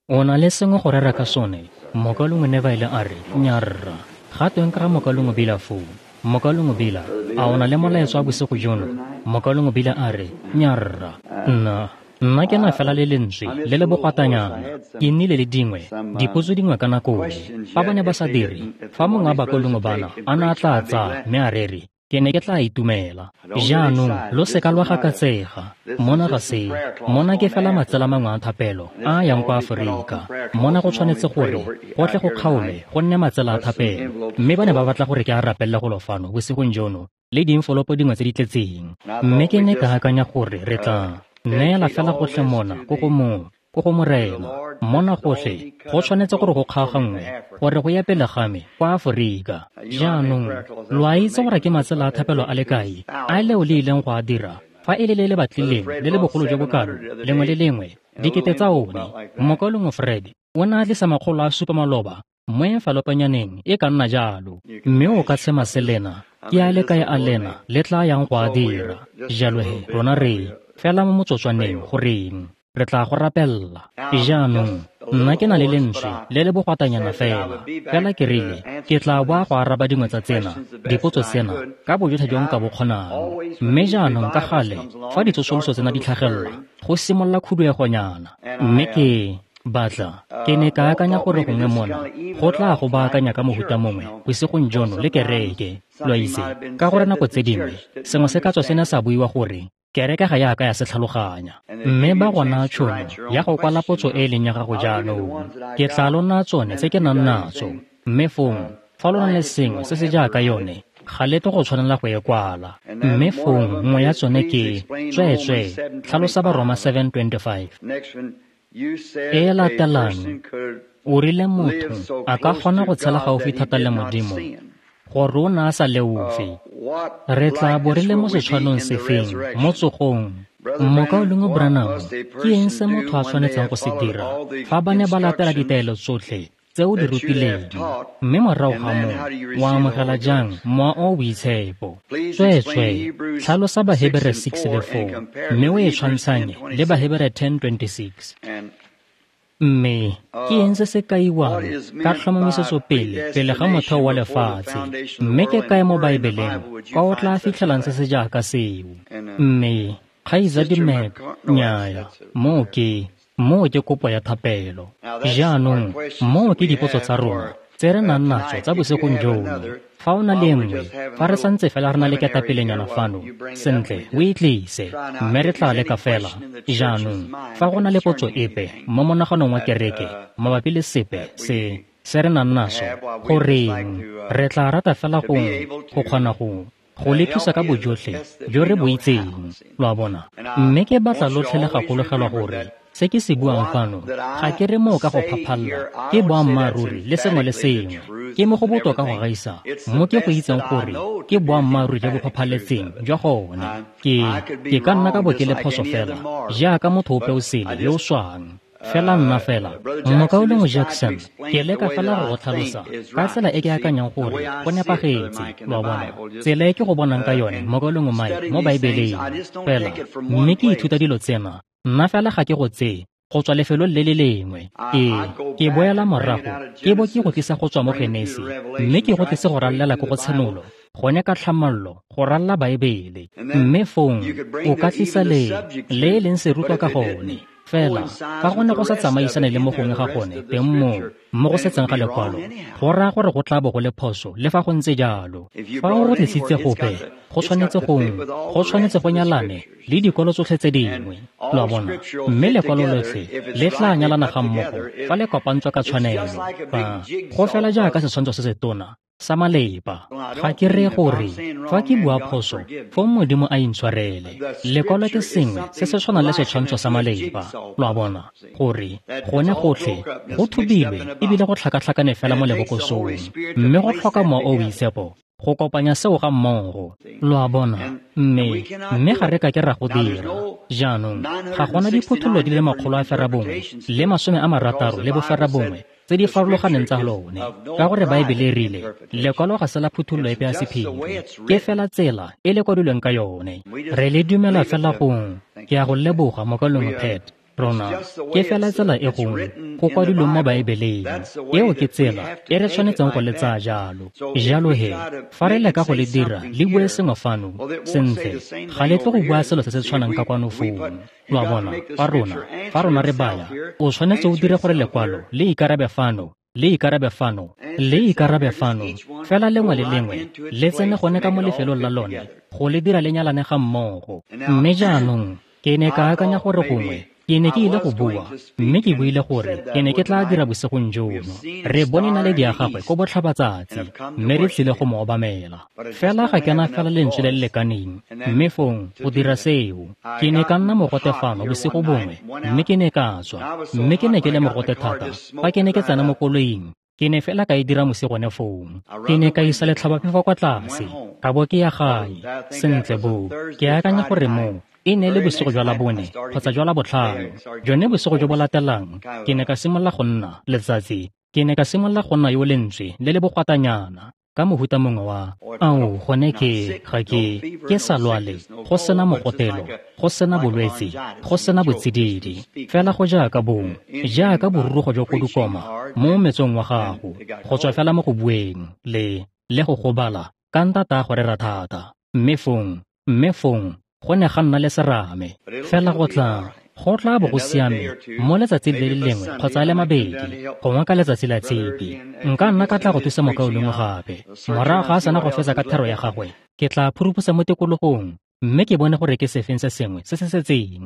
O na le sengwe go rera ka sone, mokalongwe Neville a re nnyarra ga tweng ka ga mokalongwe bila foo. Mokalongwe bila a o na le molaetso wa bosigo jono. Mokalongwe bila a re nnyarra nna ke na fela le lentswe le le bogwatanyana ke nnile le dingwe dipotso dingwe ka nako fa ba ne ba sa dire fa mongwe wa bakalongwe bana a na a tla tsa mme a rere ke ne ke tla itumela jaanong lo seka lwa gakatsega mona ga se mona ke fela matsela mangwe a thapelo a yang kwa Aforika mona go tshwanetse gore go tle go kgaolwe go nne matsela a thapelo mme ba ne ba batla gore ke a rapelle go lofano bosigong jono le dienfolopo dingwe tse di tletseng mme ke ne ka akanya gore re tla neela fela gotlhe mona ko go morena mona gotlhe go tshwanetse gore go kgaoganngwe gore go ya pele game kwa Aforika jaanong lo a itse gore ke matsela a thapelo a le kae a leo le ileng go a dira fa e le batlileng le le bogolo jo bokalo lengwe le lengwe dikete tsa one mokalongwe Fred o ne a tlisa 700 maloba mo envelope-nyaneng e ka nna jalo mme o ka tshema selena ke a le kae a lena le tla yang go a dira jalo he rona re fela mo motsotswaneng goreng re tla go rapella jaanong nna ke na le lentswe le le bogwatanyana fela ke rile ke tla boa go araba dingwe tsa tsena dipotso tsena ka bojotlhe jo nka bo kgonang mme jaanong ka gale fa ditsosoloso tsena di tlhagelela go simolola khuduegonyana mme ke batla ke ne ka akanya gore gongwe mona go tla go baakanya ka mohuta mongwe bosigong jono le kereke lo itse ka gore nako tse dingwe sengwe se ka tswa se ne sa buiwa gore kereke ga yaka ya se tlhaloganya mme ba gona tšhono ya go kwala potso e leng ya gago jaanong ke tla lona tsone tse ke nang natso mme fa lona le sengwe se se jaaka yone ga leto go tshwanela go e kwala mme nngwe ya tsone ke tsweetswe tlhalosa Baroma 7:25 e latelang o rile motho a ka kgona go tshela gaufi thata le Modimo gore o na a sa leufe re tla bo re le mo setshwanong sefeng mo tsogong mokaolongwe Branham ke eng se motho a tshwanetseng go se dira fa ba ne ba latela ditaelo tsotlhe tse o di rutileng mme morago ga moo o amogela jang moa o boitshepo tsweetswe tlhalosa Bahebere 6:4 mme o e tshwantshanye le Bahebere 10:26 mme ke eng se se kaiwang ka tlhomamisetso pele ga motheo wa lefatshe mme ke kae mo Baebeleng ka o tla fitlhelang se se jaaka seo mme Kgaitsadi Mac nnyaya moo ke kopo ya thapelo jaanong moo ke dipotso tsa rona tse re nang natso tsa bosigong jono fa o na le nngwe fa re santse fela re na le ketapelenyana fano sentle o e tlise mme re tla leka fela jaanong fa go na le potso epe mo monaganong wa kereke mabapi le sepe se re nang naso goreng re tla rata fela go kgona go le thusa ka bojotlhe jo re bo itseng lo a bona mme ke batla lotlhe le gakologelwa gore se ke se buang fano ga ke re moo ka go phaphalla ke boammaaruri le sengwe le sengwe ke mo go botoka go gaisa mo ke go itseng gore ke boammaaruri jo bo phaphaletseng jwa gone ke ka nna ka bo ke le phoso fela jaaka motho ope o sele le o swang fela nna fela mokaolongwe Jackson ke leka fela go tlhalosa ka tsela e ke akanyang gore go nepagetse lo bona tsela e ke go bonang ka yone mokaolongwe Mike mo Baebeleng fela mme ke ithuta dilo tsena nna fela ga ke go tseye go tswa lefelo le le lengwe ke boela morago ke bo ke go tlisa go tswa mo Genesi mme ke go tlise go rallela ko go tshenolo gone ka tlhamallo go ralla Baebele mme o ka tlisa le leng se rutwa ka gone fela fa gone go sa tsamaisane le mo gongwe ga gone teng mo go setseng ga lekwalo go raya gore go tla bo go le phoso le fa go ntse jalo fa o go tlisitse gope go tshwanetse go nyalane le dikolo tsotlhe tse dingwe lo bona mme lekwalo lotlhe le tla nyalana ga mmogo fa le kopantswa ka tshwanelo go fela jaaka setshwantsho se se tona sa maleba ga ke re gore fa ke bua phoso fo Modimo a intshwarele lekwalo ke sengwe se se tshwanang le setshwantsho sa maleba lo bona gore gone gotlhe go thubilwe ebile go tlhakatlhakane fela mo lebokosong mme go tlhoka moa o boitshepo go kopanya seo ga mmogo lo bona mme ga re ka ke ra go dira jaanong ga gona diphuthulo di le 160 le 60 le boferabongwe tse di farologaneng tsa lone ka gore Baebele e rile lekwalo ga se la phuthulo epe ya sephiri ke fela tsela e le kwadilweng ka yone re le dumela fela ke a go leboga mokalongwe Pat rona ke fela tsela e gongwe go kwadilwe mo baebeleng eo ke tsela e re tshwanetseng go le tsaya jalo he fa re leka go le dira le bue sengwe fano sentle ga le tlo go bua selo se se tshwanang ka kwano foo lwa bona fa rona re baya o tshwanetse o dire gore lekwalo le ikarabe fano fela lengwe le lengwe le tsene gone ka mo lefelong la lone go le dira lenyalane ga mmogo mme jaanong ke ne ka akanya gore gongwe ke ne ke ile go bua mme ke buile gore ke ne ke tla dira bosigong jono re bone naledi ya gagwe ko botlhabatsatsi mme re tlile go mo obamela fela ga kena fela lentswe le le lekaneng mme fong go dira seo ke ne ka nna mogote fano bosigo bongwe mme ke ne ka tswa mme ke ne ke le mogote thata fa ke ne ke tsena mo koloing ke ne fela ka e dira mosigone foo ke ne ka isa letlhabaphefo kwa tlase ka bo ke ya gae sentle bo ke akanya gore mo e ne le bosigo jwa labone kgotsa jwa labotlhano jone bosigo jo bo latelang ke ne ka simolola go nna letsatsi ke ne ka simolola go nna yo lentswe le le bogwatanyana ka mohuta mongwe wa ao gone ke sa lwale go sena mogotelo go sena bolwetse go sena botsididi fela go jaaka borurugo jo kodukoma mo metsong wa gago go tswa fela mo go bueng le go gobala ka ntata go rera thata mme fong go ne ga nna le serame fela go tla bo go siame mo letsatsi le le lengwe kgotsa le mabedi gongwe ka letsatsi la tshipi nka nna ka tla go thusa mokaolengwe gape morago ga a sana go fetsa ka thero ya gagwe ke tla phurupusa mo tikologong mme ke bone gore ke sefeng se sengwe se se setseng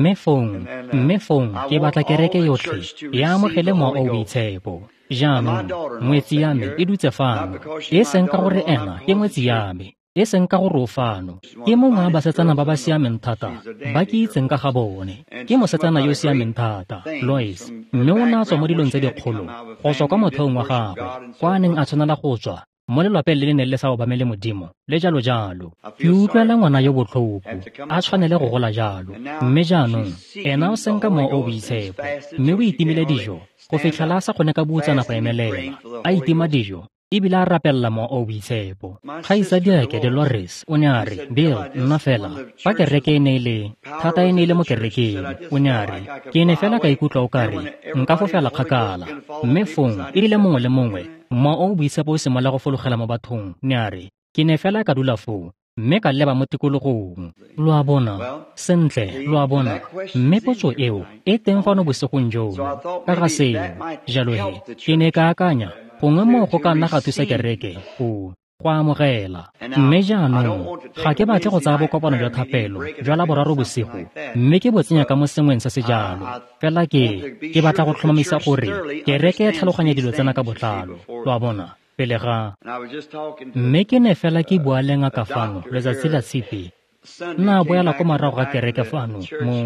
mme fong ke batla kereke yotlhe e amogele mowa o boitshepo jaanong ngwetsi ya me e dutse fano e seng ka gore ena ke ngwetsi ya me e seng ka gore o fano ke mongwe wa basetsana ba ba siameng thata ba ke itseng ka ga bone ke mosetsana yo o siameng thata Lois mme o na tswa mo dilong tse dikgolo go tswa kwa motheong wa gagwe kwa a neng a tshwanela go tswa mo lelwapeng le le ne le sa obamele modimo le jalo ke utlwela ngwana yo botlhoko a tshwanele go gola jalo mme jaanong ena o senka mowa o boitshepo mme o itimile dijo go fitlhela a sa kgone ka buutsana go emelela a itima dijo ebile a rapelela mowa o boitshepo kgaitsadiake Dolores o ne a re Bill nna fela fa kereke e ne ile mo kerekeng o ne a re ke ne fela ka ikutlwa o kare nka fofela kgakala mme fong e rile mongwe le mongwe mowa o boitshepo o simolola go fologela mo bathong ne a re ke ne fela ka dula foo mme ka leba mo tikologong lo a bona sentle mme potso eo e teng fano bosigong jono ka ga seo jalo ke ne ka akanya gongwe mo go ka nna ga thusa kereke go amogela mme jaanong ga ke batle go tsaya bokopano jwa thapelo jwa laboraro bosigo mme ke bo tsenya ka mo sengweng sa sejalo fela ke batla go tlhomamisa gore kereke e tlhaloganya dilo tsena ka botlalo lo a bona pele ga mme ke ne fela ke bua le ngaka fano letsatsi la tshipi nna boela ko morago ga kereke fano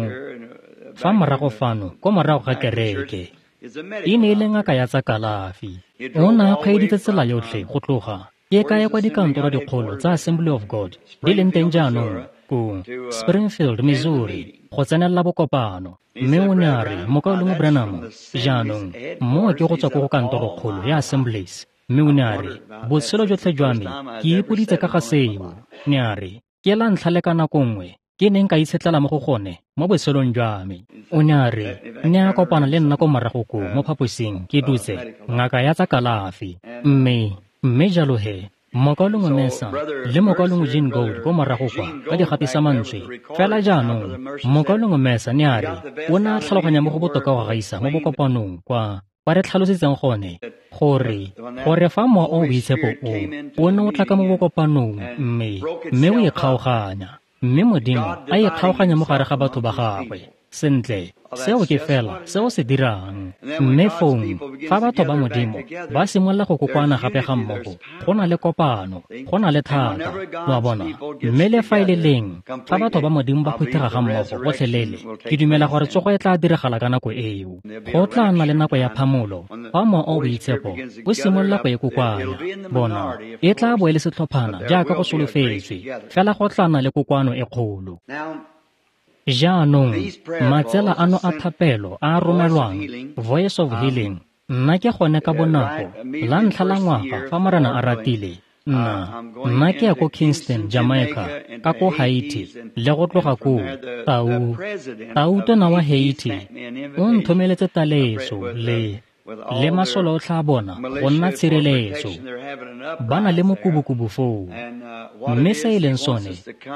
ko morago ga kereke e ne e le ngaka ya tsa kalafi o ne a kgweeditse tsela yotlhe go tloga ke kaya kwa dikantoro dikgolo tsa Assembly of God di leng teng jaanong ko Springfield, Missouri go tsenelela bokopano mme o ne a re mokaolengwe Branham jaanong mo ke go tswa ko go kantoro kgolo ya Assemblies mme o ne a re botshelo jotlhe jwa me ke ipoditse ka ga seo ne a re ke la ntlha le ka nako nngwe ke neng ka itshetlela mo go gone mo botshelong jwa me o ne a re ne a kopana le nna ko morago ko mo phaposing ke dutse ngaka ya tsa kalafi mme jalo mokaolengwe Mesa le mokaolengwe Jean Gold ko morago kwa ka di gatisa mantswe fela jaanong mokaolengwe Mesa ne a re o ne a tlhaloganya mo go botoka go gaisa mo bokopanong kwa re tlhalositseng gone gore fa mowa o boitshepo o ne o tla ka mo bokopanong mme o ikgaoganya mme modimo a ikgaoganya mo gare ga batho ba gagwe sentle seo ke fela seo se dirang mme fong fa batho ba modimo ba simolola go kokwana gape ga mmogo go na le kopano go na le thata lo bona mme le fa ile leng fa batho ba modimo ba phuthega ga mmogo gotlhelele ke dumela gore tsogo e tla diragala ka nako eo go tla nna le nako ya phamolo fa mowa o boitshepo o simolola go e kokoanya bona e tla bo e le setlhophana jaaka go solofetswe fela go tla nna le kokoano e kgolo jaanong matsela ano a thapelo a romelwang Voice of Healing nna ke gone ka bonako la ntlha la ngwaga fa Morena a ratile nna ke ya ko Kingston, Jamaica, ka ko Haiti, le go tloga ko Tau tona wa Haiti o nthomeletse taleso le masolo otlha a bona go nna tshireletso. Ba na le mokubukubu foo, mme se e leng sone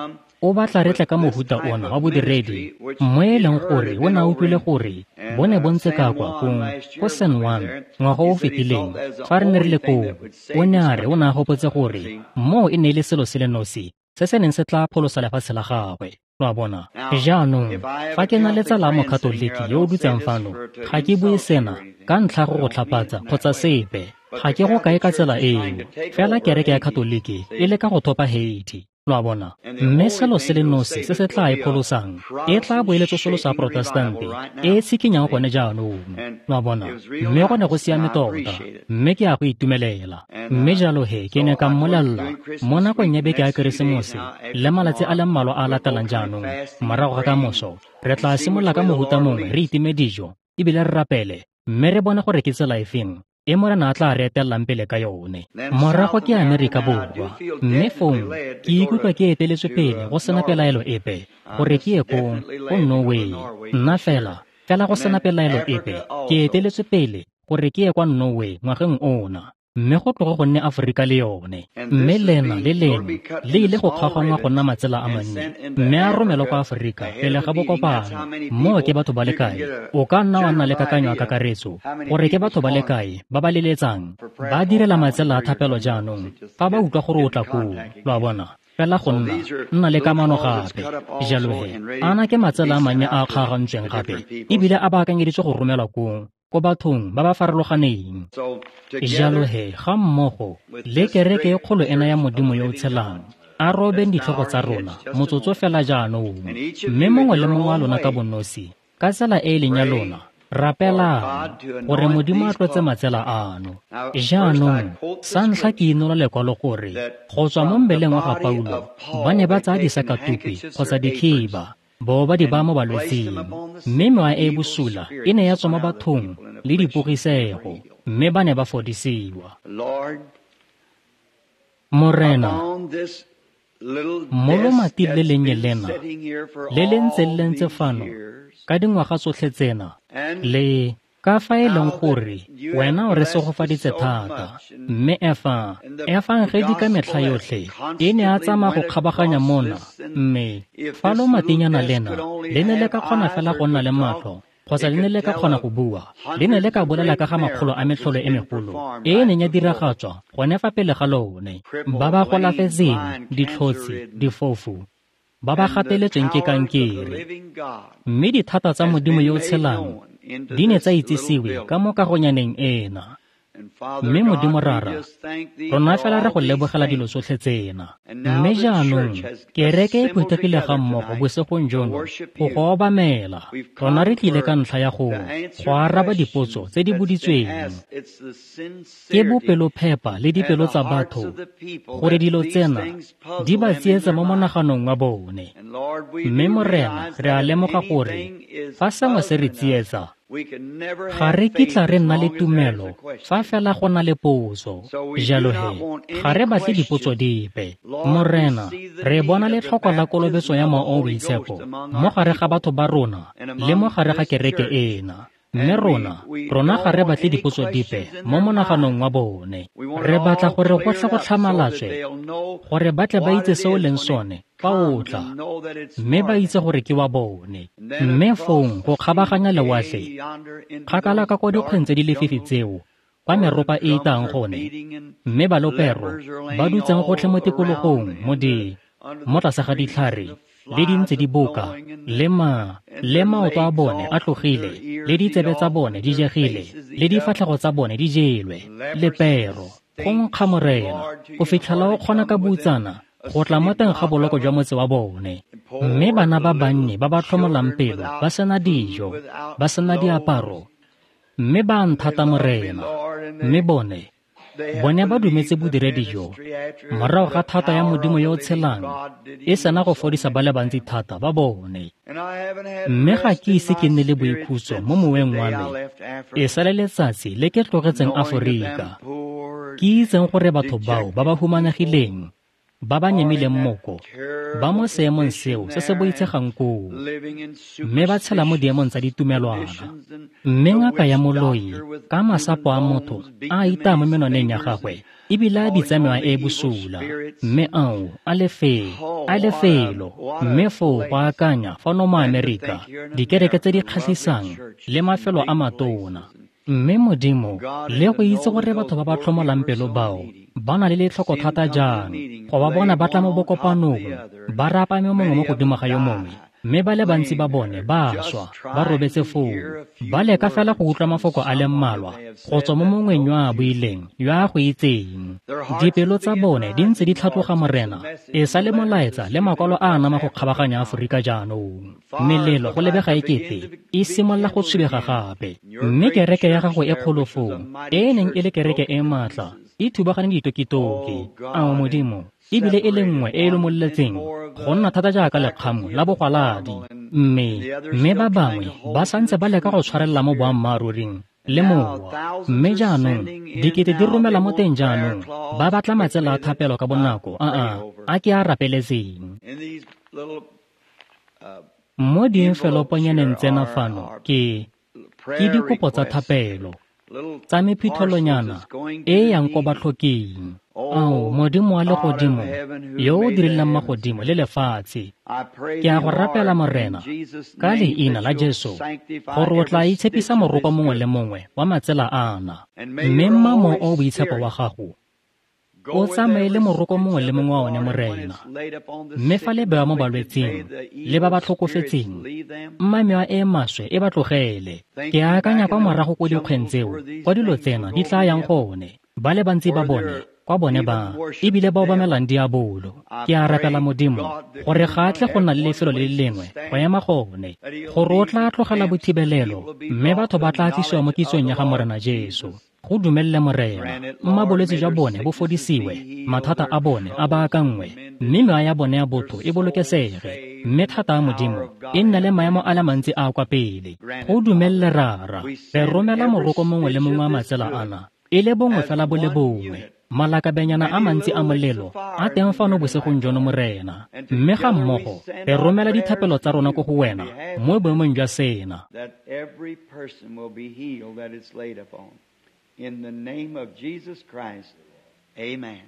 o batla re tle ka mohuta ona wa bodiredi mo e leng gore o na utlwile gore bo ne bo ntse ka kwa ko San Juan ngwaga o fetileng fa re ne re le koo. O ne a re o na gopotse gore mo e ne le selo se le nosi se se neng se tla pholosa lefatshe la gagwe. Wa bona, jaanong fa ke na le tsala mo Katoliki yo o dutseng fano, ga ke bue sena ka ntlha go go tlhapatsa kgotsa sepe. Ga ke go kae ka tsela eo, fela kereke ya Katoliki e le ka go thopa Haiti. Lwa bona, mme selo se le nosi se se tla e pholosang e tla boeletso solo sa Protestante e tshikinyang gone jaanong. Lwa bona, mme gone go siame tota, mme ke a go itumelela. Mme jalo he ke ne ka mmolelela mo nakong ya beke ya Keresemose le malatsi a le mmalwa a latelang jaanong, morago ga kamoso re tla simolola ka mohuta mongwe re itime dijo ebile re rapele, mme re bone gore ke tsela efeng e morena a tla re etellang pele ka yone. Morago ke Amerika Borwa, mme fong ke ikutlwa ke eteletswe pele go sena pelaelo epe gore ke ye ko Norway. Nna fela go sena pelaelo epe ke eteletswe pele gore ke ye kwa Norway ngwageng ona, mme go tloga go nne Aforika le yone. Mme lena le leno le ile go kgagangwa go nna matsela a mannye, mme a romelwa kwa Aforika pele ga bokopano. Mo ke batho ba le kae? O ka nna wa nna le kakanyo ya kakaretso gore ke batho ba le kae ba ba leletsang ba direla matsela a thapelo jaanong fa ba utlwa gore o tla koo. Lwa bona, fela go nna le kamano gape. Jalo he, ana ke matsela a mannye a kgagantsweng gape ebile a baakanyeditswe go romelwa ko bathong ba ba farologaneng. Jalo he, ga mmogo le kereke e kgolo ena ya Modimo yo o tshelang a robeng ditlhogo tsa rona motsotso fela jaanong, mme mongwe le mongwe wa lona ka bonosi ka tsela e e leng ya lona rapelang gore Modimo a tlotse matsela ano. Jaanong sa ntlha ke inola lekwalo gore go tswa mo mbeleng wa ga Paulo ba ne ba tsaya disakatupi kgotsa dikhiba bo ba di ba mo balwetseng, mme mewa e bosula e ne ya tswa mo bathong le dipogisego, mme ba ne ba fodisiwa. Morena, mo lomating le lennye lena le le ntse le ntse fano ka dingwaga tsotlhe tsena, le ka fa e leng gore wena o re segofaditse thata, mme efang ge di ka metlha yotlhe e ne a tsamaya go kgabaganya mona, mme fa lomatinyana lena le ne le ka kgona fela go nna le matlho kgotsa le ne le ka kgona go bua, le ne le ka bolela ka ga makgolo a metlholo e megolo e neng ya diragatswa gone fa pele ga lone. Ba ba golafetseng, ditlhotsi, difofu, ba ba gateletsweng ke kankere, mme dithata tsa Modimo yo o tshelang di ne tsa itsisiwe ka mo kagonyaneng ena. Mme Modimo rara, rona fela re go lebogela dilo tsotlhe tsena. Mme jaanong kereke e phuthegile ga mmogo bosegong jono go go obamela. Rona re tlile ka ntlha ya go araba dipotso tse di boditsweng ke bopelophepa le dipelo tsa batho gore dilo tsena di ba tsietse mo monaganong wa bone. Mme Morena, re a lemoga gore fa sengwe se re tsietsa ga re kitla re nna le tumelo fa fela go na le potso. Jalo he, ga re batle dipotso dipe. Morena, re bona le tlhoko la kolobetso ya mao boitshepo mo gare ga batho ba rona le mo gare ga kereke ena. Mme rona ga re batle dipotso dipe mo monaganong wa bone. Re batla gore go tle go tlhamalatswe gore ba tle ba itse seo leng sone fa o tla, mme ba itse gore ke wa bone. Mme fong go kgabaganya lewatle kgakala ka kwa dikgweng tse di lefifi tseo kwa meropa e itang gone, mme balopero ba dutseng gotlhe mo tikologong mo tlase ga ditlhare le dintse di boka, le maoto a bone a tlogile, le ditsebe tsa bone di jegile, le difatlhego tsa bone di jelwe. Lepero go nkga Morena go fitlhela o kgona ka butsana go tla mo teng ga boloko jwa motse wa bone, mme bana ba bannye ba ba tlhomolang pelo ba sena dijo, ba sena diaparo, mme ba nthata Morena, mme bone ba dumetse bodiredi jo morago ga thata ya Modimo yo o tshelang e sena go fodisa ba le bantsi thata ba bone. Mme ga ke ise ke nne le boikhutso mo moweng wa me e sale letsatsi le ke tlogetseng Aforika, ke itseng gore batho bao ba ba humanegileng ba ba nyemileng mmoko ba mo seemong seo se se boitshegang koo, mme ba tshela mo diemong tsa ditumelwana. Mme ngaka ya moloi ka masapo a motho a itaya mo menwaneng ya gagwe ebile a bitsa mewa e bosula, mme ao a lefelo. Mme foo go akanya fano mo Amerika dikereke tse di kgatlhisang le mafelo a matona. Mme Modimo le go itse gore batho ba ba tlhomolang pelo bao ba na le letlhoko thata jang go ba bona ba tla mo bokopanong ba rapa mo mongwe mo godimo ga yo mongwe, mme ba le bantsi ba bone ba swa ba robetse foo. Ba leka fela go utlwa mafoko a le mmalwa go tswa mo mongweng yo a buileng yo a go itseng. Dipelo tsa bone di ntse di tlhatloga morena e sa le molaetsa le makwalo a nama go kgabaganya Aforika jaanong. Melelo go lebega ekete e simolola go tshubega gape, mme kereke ya gago e kgolofo e neng e le kereke e maatla e thubagane ditokitoki. Ao Modimo, ebile e le nngwe e e lomolletseng go nna thata jaaka lekgamo la bogwaladi. Mme ba bangwe ba santse ba leka go tshwarelela mo boammaaruring le mowa. Mme jaanong dikete di romela mo teng jaanong ba batla matsela a thapelo ka bonako a ke a rapeletseng. Mo diemfeloponyaneng tsena fano ke dikopo tsa thapelo tsa mephitholonyana e yang ko batlhokeng. Ao Modimo wa legodimo yo o direlang magodimo le lefatshe, ke a go rapela morena ka leina la Jesu gore o tla itshepisa moroko mongwe le mongwe wa matsela ana, mme mmamo o boitshepo wa gago o tsamaye le moroko mongwe le mongwe wa one morena. Mme fa le bewa mo balwetseng le ba ba tlhokofetseng, mmamewa e maswe e ba tlogele. Ke akanya kwa morago ko dikgweng tseo kwa dilo tsena di tla yang gone, ba le bantsi ba bone kwa bone ba ebile ba obamelang diabolo. Ke a rapela Modimo gore ga a tle go nna le lefelo le le lengwe go ema gone, gore o tla tlogela bothibelelo, mme batho ba tla tlisiwa mo kitsong ya ga morena Jesu. Go dumelele morena, mma bolwetse jwa bone bo fodisiwe, mathata a bone a baakangwe, mme mewa ya bone ya botho e bolokesege, mme thata a Modimo e nna le maemo a le mantsi a kwa pele. Go dumelele rara re romela moroko mongwe le mongwe wa matsela ana e le bongwe fela bo le bongwe. Malakabenyana a mantsi a molelo a teng fano bosegong jono morena, mme ga mmogo re romela dithapelo tsa rona ko go wena mo boemong jwa sena. In the name of Jesus Christ, amen.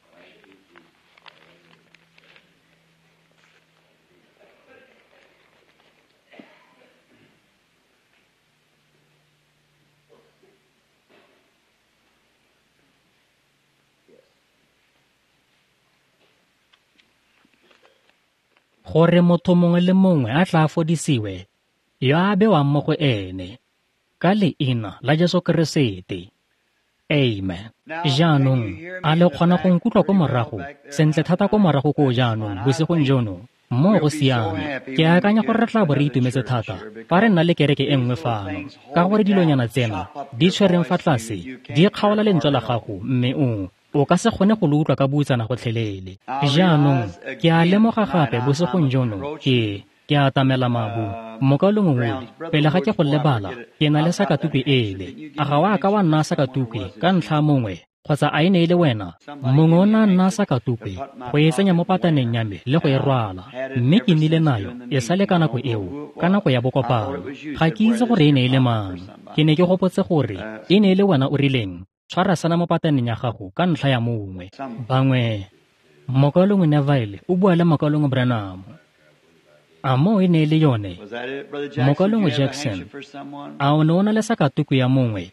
Gore motho mongwe le mongwe a tla fodisiwe yo a bewang mo go ene ka leina la Jesu Keresete. Amen. Jaanong a le kgona go nkutlwa ko morago sentle thata ko morago ko jaanong bosegong jono mo go siame. Ke akanya gore re tla bo re itumetse thata fa re nna le kereke e nngwe fano, ka gore dilonyana tsena di tshwereng fa tlase di kgaola lentswe la gago, mme o ka se kgone go le utlwa ka buitsana gotlhelele. Jaanong ke a lemoga gape bosegong jono ke a tamela mabu mokalong ngwe pele ga ke go lebala ke na le sakatupi ele. A ga wa ka wa nna sakatupi ka ntlha mongwe kgotsa a ene e le wena mongwe o na nna sakatupi go e tsenya mo pataneng ya me le go e rwala, mme ke nnile nayo e sale ka nako eo ka nako ya bokopano. Ga ke itse gore e ne e le mang, ke ne ke gopotse gore e ne e le wena o rileng tshwara sana mo pataneng ya gago ka ntlha ya mongwe. Bangwe mokalong Neville o bua le mokalong Branham, a mo e ne e le yone mokalong Jackson. A o ne o na le sakatuku ya mongwe?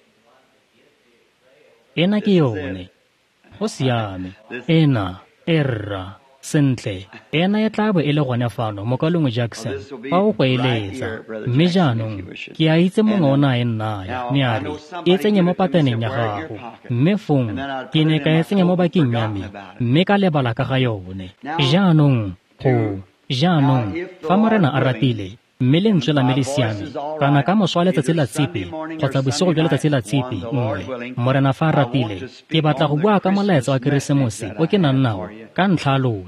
Ena ke yone. Go siame. Ena erra sentle ena e tla bo e le gone fano mokalong Jackson fa o go eletsa, mme jaanong ke a itse mongwe o na e nnaya mme a re e tsenye mo pataneng ya gago, mme fong ke ne ka e tsenya mo bakeng ya me mme ka lebala ka ga yone. Jaanong fa morena a ratile mme lentswe la me le siame kana ka moswa letsatsi la tshipi kgotsa bosigo jwa letsatsi la tshipi nngwe, morena fa a ratile ke batla go bua ka molaetsa wa Keresemose o ke nang nao ka ntlha lona.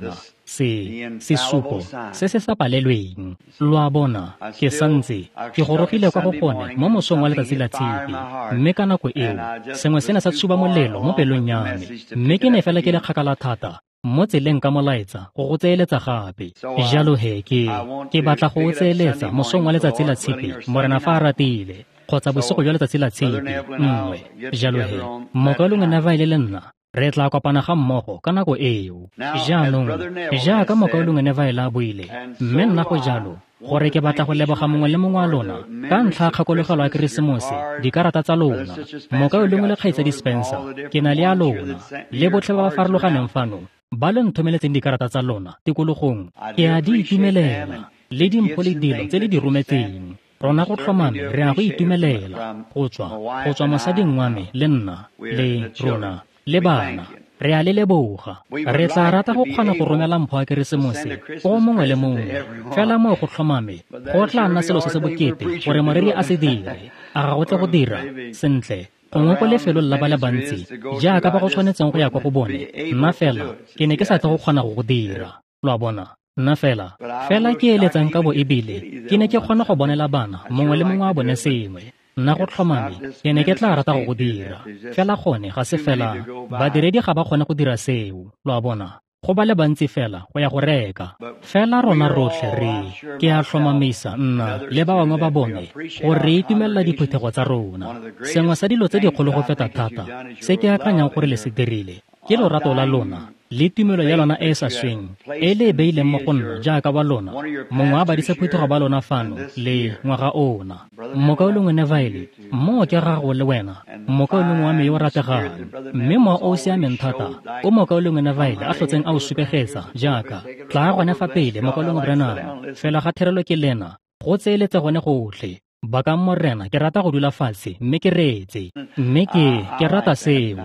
sesupo se se sa palelweng. Lo a bona ke santse ke gorogile kwa go gone mo mosong wa letsatsi la tshipi, mme ka nako eo sengwe se ne sa tshuba molelo mo pelong ya me, mme ke ne fela ke le kgakala thata mo tseleng ka molaetsa go go tseeletsa gape. Jalo he ke batla go o tseeletsa mosong wa letsatsi la tshipi morena fa a ratile, kgotsa bosigo jwa letsatsi la tshipi nngwe. Jalo he Mokalong Neville le nna re tla kopana ga mmogo ka nako eo. Jaanong jaaka Mokalong Neville a buile, mme nna go jalo gore ke batla go leboga mongwe le mongwe wa lona ka ntlha kgakologelo ya Keresemose, dikarata tsa lona, Mokalong le Kgaitsadi Spencer, ke na le a lona le botlhe ba ba farologaneng fano ba le nthomeletseng dikarata tsa lona tikologong. Ke a di itumelela le dimpho le dilo tse le di rometseng. Rona go tlhomame re a go itumelela go tswa mosading wa me le nna le rona le bana. Re a le leboga. Re tla rata go kgona go romela mpho wa Keresemose o mongwe le mongwe, fela mo go tlhomame go tla nna selo se se bokete gore moriri a se dire, a ga go tle go dira sentle gongwe ko lefelong la ba le bantsi jaaka ba go tshwanetseng go ya kwa go bone. Nna fela ke ne ke sa tle go kgona go dira. Lo a bona, nna fela ke eletsang ka bo ebile ke ne ke kgona go bonela bana mongwe le mongwe a bone sengwe. Nna go tlhomame ke ne ke tla rata go dira, fela gone ga se fela badiredi ga ba kgone go dira seo. Lo a bona, go ba le bantsi fela go ya go reka. Fela rona rotlhe ke a tlhomamisa nna le ba bangwe ba bone gore re itumelela diphuthego tsa rona. Sengwe sa dilo tse dikgolo go feta thata se ke akanyang gore le se dirile ke lorato la lona le tumelo ya lona e sa sweng e le beileng mo go nna jaaka ba lona mongwe a badisa phuthego ba lona fano le ngwaga ona. Mokalong Neville, mo ke gago le wena Mokalong wa me yo rategang, mme mo o siameng thata o Mokalong Neville a hlotseng a o supegetsa jaaka tla gone fa pele Mokalong Branham, fela ga therelo ke lena go tseeletse gone gotlhe. Baka morena ke rata go dula fatshe mme ke reetse, mme ke rata seo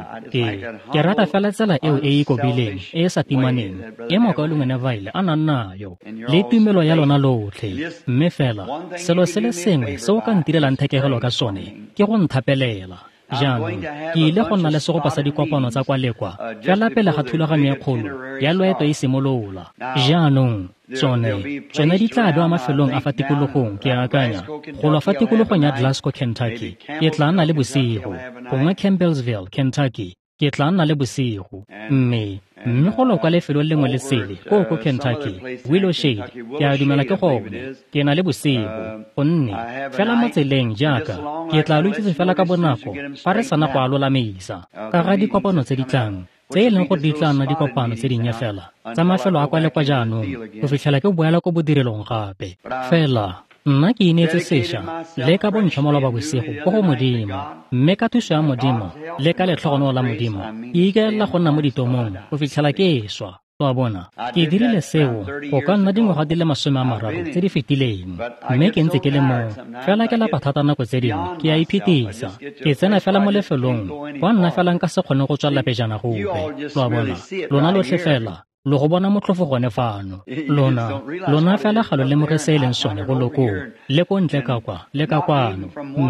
ke rata fela tsela eo e ikobileng e sa timaneng e Mokalong Neville a nang nayo le tumelo ya lona lotlhe. Mme fela selo se le sengwe se o ka ntirelang thekegelo ka sone ke go nthapelela. Jaanong ke ile go nna le segopa sa dikopano tsa kwa le kwa fela pele ga thulaganyo e kgolo ya loeto e simolola. Jaanong tsone di tla bewa mafelong a fa tikologong. Ke akanya go lwa fa tikologong ya Glasgow, Kentucky ke tla nna le bosigo, gongwe Campbellsville, Kentucky ke tla nna le bosigo, mme go lwa kwa lefelo lengwe le sele ko Kentucky, Willow Shade ke a dumela ke gone ke na le bosigo, gonne fela mo tseleng jaaka ke tla lo itsetse fela ka bonako fa re sana go alolamisa ka ga dikopano tse di tlang tse e leng gore di tla nna dikopano tse dinnye fela tsa mafelo a kwa le kwa jaanong go fitlhela ke boela ko bodirelong gape. Fela nna ke inetse sešwa le ka bontšhomolo ba bosigo go go Modimo, mme ka thuso ya Modimo le ka letlhogonolo la Modimo ke ikaelela go nna mo ditomong go fitlhela ke swa. Wa bona ke dirile seo go ka nna dingwaga di le 30 tse di fetileng, mme ke ntse ke le mo fela ke lapa thata nako tse dingwe ke a iphethisa ke tsena fela mo lefelong go nna fela nka se kgone go tswalela pejana gope. Wa bona lona lotlhe fela lo go bona motlhofo gone fano, lona fela ga lo lemoge se e leng sone go lokong le ko ntle ka kwa le ka kwano,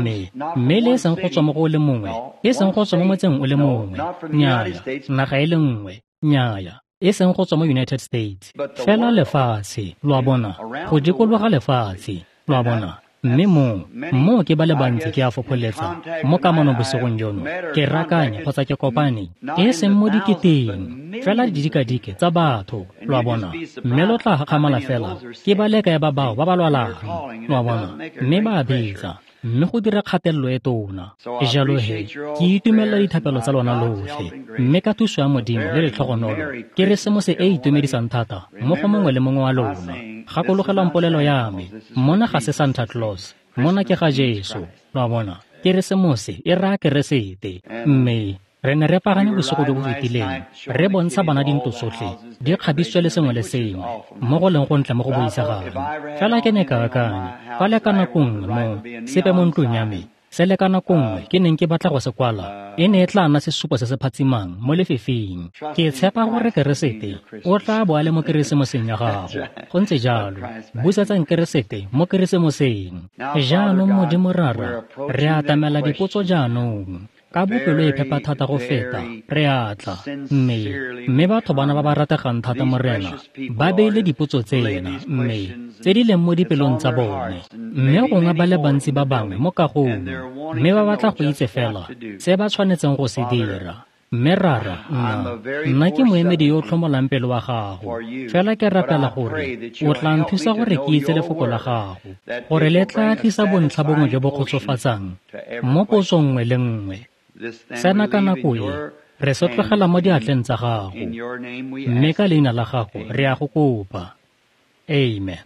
mme le seng go tswa mo go le mongwe e seng go tswa mo motseng o le mongwe, nnyaya naga e le nngwe, nnyaya e seng go tswa mo United States, fela lefatshe. Lo a bona go dikologa lefatshe. Lo a bona mme mo ke ba le bantsi ke a fopholetsa mo kamano bosigong jono ke rakanya kgotsa ke kopane e seng mo diketeng fela didikadike tsa batho. Lo a bona mme lo tla gakgamala fela ke ba leka ya ba bao ba ba lwalang. Lo a bona mme ba bitsa mme go dira kgatelelo e tona. Jalo he ke itumelela dithapelo tsa lona lotlhe, mme ka thuso ya Modimo le letlhogonolo Keresemose e itumedisang thata mo go mongwe le mongwe wa lona. Gakologelwang polelo ya me mona ga se Santa Claus, mona ke ga Jesu. Lo a bona Keresemose e raya keresete, mme re ne re pagane bosigo jo bo fetileng re bontsha bana dinto tsotlhe di kgabisitswe le sengwe le sengwe mo go leng go ntle mo go boisegang. Fela ke ne ka akanya fa le ka nako nngwe mo sepe mo ntlong ya me se le ka nako nngwe ke neng ke batla go se kwala e ne e tla nna sesupo se se phatsimang mo lefefeng. Ke tshepa gore keresete o tla bo a le mo keresemoseng ya gago. Go ntse jalo busetsang keresete mo keresemoseng. Jaanong Modimo rara re atamela dipotso jaanong ka bopelo e phepa thata go feta re atla mme batho bana ba ba rategang thata mo rena ba beile dipotso tsena tse di leng mo dipelong tsa bone mme gongwe ba le bantsi ba bangwe mo kagong mme ba batla go itse fela se ba tshwanetseng go se dira mme rara nna ke moemedi yo o tlhomolang pelo wa gago fela ke rapela gore o tla nthusa gore ke itse lefoko la gago gore le tla tlisa bontlha bongwe jo bo kgotsofatsang mo potsong nngwe le nngwe sena ka nako e re sotlogela mo diatleng tsa gago mme ka leina la gago re a go kopa amen.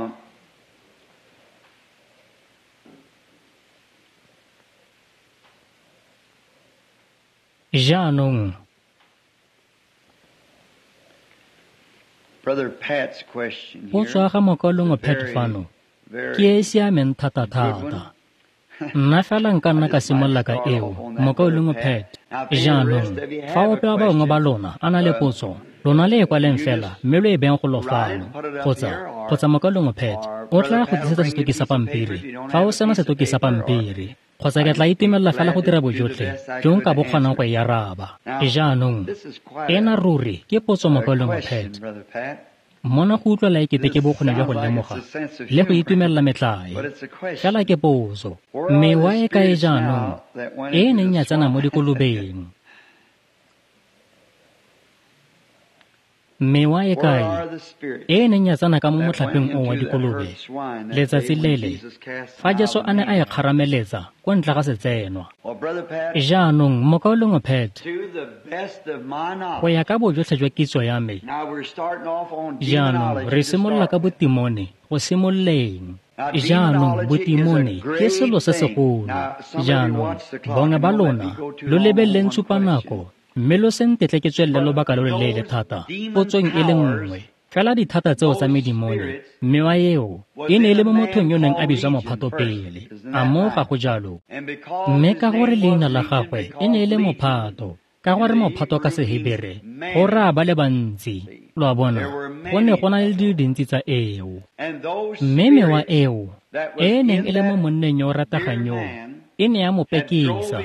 Jaanong Brother Pat's question potso ga mokolong Pat fano ke e siameng thata nna fela nka nna ka simolola ka eo mokolong Pat jaanong fa ope wa bangwe ba lona a na le potso lona le kwaleng fela mme lo e beng go lo fano kgotsa mokolong Pat o tla go tlisetsa setoki sa pampiri fa o sena setoki sa pampiri kgotsa ke tla itumelela fela go dira bojotlhe jo nka bo kgonang go e araba jaanong ena ruri ke potso mokolong Pat mona go utlwela ekete ke bokgoni jwa go lemoga le go itumelela metlae fela ke potso mewa e kae jaanong e neng ya tsena mo dikolobeng mewa e kae e neng ya tsena ka mo motlhapeng o wa dikolobe letsatsi lele fa Jesu a ne a e kgarameletsa ko ntle ga setsenwa jaanong mokaolong Pat go ya ka bojotlhe jwa kitso ya me jaanong re simolola ka botimone go simololeng jaanong botimone ke selo se segolo jaanong bongwe ba lona lo lebeleleng tshupanako mme lo sentetle ke tswelele lobaka lo le leele thata potsong e le nngwe fela dithata tseo tsa medimone mewa eo e ne e le mo mothong yo neng a bitswa mophato pele a mo ga go jalo mme ka gore leina la gagwe e ne e le mophato ka gore mophato ka Sehebere go raya ba le bantsi lo a bona go ne go na le dilo dintsi tsa eo mme mewa eo e neng e le mo monneng yo o rategang yo e ne ya mo pekisa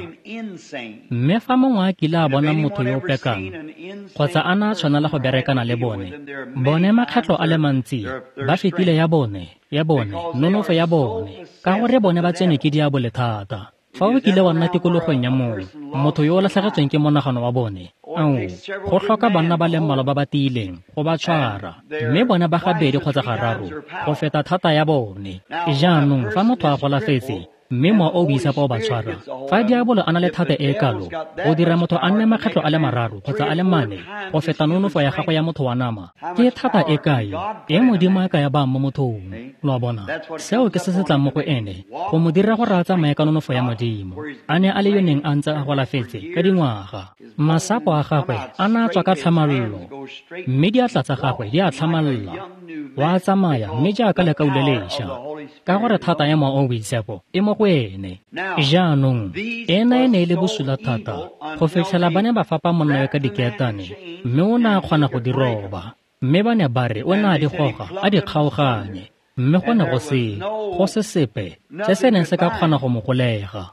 mme fa mongwe a kile a bona motho yo o pekang kgotsa a na tshwanela go berekana le bone makgetlho a le mantsi ba fetile ya bone nonofo ya bone ka gore bone ba tsene ke diabole thata fa o kile wa nna tikologong ya motho yo o latlhegetsweng ke monagano wa bone go tlhoka banna ba le mmalwa ba ba tiileng go ba tshwara mme bone ba gabedi kgotsa gararo go feta thata ya bone jaanong fa motho a golafetse mme mo o bisa pa o ba tshwara fa diabolo a na le thata e kalo go dira motho a nne makgetlho a le mararo kgotsa a le mane go feta nonofo ya gago ya motho wa nama ke thata e kae e modimo a ka ya bang mo mothong lo a bona seo ke se se tlang mo go ene go mo dira gore a tsamaye ka nonofo ya modimo a ne a le yo neng a ntse a golafetse ka dingwaga masapo a gagwe a na tswa ka tlhamallo mme diatla tsa gagwe di a tlhamalla wa tsamaya mme jaaka le ka ulelesha ka gore thata ya mo o boitshepo e mo go ene jaanong ena e ne e le bosula thata go fitlhela ba ne ba fapa monna yo ka diketane mme o ne a kgona go di roba mme ba ne ba re o ne a di goga a di kgaoganye mme go ne go se sepe se se neng se ka kgona go mo golega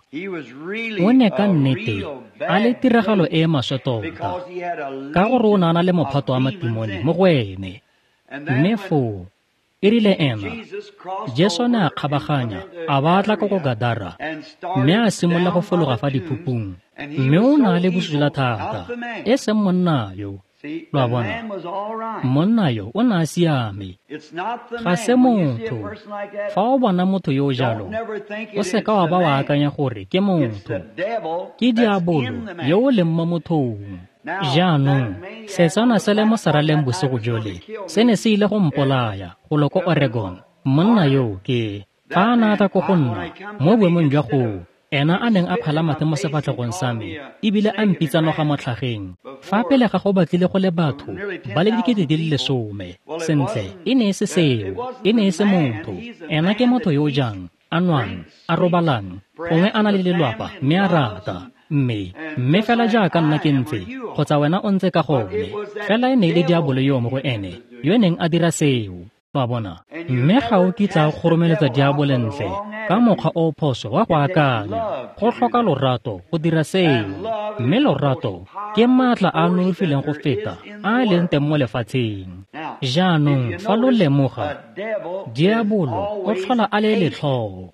o ne ka nnete a le tiragalo e maswe tota ka gore o ne a na le mophato wa matimone mo go ene mme foo e rile ena Jesu ne a kgabaganya a batla ko Gadara mme a simolola go fologa fa diphupung mme o na le bosula thata e seng monna yo lo a bona monna yo o na a siame ga se motho fa o bona motho yo o jalo o seka wa ba wa akanya gore ke motho ke diabolo yo o leng mo mothong jaanong setsana se le mo saraleng bosigo jole se ne se ile go mpolaya go loko Oregon monna yo ke fa a nata ko go nna mo boemong jwa go ena a neng a phala mathe mo sefatlhegong sa me ebile a mpitsanoga motlhageng fa pele ga go batlile go le batho ba le 10,000 sentle e ne e se seo e ne e se motho ena ke motho yo o jang a nwang a robalang gongwe a na le lelwapa mme a rata mme fela jaaka nna ke ntse kgotsa wena o ntse ka gone fela e ne e le diabolo yo mo go ene yo neng a dira seo Wa bona mme ga o kitla go romeletsa diabole ntle ka mokgwa o phoso wa go akanya go tlhoka lorato go dira seo mme lorato ke maatla a nonofileng go feta a leng teng mo lefatsheng jaanong fa lo lemoga diabolo o tlhola a le letlhoo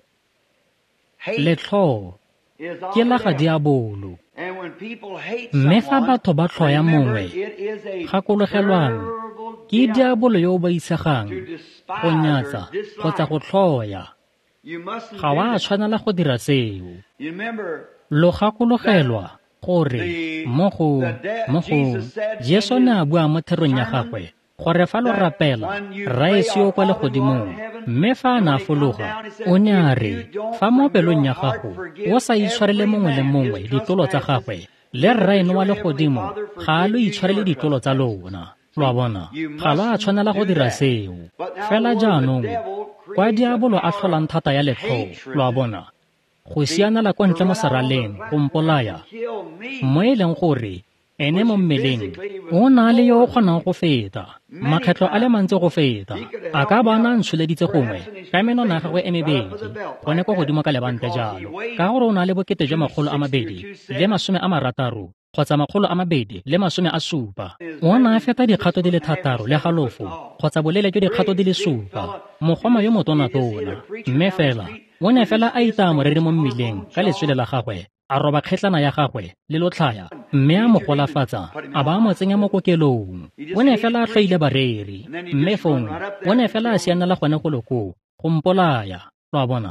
ke la ga diabolo mme fa batho ba tlhoya mongwe gakologelwang ke diabolo yo o ba isegang go nyatsa kgotsa go tlhoya ga wa tshwanela go dira seo lo gakologelwa gore mo go Jesu ne a bua mo therong ya gagwe gore fa lo rapela raese yo kwa legodimong mme fa a na fologa o ne a re fa mo pelong ya gago o sa itshwarele mongwe le mongwe ditlolo tsa gagwe le rraeno wa legodimo ga a lo itshwarele ditlolo tsa lona lwa bona ga lo a tshwanela go dira seo fela jaanong kwa diabolo a tlholang thata ya letlhoo lwa bona go sianela kwa ntle mo seraleng go mpolaya mo e leng gore ene mo mmeleng o na le yo o kgonang go feta makgetlo a le mantsi go feta a ka bona ntsholeditse gongwe ka menwana ya gagwe e mebedi gone kwa godimo ka lebante jalo ka gore o na le bokete jwa 260 kgotsa 270 o na a feta dikgato di le 6 le halofo kgotsa bolele jwa dikgato di le 7 mogoma yo motona-tona mme fela o ne fela a itaya moriri mo mmeleng ka letswele la gagwe a roba kgetlana ya gagwe le lotlhaya mme a mo golafatsa a ba mo tsenya mo kokelong o ne fela a tlhoile bareri mme fong o ne fela a sianela gone go loko go mpolaya lwa bona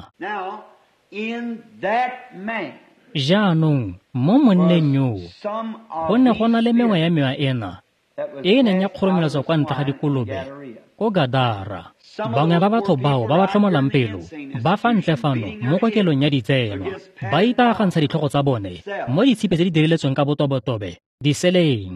jaanong mo monneng yo go ne go na le mengwe ya mewa ena e neng ya kgoromeletsa kwa ntle ga dikolobe ko Gadara bangwe ba batho bao ba ba tlhomolang pelo ba fa ntle fano mo kokelong ya ditsenwa ba itaagantsha ditlhogo tsa bone mo ditshipe tse di diriletsweng ka botobotobe diseleng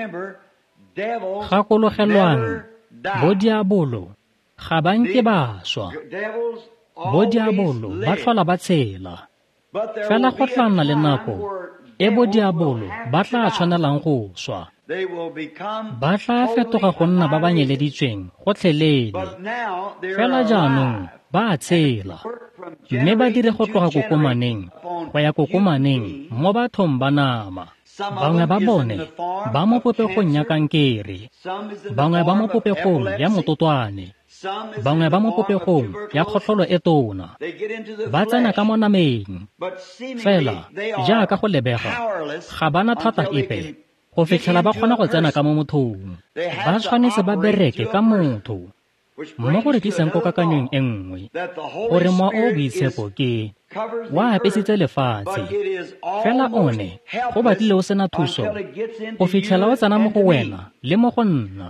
gakologelwang bo diabolo ga ba nke ba swa bo diabolo ba tlhola ba tshela fela go tla nna le nako e bo diabolo ba tla tshwanelang go swa ba tla fetoga go nna ba ba nyeleditsweng gotlhelele fela jaanong ba tshela mme ba dire go tloga kokomaneng go ya kokomaneng mo bathong ba nama bangwe ba bone ba mo popegong ya kankere bangwe ba mo popegong ya mototwane bangwe ba mo popegong ya kgotlholo e tona ba tsena ka mo nameng fela jaaka go lebega ga bana thata epe go fitlhela ba kgona go tsena ka mo mothong ba tshwanetse ba bereke ka motho mo go re tlisang ko kakanyong e nngwe gore moa o boitshepo ke wa apesitse lefatshe fela one go batlile o sena thuso go fitlhela o tsena mo go wena le mo go nna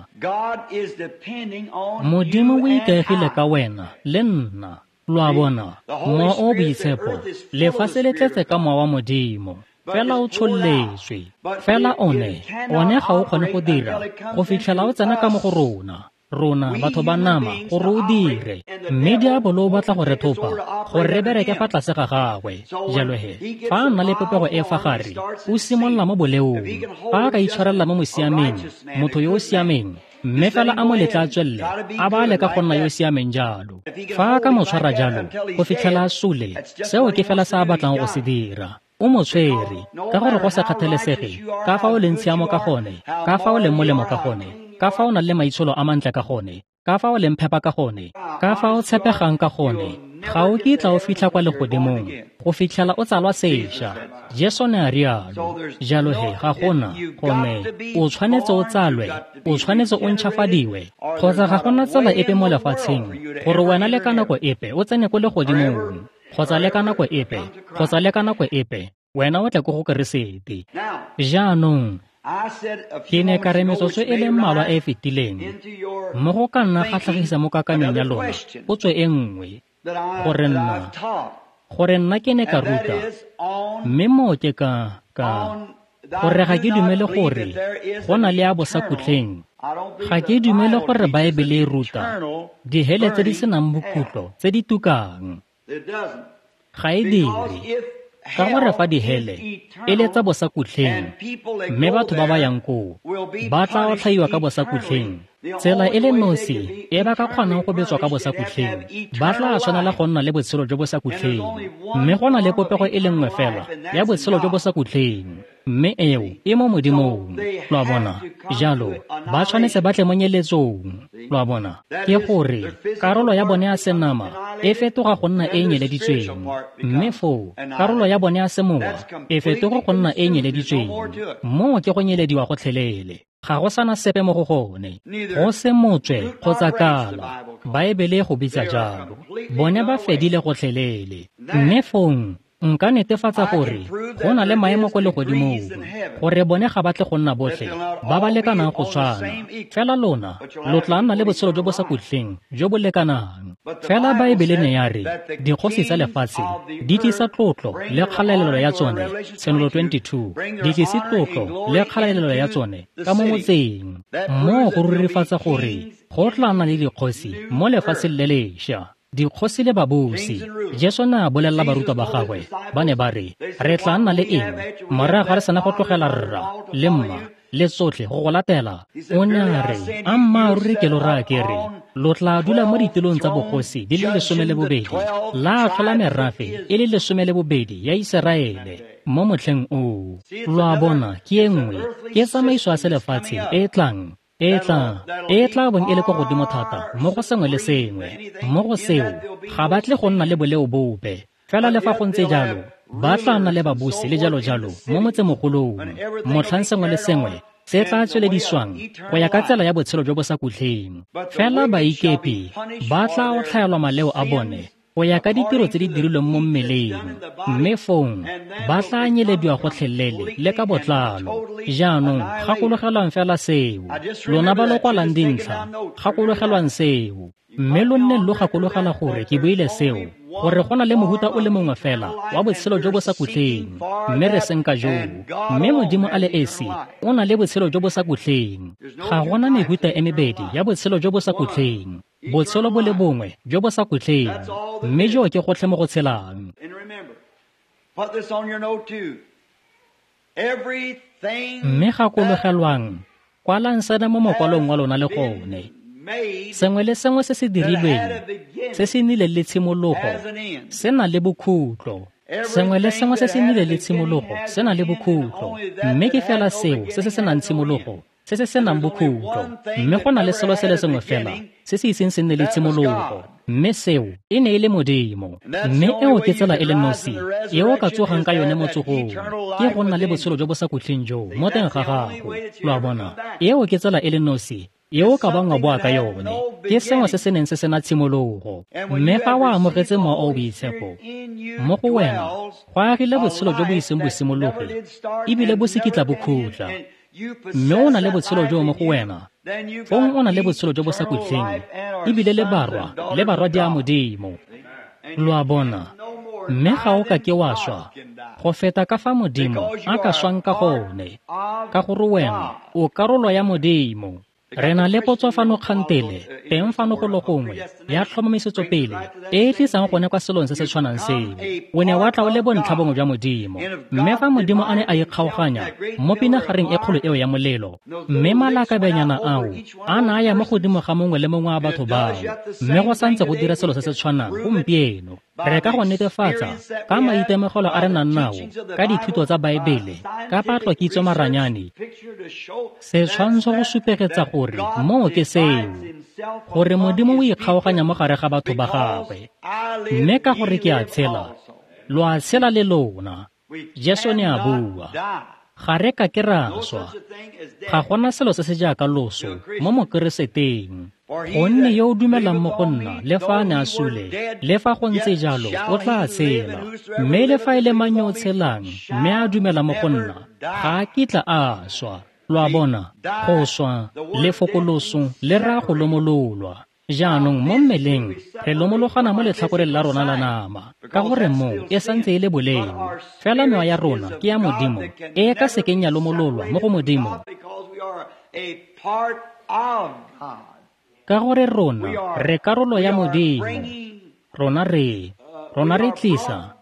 modimo o ikaegile ka wena le nna lwa bona moa o boitshepo lefatshe le tletse ka moa wa modimo fela o tsholletswe fela one ga o kgone go dira go fitlhela o tsena ka mo go rona batho ba nama gore o dire mme diabolo o batla go re thopa gore re bereke fa tlase ga gagwe jalo fa a nna le popego e fa gare o simolola mo boleong fa a ka itshwarelela mo mosiameng motho yo o siameng mme fela a mo letla a tswelele a ba leka go nna yo o siameng jalo fa a ka mo tshwara jalo go fitlhela a sule seo ke fela sa a batlang go se dira o mo tshwere ka gore go sa kgathalesege ka fa o leng tshiamo ka gone ka fa o leng molemo ka gone ka fa o na le maitsholo a mantle ka gone ka fa o leng phepa ka gone ka fa o tshepegang ka gone ga o kitla o fitlha kwa legodimong go fitlhela o tsalwa sešwa Jesu ne a rialo jalo ga gona gone o tshwanetse o tsalwe o tshwanetse o ntšhafadiwe kgotsa ga gona tsela epe mo lefatsheng gore wena le ka nako epe o tsene ko legodimong kgotsa le ka nako epe wena o tle ko go keresete jaanong ke ne ka re metsotso e le mmalwa e fetileng mo go ka nna kgatlhagisa mo kakanyong ya lona potso e nngwe gore nna ke ne ka ruta mme mo ke ka gore ga ke dumele gore go na le a bosakutlheng ga ke dumele gore baebele e ruta dihele tse di senang bokhutlo tse di tukang ga e dire ka gore fa dihele e le tsa bosakutlheng mme batho ba ba yang koo ba tla otlhaiwa ka bosakutlheng tsela e le nosi e ba ka kgonang go betswa ka bosakutlheng ba tla tshwanela go nna le botshelo jo bo sa kutlheng mme go na le popego e le nngwe fela ya botshelo jo bo sa kutlheng mme eo e mo modimong lwa bona jalo ba tshwanetse ba tle mo nyeletsong lwa bona ke gore karolo ya bone ya senama e fetoga go nna e nyeleditsweng mme foo karolo ya bone ya semowa e fetoga go nna e nyeleditsweng mo ke go nyelediwa go tlhelele ga go sana sepe mo go gone go se motswe kgotsa kala baebele go bitsa jalo bone ba fedile go tlhelele mme fong nka netefatsa gore go na le maemo ko legodimong gore bone ga batle go nna botlhe ba ba lekanang go tshwana fela lona lo tla nna le botshelo jo bo sa kutlheng jo bo lekanang fela baebele ne ya re dikgosi tsa lefatshe di tlisa tlotlo le kgalaelelo ya tsone Tsenolo 22 di tlise tlotlo le kgalaelelo ya tsone ka mo motseng mo go rurifatsa gore go tla nna le dikgosi mo lefatsheng le lešwa dikgosi le babusi Jesu na bolelela barutwa ba gagwe ba ne ba re re tla nna le eng morago ga re sana go tlogela rra le mma le tsotlhe go go latela o ne a re a mmaaruri ke lo raya ke re lo tla dula mo ditilong tsa bogosi di le 12 la tlhola merafe e le 12 ya Iseraele mo motlheng o lwa bona ke engwe ke tsamaiso ya selefatshe e tla bong e le ko godimo thata mo go sengwe le sengwe mo go seo ga batle go nna le boleo bope fela le fa go ntse jalo ba tla nna le babusi le jalo mo motsemogolong motlhang sengwe le sengwe se tla tswelediswang go ya ka tsela ya botshelo jo bo sa kutlheng fela baikepi ba tla otlhaelwa maleo a bone go ya ka ditiro tse di dirilweng mo mmeleng mme fong ba tla nyelediwa go tlhelele le ka botlalo jaanong gakologelwang fela seo lona ba lo kwalang dintlha gakologelwang seo mme lo nne lo gakologela gore ke buile seo gore go na le mohuta o le mongwe fela wa botshelo jo bo sa kutlheng mme re senka joo mme modimo a le esi o na le botshelo jo bo sa kutlheng ga gona mehuta e mebedi ya botshelo jo bo sa kutlheng botshelo bo le bongwe jo bo sa kutlheng mme jo ke gotlhe mo go tshelang mme gakologelwang kwalang sana mo mokwalong wa lona le gone sengwe le sengwe se se dirilweng se se nnile le tshimologo se na le bokhutlo sengwe le sengwe se se nnile le tshimologo se na le bokhutlo mme ke fela seo se se senang tshimologo se se senang bokhutlo mme go na le selo se le sengwe fela se se iseng se nne le tshimologo mme seo e ne e le modimo mme eo ke tsela e le nosi eo ka tsogang ka yone mo tsogong ke go nna le botshelo jo bo sa kutlheng jo mo teng ga gago lwa bona eo ke tsela e le nosi eo ka bangwa boa ka yone ke sengwe se se neng se sena tshimologo mme fa o amogetse mowa o boitshepo mo go wena go agile botshelo jo bo iseng bo simologe ebile bo se kitla bo khutla mme o na le botshelo jo mo go wena fong o na le botshelo jo bo sa kutlheng ebile le barwa di a modimo lwa bona mme ga o ka ke wa swa go feta ka fa modimo a ka swang ka gone ka gore wena o karolo ya modimo re na le potsofano kgantele teng fano go lo gongwe ya tlhomamisetso pele e tlisang gone kwa selong se se tshwanang seo o ne wa tla o le bontlhabongwe jwa modimo mme fa modimo a ne a ikgaoganya mo pinagareng e kgolo eo ya molelo mme malakabenyana ao a naya mo godimo ga mongwe le mongwe wa batho bao mme go santse go dira selo se se tshwanang gompieno re ka go netefatsa ka maitemogelo a re nang nao ka dithuto tsa baebele ka patlo kitso maranyane se tshwantsho go supegetsa gore mo ke seo gore modimo o ikgaoganya mo gare ga batho ba gagwe mme ka gore ke a tshela lo a tshela le lona Jesu ne a bua ga re ka ke raswa ga gona selo se se jaaka loso mo mokereseteng gonne yo o dumelang mo go nna le fa a ne a sule le fa go ntse jalo o tla tshela mme le fa e le mang yo o tshelang mme a dumela mo go nna ga a kitla a swa lwa bona go swa le fokoloso le ra go lomololwa jaanong mo mmeleng re lomologana mo letlhakoreng la rona la nama ka gore mo e santse e le boleng fela mewa ya rona ke ya modimo e ka sekeng ya lomololwa mo go modimo ka gore rona re karolo ya modimo rona re tlisa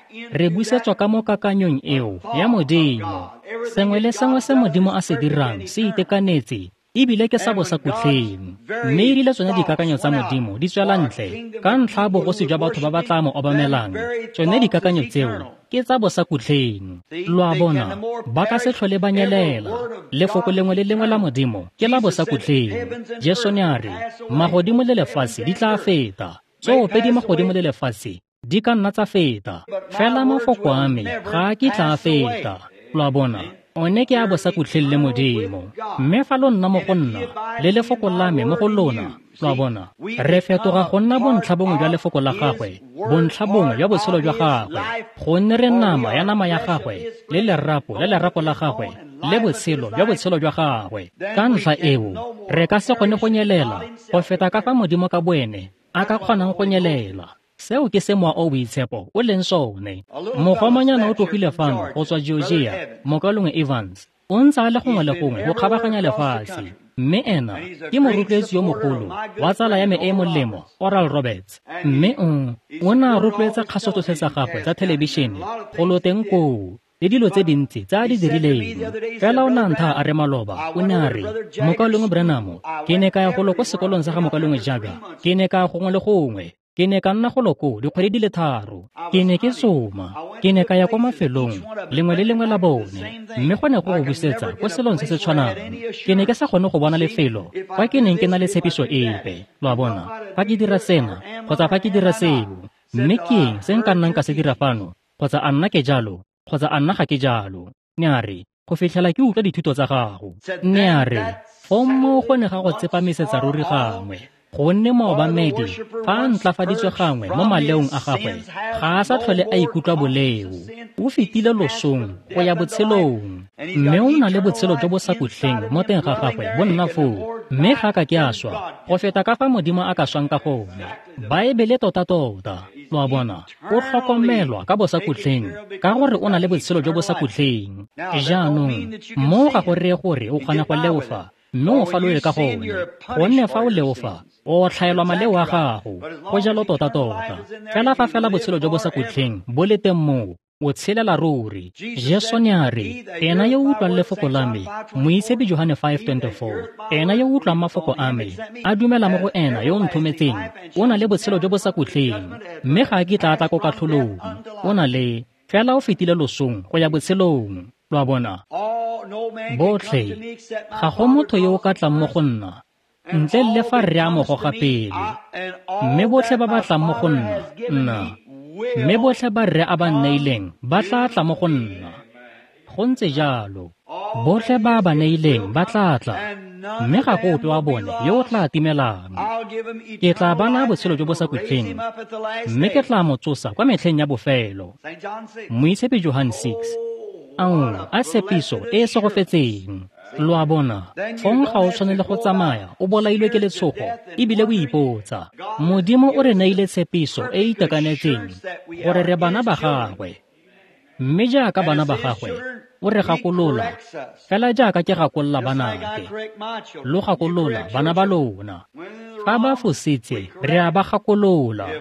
re busetswa ka mo kakanyong eo ya Modimo. Sengwe le sengwe se Modimo a se dirang se itekanetse ebile ke sa bosakutleng, mme e rile tsone dikakanyo tsa Modimo di tswela ntle ka ntlha bogosi jwa batho ba ba tla mo obamelang. Tsone dikakanyo tseo ke tsa bosakutleng. Lo a bona, ba ka se tlhole ba nyelela. Lefoko lengwe le lengwe la Modimo ke la bosakutleng. Jesu ne a re, magodimo le lefatshe di tla feta, tsoopedi magodimo le lefatshe di ka nna tsa feta, fela mafoko a me ga a kitla a feta. Lo a bona, one ke a bosakutleng le Modimo, mme fa lo nna mo go nna le lefoko la me mo go lona, lo a bona, re fetoga go nna bontlha bongwe jwa lefoko la gagwe, bontlha bongwe jwa botshelo jwa gagwe, gonne re nama ya nama ya gagwe le lerapo la gagwe le botshelo jwa gagwe. Ka ntlha eo re ka se kgone go nyelela go feta ka fa Modimo ka boene a ka kgonang go nyelela. Seo ke se moa o boitshepo o leng sone. Mogomanyana o tlogile fano go tswa Georgia, Mokalongo Evans, o ntse a le gongwe le gongwe go kgabaganya lefatshe, mme ena ke morotloetsi yo mogolo wa tsala ya me e molemo Oral Roberts, mme o ne a rotloetsa kgaso tsotlhe tsa gagwe tsa thelebišene go lo teng koo le dilo tse dintsi tsa a di dirileng. Fela o nantha a re maloba o ne a re, Mokalongo Branham, ke ne ka ya golo ko sekolong sa ga Mokalongo Jaga, ke ne ka gongwe le gongwe, ke ne ka nna go loko dikgwedi di le 3, ke ne ke soma, ke ne ka ya kwa mafelong lengwe le lengwe la bone, mme go ne go go busetsa ko selong se se tshwanang. Ke ne ke sa kgone go bona lefelo fa ke neng ke na le tshepiso epe. Lo a bona, fa ke dira sena kgotsa fa ke dira seo, mme ke eng se nka nnang ka se dira fano, kgotsa a nna ke jalo kgotsa a nna ga ke jalo. Ne a re, go fitlhela ke utlwa dithuto tsa gago. Ne a re, go mo go ne ga go tsepamisetsa ruri gangwe, gonne maobamedi fa a ntlafaditswe gangwe mo maleong a gagwe ga a sa tlhole a ikutlwa boleo. O fetile losong go ya botshelong, mme o na le botshelo jo bo sa kutleng mo teng ga gagwe bo nna foo, mme ga ka ke a swa go feta ka fa Modimo a ka swang ka gone. Baebele tota-tota, lo a bona, o tlhokomelwa ka bosakutleng ka gore o na le botshelo jo bo sa kutleng. Jaanong mo ga go reye gore o kgona go leofa, mme o falole ka gone, gonne fa o leofa o tlhaelwa maleo a gago, go jalo tota-tota. Fela fa fela botshelo jo bo sa kutleng bo le teng moo, o tshelela ruri. Jesu ne a re, ena yo utlwang lefoko la me, Moisebi Johane 5:24, ena yo utlwang mafoko a me, a dumela mo go ena yo nthometseng, o na le botshelo jo bo sa kutleng, mme ga a kitla a tla ko katlholong. O na le, fela o fetile losong go ya botshelong. Lo a bona, botlhe ga go motho yo o ka tlang mo go nna ntle le fa re a mo goga pele, mme botlhe ba ba tlang mo go nna, mme botlhe ba rre a ba nneileng ba tla tla mo go nna. Go ntse jalo, botlhe ba ba neileng ba tla tla, mme ga go ope wa bone yo o tla timelang. Ke tla bana botshelo jo bo sa kutleng, mme ke tla mo tsosa kwa metlheng ya bofelo. Moisebi Johane 6, a tshepiso e e segofetseng. Lo a bona, fong ga o tshwanele go tsamaya o bolailwe ke letshogo ebile o ipotsa. Modimo o re neile tshepiso e e itekanetseng gore re bana ba gagwe, mme jaaka bana ba gagwe o re gakolola, fela jaaka ke gakolola banake. Lo gakolola bana ba lona. Fa ba fositse re a ba gakolola.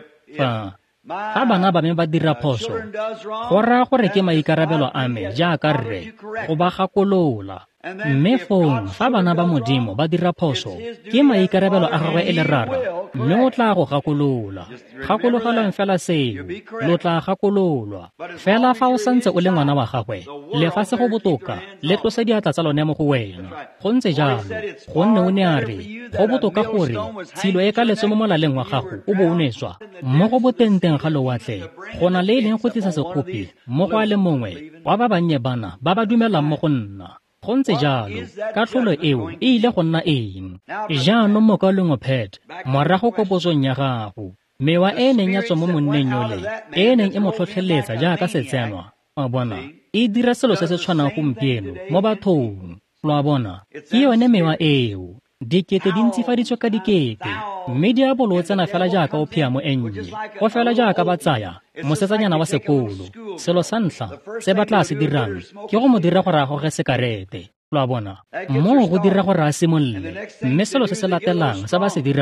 Fa bana ba me ba dira phoso, go raya gore ke maikarabelo a me jaaka rre go ba gakolola. Mme fa bana ba Modimo ba dira phoso, ke maikarabelo a gagwe e le rara, mme o tla go gakolola. Gakologelwang fela seo, lo tla gakololwa. Fela fa o santse o le ngwana wa gagwe, lefatshe go botoka le tlose diatla tsa lone mo go wena. Go ntse jalo, gonne o ne a re, go botoka gore tshilo e ka letswe mo molaleng wa gago o bo o neswa mo go botenteng ga lowatle, go na le e leng go tlisa sekgopi mo go a le mongwe wa ba bannye bana ba ba dumelang mo go nna. Go ntse jalo, katlholo eo e ile go nna eng? Jaanong Mokalongo Pat, morago ko potsong ya gago, mewa e neng ya tswa mo monneng yole, e neng e mo tlhotlheletsa jaaka setsenwa, a bona, e dira selo se se tshwanang gompieno mo bathong. Lo a bona, ke yone mewa eo. Dikete di ntsifaditswe ka dikete, mme diabolo o tsena fela jaaka o phea mo ennye, go fela jaaka ba tsaya mosetsanyana wa sekolo. Selo sa ntlha se ba tla se dirang ke go mo dira gore a goge sekarete. Lo a bona, mo go dira gore a simolole, mme selo se se latelang se ba se dirang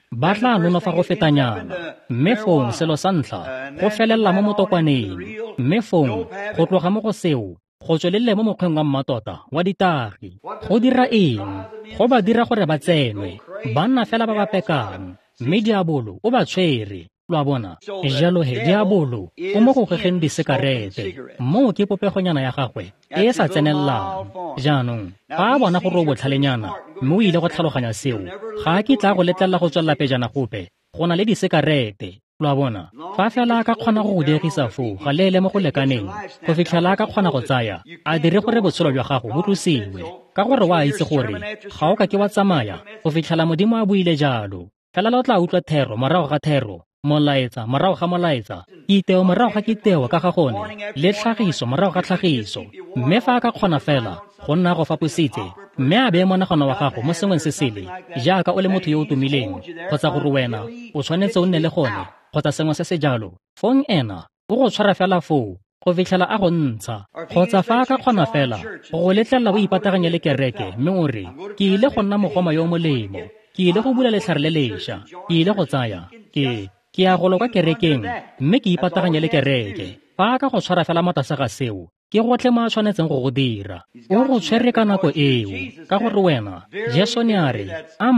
ba tla nonofa go fetanyana, mme fong selo sa ntlha go felelela mo motokwaneng, mme fong go tloga mo go seo go tswelele mo mokgweng wa mmatota wa ditagi. Go dira eng? Go ba dira gore ba tsenwe, banna fela ba ba pekang, mme diabolo o ba tshwere. Lwa bona, jalo he diabolo o mo go gogeng disekarete, mo ke popegonyana ya gagwe e sa tsenelelang. Jaanong fa a bona gore o botlhalenyana, mme o ile go tlhaloganya seo, ga a kitla go letlelela go tswelela pejana gope go na le disekarete. Lwa bona, fa fela a ka kgona go diegisa foo ga leele mo go lekaneng, go fitlhela a ka kgona go tsaya a dire gore botshelo jwa gago bo tlosiwe, ka gore wa itse gore ga o ka ke wa tsamaya go fitlhela Modimo a buile jalo. Fela lo tla utlwa thero morago ga thero, molaetsa morago ga molaetsa, kiteo morago ga kiteo ka ga gone, le tlhagiso morago ga tlhagiso. Mme fa a ka kgona fela go nna go fapositse, mme a beye monagano wa gago mo sengweng se sele, jaaka o le motho yo o tumileng, kgotsa gore wena o tshwanetse o nne le gone, kgotsa sengwe se se jalo, fong ena o go tshwara fela foo go fitlhela a go ntsha. Kgotsa fa a ka kgona fela go letlelela o ipataganye le kereke, mme o re ke ile go nna mogoma yo molemo, ke ile go bula letlhare le lešwa, ke ile go tsaya ke a golo kwa kerekeng, mme ke ipataganye le kereke. Fa a ka go tshwara fela matasa ga seo, ke gotlhe mo a tshwanetseng go go dira. O go tshwere ka nako eo, ka gore wena Jesone a re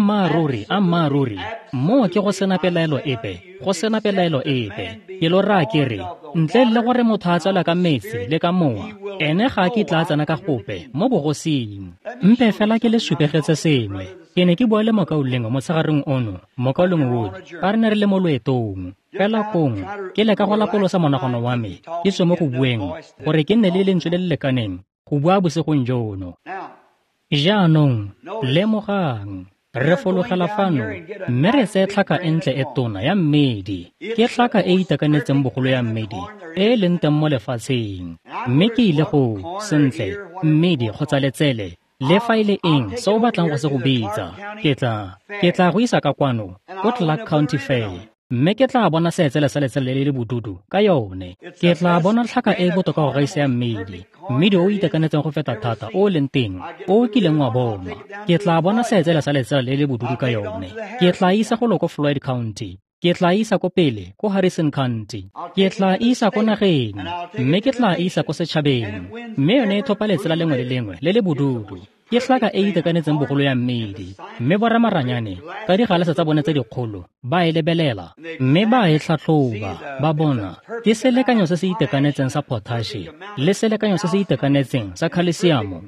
ammaruri mo ke go sena pelaelo epe, go sena pelaelo epe. Ke lo raya ke re ntle le gore motho a tswela ka metsi le ka mowa, ene ga ke tla tsena ka gope mo bogosing. Mpe fela ke le supegetse sengwe, ke ne ke bua le mokaoleng motshegareng ono, mokaoleng wood, ka re ne re le mo loetong. Fela kong ke le ka go lapolosa monagano wa me ke tswe mo go bueng gore ke nne le lentswe le le lekaneng go bua bosegong jono. Jaanong lemogang re fologela fano, mme re tseye tlhaka e ntle e tona ya mmedi, ke tlhaka e itekanetseng bogolo ya mmedi e leng teng mo lefatsheng. Mme ke ile go sentle mmedi kgotsa letsele le fa ile eng se o batlang go se go bitsa, ke tla go isa ka kwano ko Clark County Fair, mme ke tla bona seetsele sa letsele le le bodudu ka yone. Ke tla bona tlhaka e botoka go gaisa ya mmedi o itekanetseng go feta thata o leng teng o kileng wa bona. Ke tla bona seetsele sa letsele le le bodudu ka yone. Ke tla isa go loko Floyd County, ke tla isa ko pele ko Harrison County, ke tla isa ko nageng, mme ke tla isa ko setšhabeng, mme yone e thopa letsela lengwe le lengwe le le bodudu. Ke tlhaka e itekanetseng bogolo ya mmedi, mme boramaranyane ka digalase tsa bone tse dikgolo ba e lebelela, mme ba e tlhatlhoba, ba bona ke selekanyo se se itekanetseng sa potassium le selekanyo se se itekanetseng sa calcium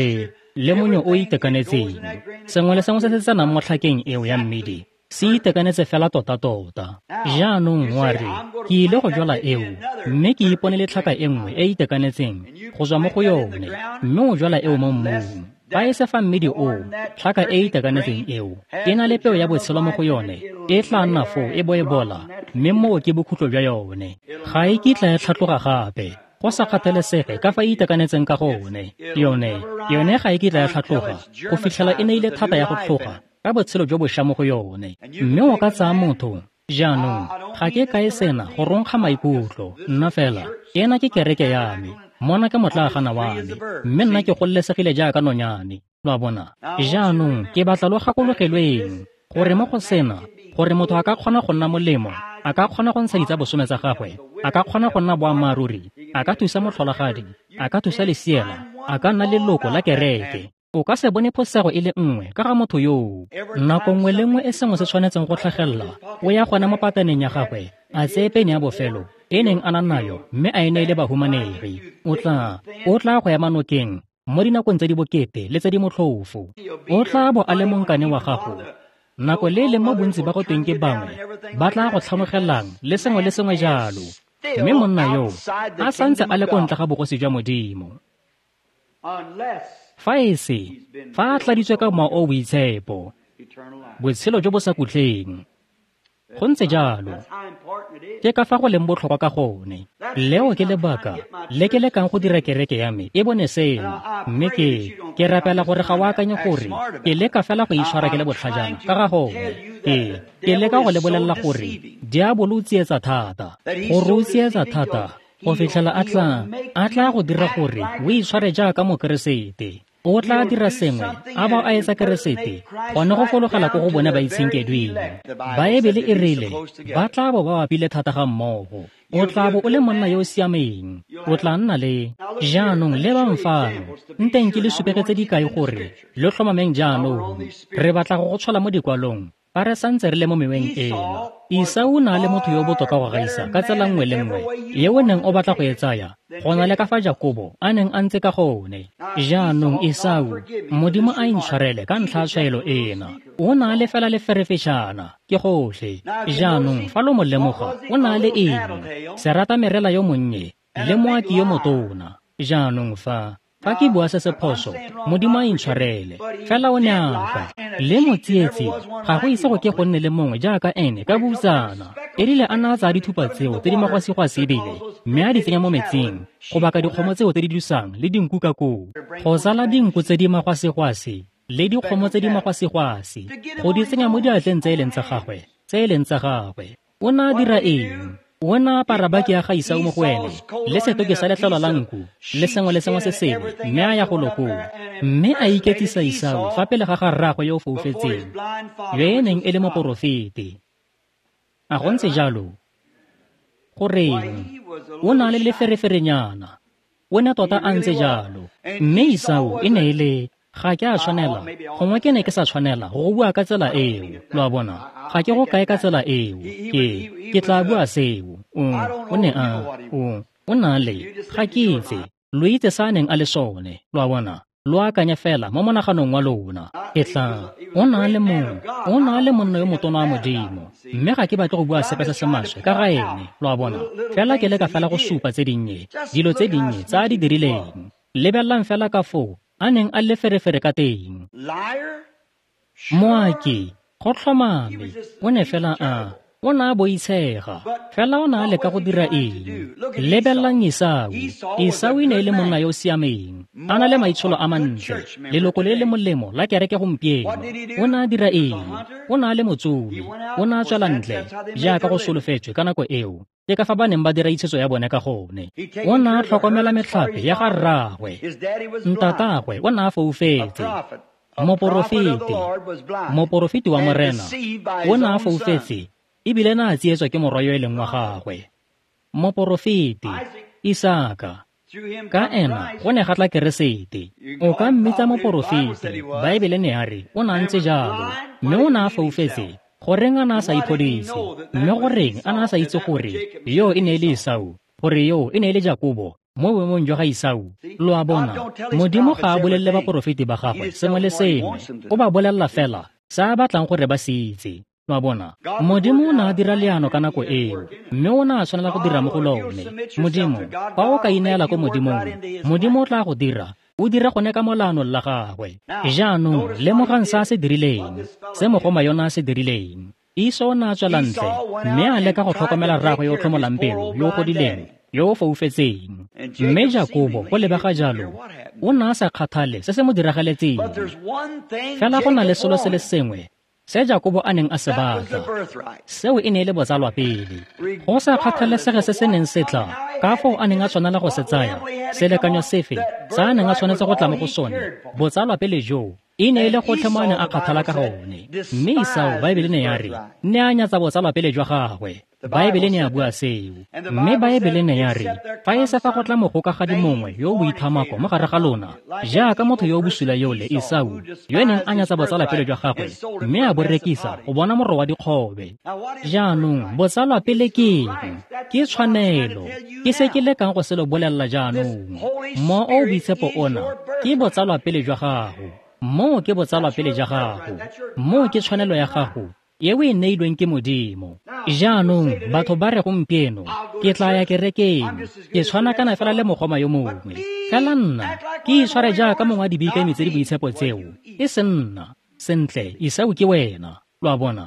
le monyo o itekanetseng. Sengwe le sengwe se se tsenang mo tlhakeng eo ya mmedi se itekanetse fela tota. Jaanong wa re ke ile go jwala eo, mme ke ipone le tlhaka e nngwe e itekanetseng go tswa mo go yone, mme o jwala eo mo mmung. Fa e se fa mmedi o tlhaka e itekanetseng eo e na le peo ya botshelo mo go yone, e tla nna foo e bo e bola, mme moo ke bokhutlo jwa yone. Ga e kitla e tlhatloga gape, go sa kgathalesege ka fa e itekanetseng ka gone. Yone ga e kitla e tlhatloga go fitlhela e ne ile thata ya go tlhoga ka botshelo jo bošwa mo go yone. Mme o ka tsaya motho jaanong, ga ke kae sena go ronkga maikutlo, nna fela ena ke kereke ya me, mona ke motlagana wa me, mme nna ke gololesegile jaaka nonyane. Lwa bona, jaanong ke batla lo gakologelweng gore mo go sena gore motho a ka kgona go nna molemo, a ka kgona go ntsha ditsa bosome tsa gagwe, a ka kgona go nna boammaaruri, a ka thusa motlholagadi, a ka thusa lesiela, a ka nna leloko la kereke. O ka se bone phosego e le nngwe ka ga motho yoo. Nako nngwe le nngwe e sengwe se tshwanetseng go tlhagelela, o ya gona mo pataneng ya gagwe a tseye pene ya bofelo e neng a na nayo, mme a e neele bahumanegi. O tla go ya manokeng mo dinakong tse di bokete le tse di motlhofo. O tla bo a le monkane wa gago nako le le mo bontsi ba go tweng ke bangwe ba tla go tlhamogelang le sengwe jalo, mme monna yoo a santse a le ko ntle ga bogosi jwa Modimo. Fa a tladitswe ka mowa o boitshepo, botshelo jo bo sa kutleng. Go ntse jalo, ke ka fa go leng botlhokwa ka gone. Leo ke lebaka le ke lekang go dira kereke ya me e bone seno, mme ke rapela gore ga o akanye gore ke leka fela go itshwara ke le botlhajana ka ga gone. Ke leka go le bolelela gore diabolo o tsietsa thata, gore o tsietsa thata go fitlhela a tla go dira gore o itshware jaaka mokeresete. o tla dira sengwe a ba a etsa keresete gone go fologela ko go bone ba itshenkedile. Baebele e rile ba tla bo ba bapile thata ga mmogo. O tla bo o le monna yo o siameng, o tla nna le jaanong le ba mfano nteng ke le supegetse dikai gore le tlhomameng jaanong re batla go tshola mo dikwalong ba re santse re le mo meweng ena. Isau na le motho yo botoka go gaisa ka tsela nngwe le nngwe yeo neng o batla go e tsaya go na le ka fa Jakobo a neng a ntse ka gone. Jaanong Isau Modimo a intshwarele ka ntlha ya tshwaelo ena. O na le fela le ferefešana ke gotlhe. Jaanong fa lo mo lemoga o na le eng serata merela yo monnye le moaki yo motona. Jaanong fa ke bua se sephoso Modimo a intshwarele fela o ne aga le motsietsi ga go ise go ke go nne le mongwe jaaka ene ka butsana. Erile a na tsa dithupa tseo tse di magwasigwasi ebile mme a di tsenya mo metsing go baka dikgomo tseo tse di dusang le dinku ka koo, go sala dinku tse di magwasigwasi le dikgomo tse di magwasigwasi go di tsenya mo diatleng tse e leng tsa gagwe. O na dira eng? O na parabaki ya ga Isau mo go ene le setoke sa letlalo la nku le sengwe se sengwe mme a ya go lokola. Mme a iketsisa Isau fa pele ga rraagwe yo o foufetseng yo e neng e le moporofete. A go ntse jalo goreng? O na le lefereferenyana, o ne tota a ntse jalo. Mme Isau e ne e le ga ke a tshwanela gongwe ke ne ke sa tshwanela go bua ka tsela eo. Lo a bona ga ke go kae ka tsela eo, ke tla bua seo. O ne o na le ga ke itse lo itse sa neng a le sone. Lo a bona lo akanya fela mo monaganong wa lona. Ke tla o na le monna yo motona wa Modimo, mme ga ke batle go bua sepe se se maswe ka ga ene. Lo a bona fela ke le ka fela go supa tse dinnye, dilo tse dinnye tsa di dirileng. Lebellang fela ka foo a neng a le ferefere ka teng. Moaki go tlhomame o ne fela o na boitshega fela o na le ka go dira eng. Lebellang Isau e ne e le monna yo o siameng, a na le maitsholo a mantle, leloko le le molemo la kereke gompieno. O na dira eng? O na le motsumi, o na tswela ntle jaaka go solofetswe ka nako eo. Ke ka fa ba neng ba dira itshetso ya bone ka gone. O na tlhokomela metlhape ya ga rraagwe. Ntatagwe o na foufetse. Moporofete wa morena o na foufetse ebile na a tsietswa ke morwa yo e leng wa gagwe. Moporofete Isaka ka ena go ne gatla keresete. O ka mmitsa moporofete, Baebele ne a re o na ntse jalo, mme o na a foufetse. Goreng a na sa iphodise, mme goreng a na sa itse gore yo e ne le Isau, gore yo e ne le Jakobo mo boemong jwa ga Isau. Lo a bona Modimo ga a bolelele baporofete ba gagwe sengwe le sengwe, o ba bolelela fela sa a batlang gore ba se itse. Lo a bona Modimo o na a dira leano ka nako eo, mme o na a tshwanela go dira mo go lone. Modimo fa o ka ineela ko Modimong, Modimo o tla go dira, o dira gone ka molano la gagwe. Jaanong lemogang sa se dirileng, se mogoma yona se dirileng. Iso o na a tswela ntle, mme a leka go tlhokomela rraagwe yo o tlhomolang pelo, yo o godileng, yo o foufetseng. Mme Jakobo go lebega jalo o na a sa kgathale se se mo diragaletseng. Fela go na le selo se le sengwe se Jakobo a neng a se batla, seo e ne le botsalwa pele. Go sa kgathalesege se se neng se tla ka foo a neng a tshwanela go se tsaya. Selekanyo sefe sa a neng a tshwanetse go tla mo go sone, botsalwa pele jo e ne e le gotlhe mo a neng a kgathala ka gone. Mme Isau Baebele ne ya re ne a nyatsa botsalwa pele jwa gagwe. Baebele ne a bua seo, mme Baebele ne ya re fa e se fa go tla mogokagadi mongwe yo o boithamako mo gare ga lona jaaka motho yo o bosula yole Isau, yo e neng a nyatsa botsalwa pele jwa gagwe mme a bo rekisa go bona morro wa dikgobe. Jaanong botsalwa pele ke eng? Ke tshwanelo. Ke se ke lekang go se lo bolelela jaanong. Mo o boitshepo ona ke botsalwa pele jwa gago, mo ke botsalwa pele jwa gago, mo ke tshwanelo ya gago yeo e neilweng ke Modimo. Jaanong batho ba re gompieno ke tla ya kerekeng, ke tshwana kana fela le mogoma yo mongwe. Fela nna ke itshware jaaka mongwe wa dibikemi tse di boitshepo tseo, e se nna sentle Isau ke wena. Lo a bona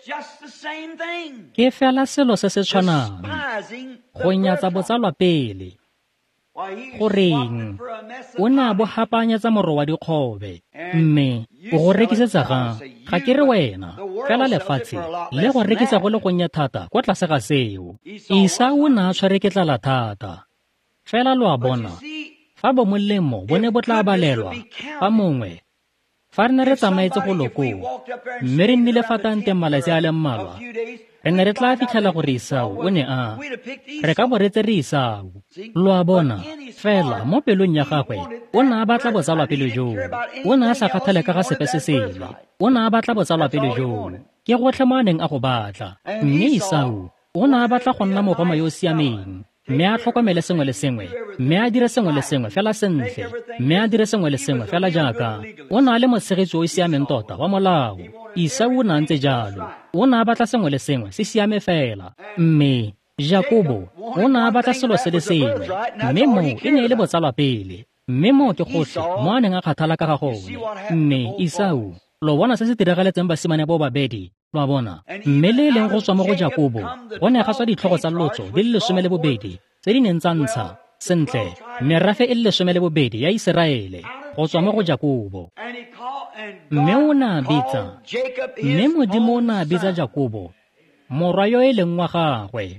ke fela selo se se tshwanang, go nyatsa botsalwa pele. Goreng o ne a bo gapanyetsa morro wa dikgobe, mme o go rekisetsa ga ke re wena fela lefatshe le go rekisa go le gonnya thata kwa tlase ga seo. Isau o ne a tshwere ke tlala thata. Fela lo a bona fa bo molemo bo ne bo tla balelwa fa mongwe fa re ne re tsamaetse go lokong mme re nnile fa tante malatsi a le mmalwa re ne re tla fitlhela gore Isau o ne a re ka bo re tse re Isau lo a bona fela mo pelong ya gagwe o ne a batla botsalwa pele joo o ne a sa kgathale ka ga sepe se sengwe o ne a batla botsalwa pele joo ke gotlhe mo a neng a go batla mme Isau o ne a batla go nna mogoma yo o siameng mme a tlhokomele sengwe le sengwe mme a dire sengwe le sengwe fela sentle mme a dire sengwe le sengwe fela jaaka o ne a le motshegetsi o o siameng tota wa molao Isau o ne a ntse jalo o ne a batla sengwe le sengwe se siame fela mme Jakobo o ne a batla selo se le sengwe mme mo e ne e le botsalwa pele mme mo ke gotlhe mo a neng a kgathala ka ga gone mme Isau lo bona se se diragaletseng basimane bo babedi lo bona mme le leng go tswa mo go Jakobo go ne ga tswa ditlhogo tsa lotso di le 12 tse di neng tsa ntsha sentle merafe e le 12 ya Iseraele go tswa mo go Jakobo mme o ne a bitsa mme Modimo o ne a bitsa Jakobo morwa yo e leng wa gagwe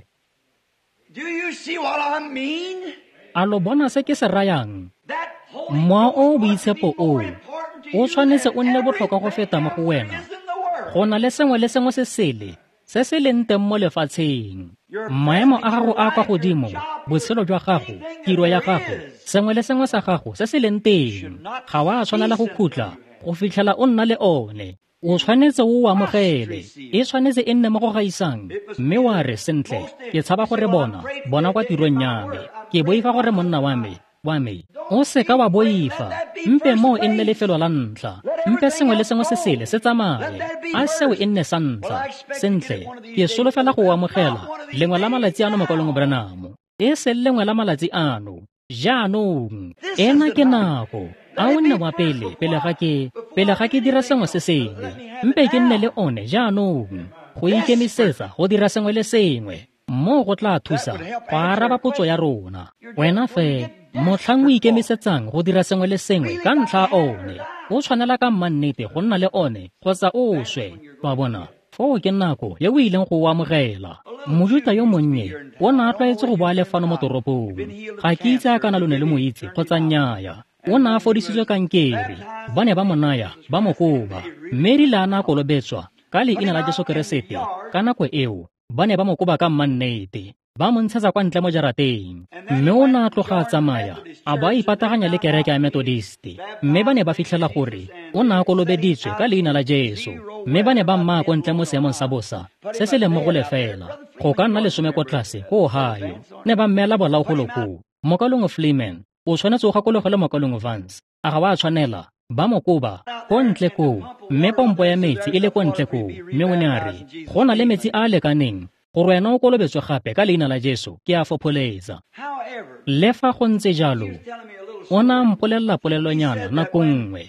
a lo bona se ke se rayang moa o boitshepo o tshwanetse o nne botlhokwa go feta mo go wena go na le sengwe se sele se se leng teng mo lefatsheng maemo a gago a kwa godimo botshelo jwa gago tiro ya gago sengwe le sengwe sa gago se se leng teng ga wa tshwanela go khutla go fitlhela o nna le one o tshwanetse o amogele e tshwanetse e nne mo go gaisang mme wa re sentle ke tshaba gore bona kwa tirong ya me ke boifa gore monna wa me o seka wa boifa mpe mo e nne lefelo la ntlha mpe sengwe le sengwe se sele se tsamaye a seo e nne sa ntlha sentle ke solofela go amogela lengwe la malatsi ano makwalong Branham e se lengwe la malatsi ano jaanong ena ke nako a o nne wa pele ga ke dira sengwe se sele mpe ke nne le one jaanong go ikemisetsa go dira sengwe le sengwe mo go tla thusa go araba potso ya rona wena fe motlhang o ikemisetsang go dira sengwe le sengwe ka ntlha one o tshwanela ka mmannete go nna le one kgotsa o swe wa bona foo ke nako ye o ileng go o amogela mojuta yo monnye o ne a tlwaetse go boa lefano mo toropong ga ke itse a kana lone le mo itse kgotsa nnyaya o ne a fodisitswe kankere ba ne ba mo naya ba mo koba mme rile a ne a kolobetswa ka leina la Jesu Keresete ka nako eo ba ne ba mo koba ka mmannete ba mo ntshetsa kwa ntle mo jarateng mme o ne a tloga a tsamaya a ba ipataganya le kereke ya Methodist mme ba ne ba fitlhela gore o ne a kolobeditswe ka leina la Jesu mme ba ne ba mmaa ko ntle mo seemong sa bosa se se leng mo go lefela go ka nna 10 ko tlase ko Ohio ne ba mmela bolao go loko mokalong Fleeman o tshwanetse o gakologele mokalong Vance a ga wa tshwanela ba mo koba ko ntle ko mme pompo ya metsi e le ko ntle ko mme o ne a re go na le metsi a lekaneng gore wena o kolobetswe gape ka leina la Jesu ke a fopholetsa le fa go ntse jalo o ne a mpolelela polelonyana nako nngwe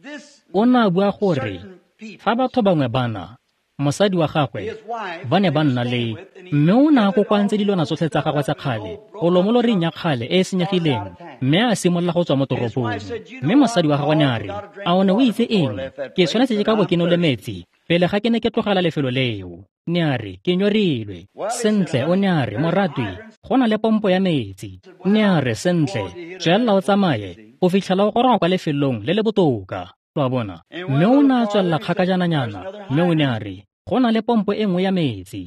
o ne a bua gore fa batho bangwe bana mosadi wa gagwe ba ne ba nna le mme o ne a kokoantse dilwana tsotlhe tsa gagwe tsa kgale go lomoloring ya kgale e e senyegileng mme a simolola go tswa mo toropong mme mosadi wa gagwe ne a re a o ne o itse eng ke tshwanetse ke ka bo ke no le metsi pele ga ke ne ke tlogela lefelo leo ne a re ke nyorilwe sentle o ne a re moratwi go na le pompo ya metsi ne a re sentle tswelela o tsamaye go fitlhela o goroga kwa lefelong le le botoka wa bona mme o ne a tswelela kgakajananyana mme o ne a re go na le pompo e nngwe ya metsi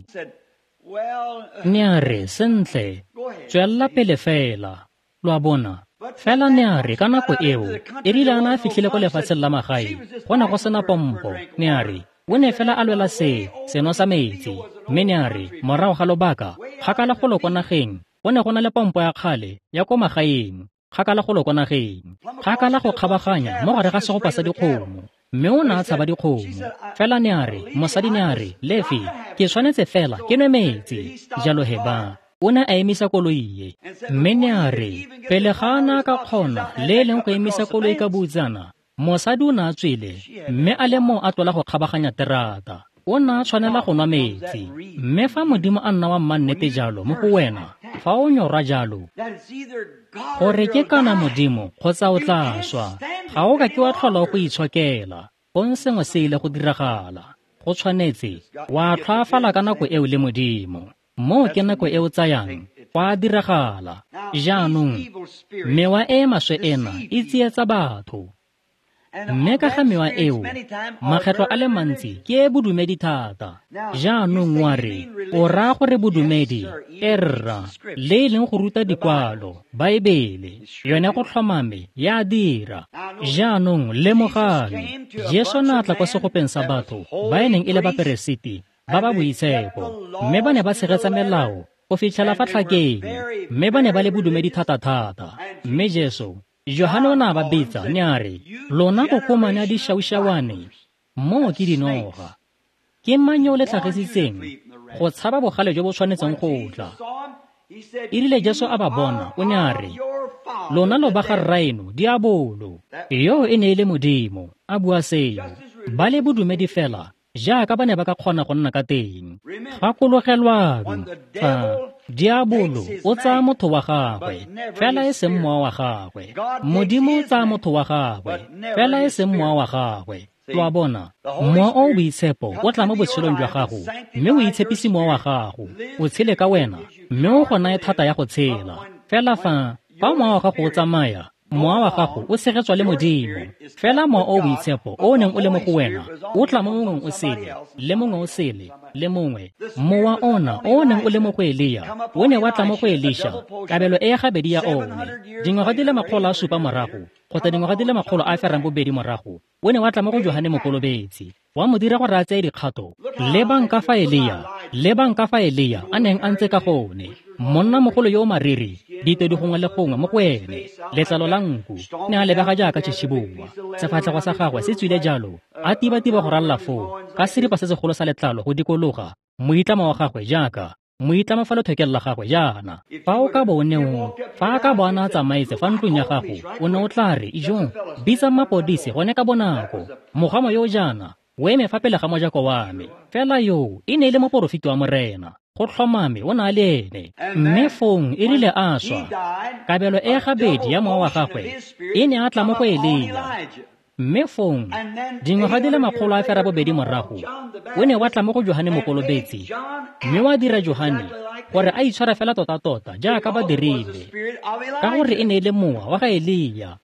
ne a re sentle tswelela pele fela lwa bona fela ne a re ka nako eo e rile a na a fitlhile ko lefatsheng la magae go na go sena pompo ne a re o ne fela a lwela seno sa metsi mme ne a re morago ga lobaka kgakala golo ko nageng go ne go na le pompo ya kgale ya ko magaeng kgakala golo ko nageng kgakala go kgabaganya mo gare ga segopa sa dikgomo mme o ne a tshaba dikgomo fela ne a re mosadi ne a re lefi ke tshwanetse fela ke nwe metsi jalo heba o ne a emisa koloi mme ne a re pele ga a na ka kgona le leng go emisa koloi ka butsana mosadi o ne a tswile mme a le mo a tlola go kgabaganya terata o ne a tshwanela go nwa metsi mme fa Modimo a nna wa mmannete jalo mo go wena fa o nyorwa jalo gore ke kana Modimo kgotsa o tla swa ga o ka ke wa tlhola go itshokela go sengwe se ile go diragala go tshwanetse wa tlhoafala ka nako eo le Modimo mo ke nako eo tsayang kwa diragala jaanong mewa e maswe ena e tsietsa batho mme ka ga mewa eo makgetlo a le mantsi ke e bodumedi thata jaanong wa re o raya gore bodumedi erra le e leng go ruta dikwalo baebele yone go tlhomame ya dira jaanong lemogane Jesu na tla kwa segopeng sa batho ba e neng e le baperesiti ba ba boitshepo mme ba ne ba tshegetsa melao go fitlhela fa tlhakeng mme ba ne ba le bodumedi thata-thata mme Jesu Johane o na ba bitsa ne a re lona go komanya dišaušawane mo ke dinoga ke mang yo le tlhagisitseng go tshaba bogale jo bo tshwanetseng go tla e rile Jesu a ba bona o ne a re lona lo ba ga rraeno diabolo yo e ne e le Modimo a bua seo ba le bodumedi fela jaaka ba ne ba ka kgona go nna ka teng gakologelwang diabolo o tsaya motho wa gagwe fela e seng mowa wa gagwe Modimo o tsaya motho wa gagwe fela e seng mowa wa gagwe wa bona mowa o boitshepo o tla mo botshelong jwa gago mme o itshepise mowa wa gago o tshele ka wena mme o go naya thata ya go tshela fela fa mowa wa gago o tsamaya mowa wa gago o segetswa le Modimo fela mowa o boitshepo o neng o le mo go wena o tla mo mongwe o sele le mongwe o sele le mongwe mowa ona o neng o le mo go Elia o ne wa tla mo go Elisha kabelo e ya gabedi ya one dingwaga di le 700 morago kgotsa dingwaga di le 200 morago o ne wa tla mo go Johane Mokolobetsi wa mo dira gore a tseye dikgato le banka fa Elia a neng a ntse ka gone monna mogolo yo mariri dite di gongwe le gongwe mo go ene letlalo la nku ne a lebega jaaka tšhitšhiboa sefatlhego sa gagwe se tswile jalo a tiba-tiba go ralla foo ka seripa se segolo sa letlalo go dikologa moitlamo wa gagwe jaaka moitlamo fa lethokelo la gagwe jaana fa o ka boneo fa ka bona tsamaetse fa ntlong ya gago o ne o tla re ijo bitsa mapodisi gone ka bonako mogamo yo jaana o eme fa pele ga mojako wa me fela yo e ne e le moporofiti wa morena go tlhomame o na le ene mme fong e rile a swa kabelo e gabedi ya mowa wa gagwe e ne a tla mo go Elia mme fong dingwaga di le 200 morago o ne wa tla mo go Johane Mokolobetsi mme wa dira Johane gore a itshwara fela tota jaaka ba dirile ka gore e ne e le mowa wa ga Elia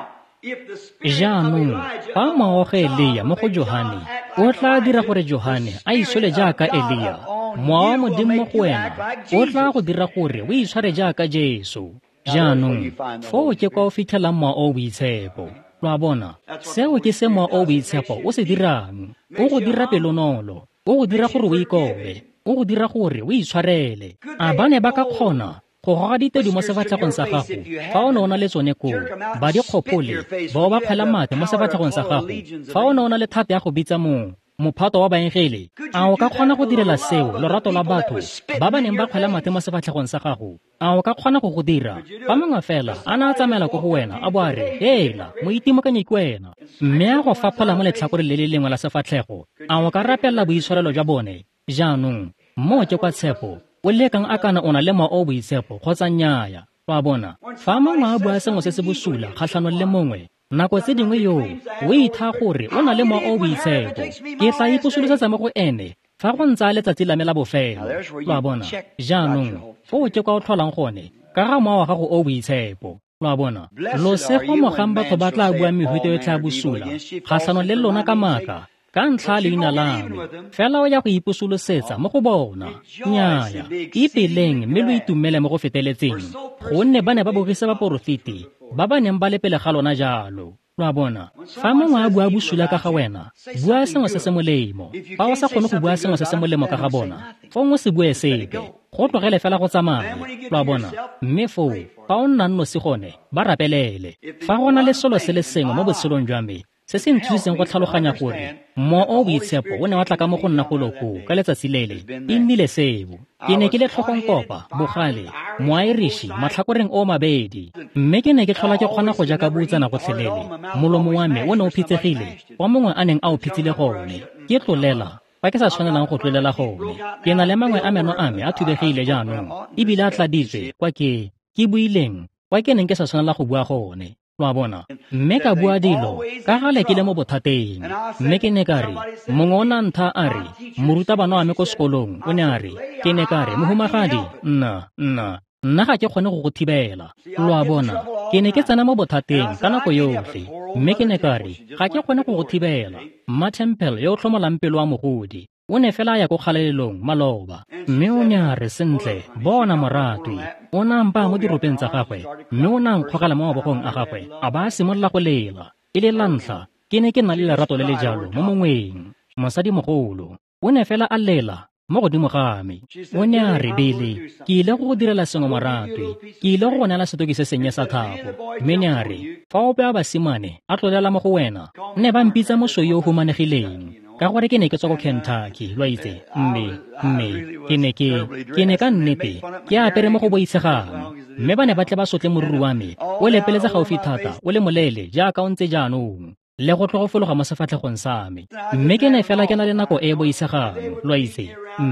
jaanong fa mowa wa ga Elia mo go Johane o tla dira gore Johane a isole jaaka Elia mowa wa Modimo mo go wena o tla go dira gore o itshware jaaka Jesu jaanong fo ke kwa o fitlhelang mowa o boitshepo lwa bona seo ke se mowa o boitshepo o se dirang o go dira pelonolo o go dira gore o ikobe o go dira gore o itshwarele a ba ne ba ka kgona go goga ditedi mo sefatlhegong sa gago fa o ne o na le tsone koo ba dikgopole bao ba kgwela mate mo sefatlhegong sa gago fa o ne o na le thata ya go bitsa mophato wa baengele a o ka kgona go direla seo lorato la batho ba ba neng ba kgwela mate mo sefatlhegong sa gago a o ka kgona go go dira fa mongwe fela a na a tsamaela ko go wena a bo a re hela moitimokanye ke wena mme a go faphola mo letlhakore le le lengwe la sefatlhego a o ka rapelela boitshwarelo jwa bone jaanong mo ke kwa tshepo o lekang a kana o na le mowa o boitshepo kgotsa nnyaya wa bona fa mongwe a bua sengwe se se bosula kgatlhanong le mongwe nako tse dingwe yo o itha gore o na le mowa o boitshepo ke tla iposolosetsa mo go ene fa go ntse a letsatsi la me la bofelo wa bona jaanong fo ke kwa o tlholang gone ka ga mowa wa gago o boitshepo wa bona lo sego mogang batho ba tla bua mehuta yo tla bosula kgatlhanong le lona ka maaka ka ntlha leina lame fela o ya go iposolosetsa mo go bona nnyaya ipeleng mme lo itumele mo go feteletseng gonne ba ne ba bogisa baporofiti ba ba neng ba le pele ga lona jalo lwa bona fa mongwe a bua bosula ka ga wena bua sengwe se se molemo fa o sa kgone go bua sengwe se se molemo ka ga bona fa o se bue sepe go tlogele fela go tsamaya lwa bona mme foo fa o nna nnosi gone ba rapelele fa go na le selo se le sengwe mo botshelong jwa me se se nthusitseng go tlhaloganya gore mowa o boitshepo o ne wa tla ka mo go nna go loko ka letsatsi lele e nnile seo ke ne ke le tlhogongkopa bogale moairishi matlhakoreng o mabedi mme ke ne ke tlhola ke kgona go jaka boutsana gotlhelele molomo wa me o ne o phitsegile wa mongwe a neng a o phitsile gone ke tlolela fa ke sa tshwanelang go tlolela gone ke na le mangwe a meno a me a thubegile jaanong ebile a tladitswe kwa ke buileng kwa ke neng ke sa tshwanela go bua gone wa bona mme ka bua dilo ka gale ke le mo bothateng mme ke ne ka re mongwe o na ntha a re morutabana wa me ko sekolong o ne a re ke ne ka re mohumagadi nna nna ga ke kgone go go thibela lo a bona ke ne ke tsena mo bothateng ka nako yotlhe mme ke ne ka re ga ke kgone go go thibela mma Temple yo o tlhomolang pelo wa mogodi o ne fela ya go kgalelelong maloba mme o ne a re sentle bona moratwi o na mpa mo diropeng tsa gagwe mme o na nkgogela mo mabogong a gagwe a ba a simolola go lela e le la ntlha ke ne ke nna le lerato le le jalo mo mongweng mosadi mogolo o ne fela a lela mo godimo ga me o ne a re Bele ke ile go direla sengwe moratwi ke ile go neela setoki se sennye sa thapo mme ne a re fa ope a basimane a tlolela mo go wena nne ba mpitsa mosoi o humanegileng ka gore ke ne ke tswa ko Kentucky lo itse mme ke ne ka nnete ke apere mo go boitshegang mme ba ne ba tle ba sotle moruru wa me o lepeletse gaufi thata o le molele jaaka o ntse jaanong le go tlogo fologa mo sefatlhegong sa me mme ke ne fela ke na le nako e boisegang lo itse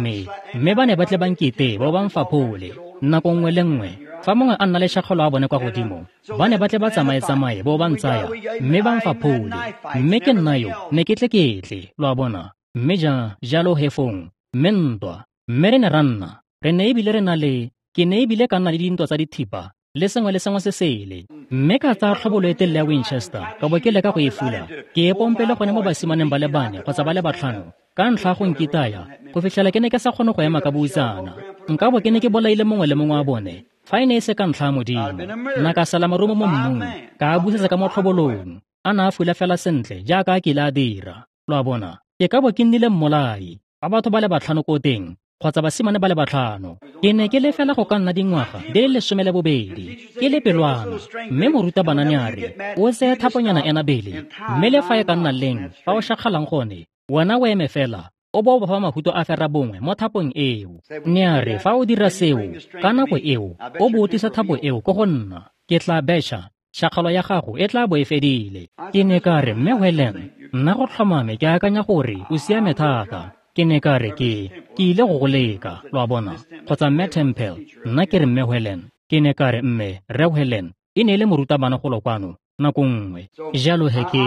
mme ba ne ba tle bankete ba ba mfaphole nako nngwe le nngwe fa mongwe a nna le shakgolo a bone kwa godimo ba ne ba tle ba tsamaye bo ba ntsaya mme ba mfaphole mme ke nna yo ne ke tle lo a bona mme jalo hefong mme ntwa mme re ne ra nna re ne ebile re na le ke ne ebile ka nna le dintwa tsa dithipa le sengwe se sele mme ka tsa tlhobolo e telele ya Winchester ka bo ke leka go e fula ke e pompele gone mo basimaneng ba le bane kgotsa ba le batlhano ka ntlha go nkitaya go fitlhela ke ne ke sa kgone go ema ka boutsana nka bo ke ne ke bolaile mongwe le mongwe wa bone fa e ne e se ka ntlha modimo nna ka sala marumo mo mmung ka a busetsa ka mo tlhobolong a na a fula fela sentle jaaka a kile a dira lo a bona ke ka bo ke nnile mmolai ba batho ba le batlhano ko teng kgotsa basimane ba le batlhano ke ne ke le fela go ka nna dingwaga di le 12 ke le pelwana mme morutabana ne a re o tseye thaponyana ena Bele mme le fa e ka nna leng fa o shakgalang gone wena o eme fela o bo fa mahuto a fera bongwe mo thapong eo ne a re fa o dira seo ka nako eo o bo tisa thapo eo ko go nna ke tla betšha shakgalo ya gago e tla bo e fedile ke ne ka re mme Helen nna go tlhomame ke akanya gore o siame thata ke ne ka re ke ile go leka lo a bona kgotsa mme Temple nna ke re mme Helen ke ne ka re mme re Helen e ne le morutabana go lokwano nako nngwe jalo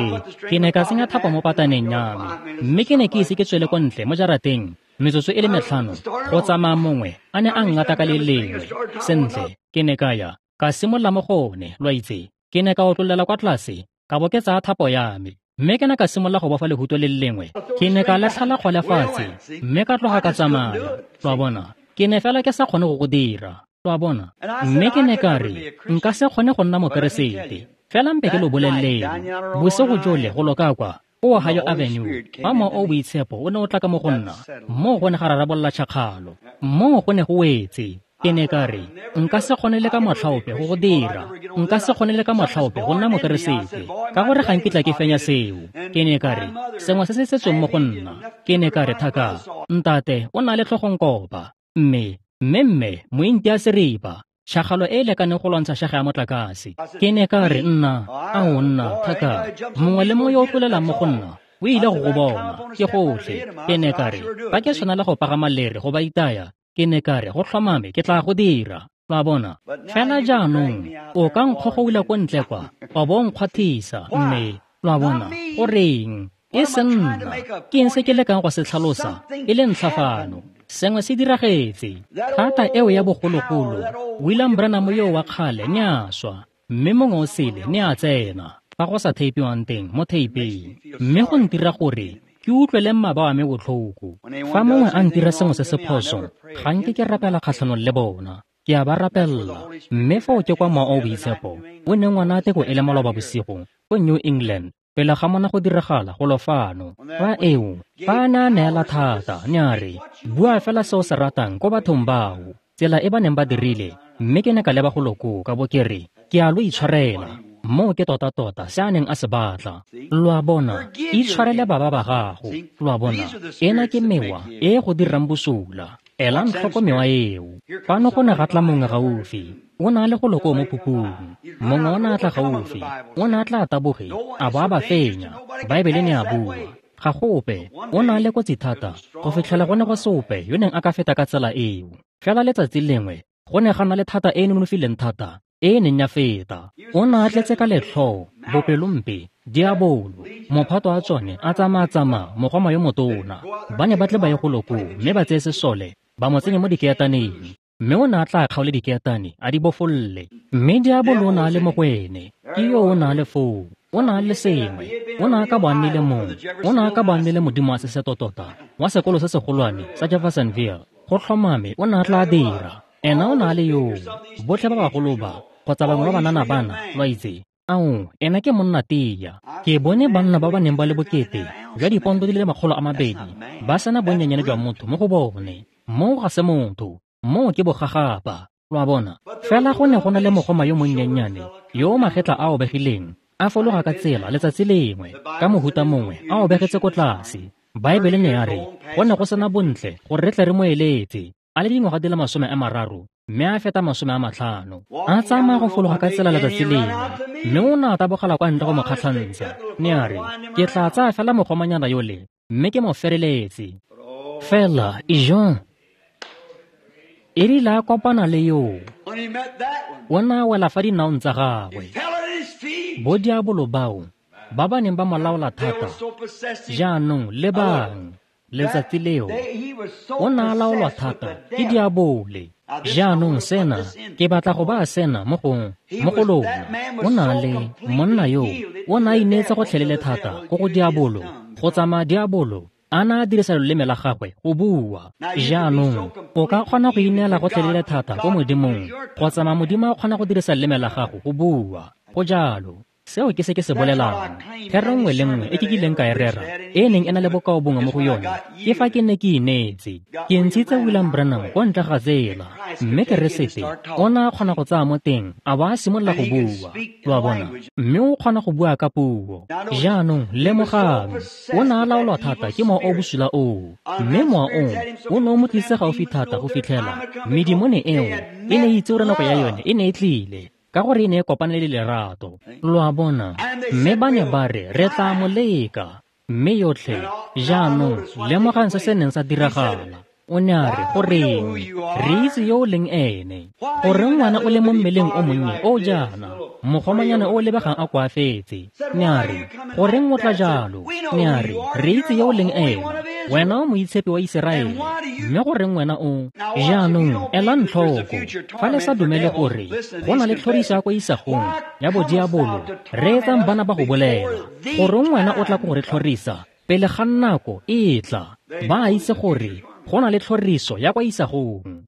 ke ne ka tsenya thapo mo pataneng ya me mme ke ne ke ise ke tswele ko ntle mo jarateng metsotso e le 5 go tsamaya mongwe a ne a ngata ka le lengwe sentle ke ne ka ya ka simolola mo gone lo itse ke ne ka otlolela kwa tlase ka bo ke tsaya thapo ya me mme ke na ka simolola go bofa lehuto le lengwe ke ne ka latlhala go lefatshe mme ka tloga ka tsamaya lo a bona ke ne fela ke sa kgone go dira lo a bona mme ke ne ka re nka se kgone go nna mokeresete fela mpe ke lo bolelele bosigo jole go loka kwa o Ohio Avenue fa mo o boitshepo o ne o tla ka mo go nna mo go ne ga rarabolla tšhakgalo mo go ne go wetse ke ne ka re nka se kgone le ka matlhaope go dira nka se kgone le ka matlhaope go nna mokeresete ka gore ga nkitla ke fenya seo ke ne ka re sengwe se se setsweng mo go nna ke ne ka re thaka ntate o na le tlhogongkopa mme mointi a seripa shagalo e lekaneng go lwantsha shaga ya motlakase ke ne ka re nna thaka mongwe le mongwe yo o tlolelang mo go nna o ile go go bona ke gotlhe ke ne ka re ba ke tshwanela go pagama lere go ba itaya ke ne ka re go tlhomame ke tla go dira ba bona fela jaanong o ka nkgogoula ko ntle kwa wa bo nkgwathisa mme la bona go reng e se nna ke eng se ke lekang go se tlhalosa e le ntlhafano sengwe se diragetse thata eo ya bogologolo William Branham yo wa kgale ne a swa mme mongwe o sele ne a tsena fa go sa theipiwang teng mo theipeng mme go ntira gore ke utlwele mmaba wa me botlhoko fa mongwe a ntira sengwe se se phoso ga nke ke rapela kgatlhanong le bona ke a ba rapella mme fa o ke kwa mo o boitshepo o ne ngwanate ko ele maloba bosigo ko New England pele ga mona go diragala go lofano fa fa na neela thata ne a re bua fela se o se ratang ko bathong bao tsela e ba neng ba dirile mme ke ne ka leba go loko ka bo ke re ke a lo itshwarela mo ke tota se a neng a se batla lo a bona itshwarele baba ba gago lo a bona ena ke mewa e go dirang bosula ela ntlhoko mewa eo fano go ne ga tla mongwe gaufi o na le go loko mo phupung mongwe o na tla gaufi o na tla taboge a ba ba fenya baebele ne a bua ga gope o na le kotsi thata go fitlhela go ne go sope yo neng a ka feta ka tsela eo fela letsatsi lengwe go ne ga na le thata e nonofileng thata e neng ya feta o na tletse ka letlho bopelompe diabolo mophato a tsone a tsamaya mogoma yo motona ba ne ba tle ba ye go loko mme ba tseye sesole ba mo tsenye mo dikeataneng mme o na tla kgaole diketane a di bofolle mme diabolo o na le mo go ene ke yo o na le foo o na le sengwe o na ka bannile mong o na ka bannile modimo wa sesetotota wa sekolo se segolwane sa Jeffersonville go tlhomame o na tla dira ena o na le yo botlhe ba bagolo ba kgotsa bangwe ba banana bana lwa itse ao ena ke monna tia ke bone banna ba ba neng ba le bokete jwa dipondo di le 200 ba sena bonyenyane jwa motho mo go bone mo ga se motho mo ke bogagapa lwa bona fela go ne go na le mogoma yo monnyenyane yo magetla a obegileng a fologa ka tsela letsatsi lengwe ka mohuta mongwe a obegetse ko tlase baebele ne ya re go ne go sena bontle gore re tle re mo eletse a le dingwaga di le 30 mme a feta 50 a tsamaya go fologa ka tsela letsatsi lengwe mme o na tabogela kwa ntle go mo kgatlhantsha ne a re ke tla tsaya fela mogomanyana yole mme ke mo fereletse fela Jean e rile a kopana le yo o na wela fa dinaong tsa gagwe bo diabolo bao ba ba neng ba mo laola thata jaanong le bang letsatsi leo o na laolwa thata ke diabole jaanong sena ke batla go ba sena mo go lona o na le monna yo o na inetsa go tlhelele thata go diabolo go tsamaya diabolo a na dirisa loleme la gagwe go bua jaanong o ka kgona go ineela go tlhelele thata go modimong go tsamaya modimo a kgona go dirisa loleme la gago go bua go jalo seo ke se ke se bolelang thero nngwe le nngwe e ke kileng ka e rera e neng e na le bokao bongwe mo go yone ke fa ke ne ke inetse ke ntshitse William Branham ko ntle ga tsela mme ke re sete o na kgona go tsaya mo teng a ba a simolola go bua lwa bona mme o kgona go bua ka puo jaanong lemogang o na a laolwa thata ke mowa o bosula o mme mowa o ne o mo tlise gaufi thata go fitlhela medimone eo e ne itse gore nako ya yone e ne e tlile ka gore e ne e kopane le lerato lwa bona mme ba ne ba re re tla mo leka mme yotlhe jaanong lemogang se se neng sa diragala o ne a re goreng re itse yo o leng ene goreng ngwana o le mo mmeleng o monnye o jaana mogomanyana o lebegang a koafetse ne a re goreng o tla jalo ne a re re itse yo o leng ene wena o moitshepi wa Iseraele mme goreng wena o jaanong ela ntlhoko fa le sa dumele gore go na le tlhoriso ya kwa isagong ya bodiabolo re etsang bana ba go bolela goreng wena o tla ko gore tlhorisa pele ga nako e tla ba itse gore go na le tlhoriso ya kwa isagong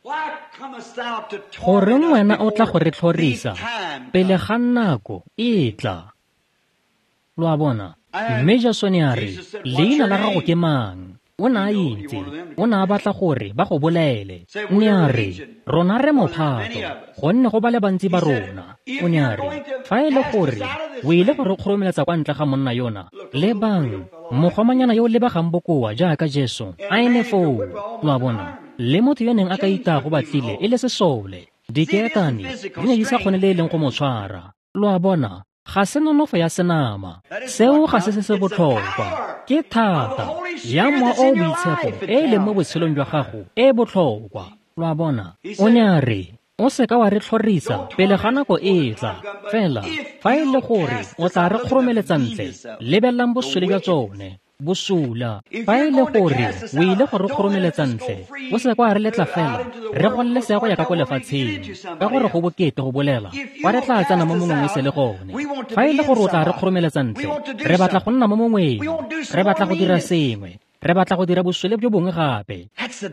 goreng wena o tla gore tlhorisa pele ga nako e tla lwa bona mme Jasone a re leina la gago ke mang o na itse o na batla gore ba go bolele ne a re rona re mophato gonne go ba le bantsi ba rona o ne a re fa e le gore o ile gore kgoromeletsa kwa ntle ga monna yona le bang mogomanyana yo o lebegang bokoa jaaka Jesu a ene foo lwa bona le motho yo neng a ka ita go batlile e le sesole diketane di ne di sa kgone le e leng go mo tshwara lwa bona ga se nonofo ya senama seo ga se se botlhokwa ke thata ya mowa o boitshepo e leng mo botshelong jwa gago e botlhokwa lwa bona o ne a re o seka wa re tlhorisa pele ga nako e tla fela fa e le gore o tla re kgoromeletsa ntle lebelelang bosule jwa tsone bosula fa e le gore o ile gore kgoromeletsa ntle o se kwa re letla fela re golle se go ya ka go lefatsheng ka gore go bokete go bolela wa re tla tsana mo mongwe se le gone fa e le gore o tla re kgoromeletsa ntle re batla go nna mo mongwe re batla go dira sengwe re batla go dira bosule jo bongwe gape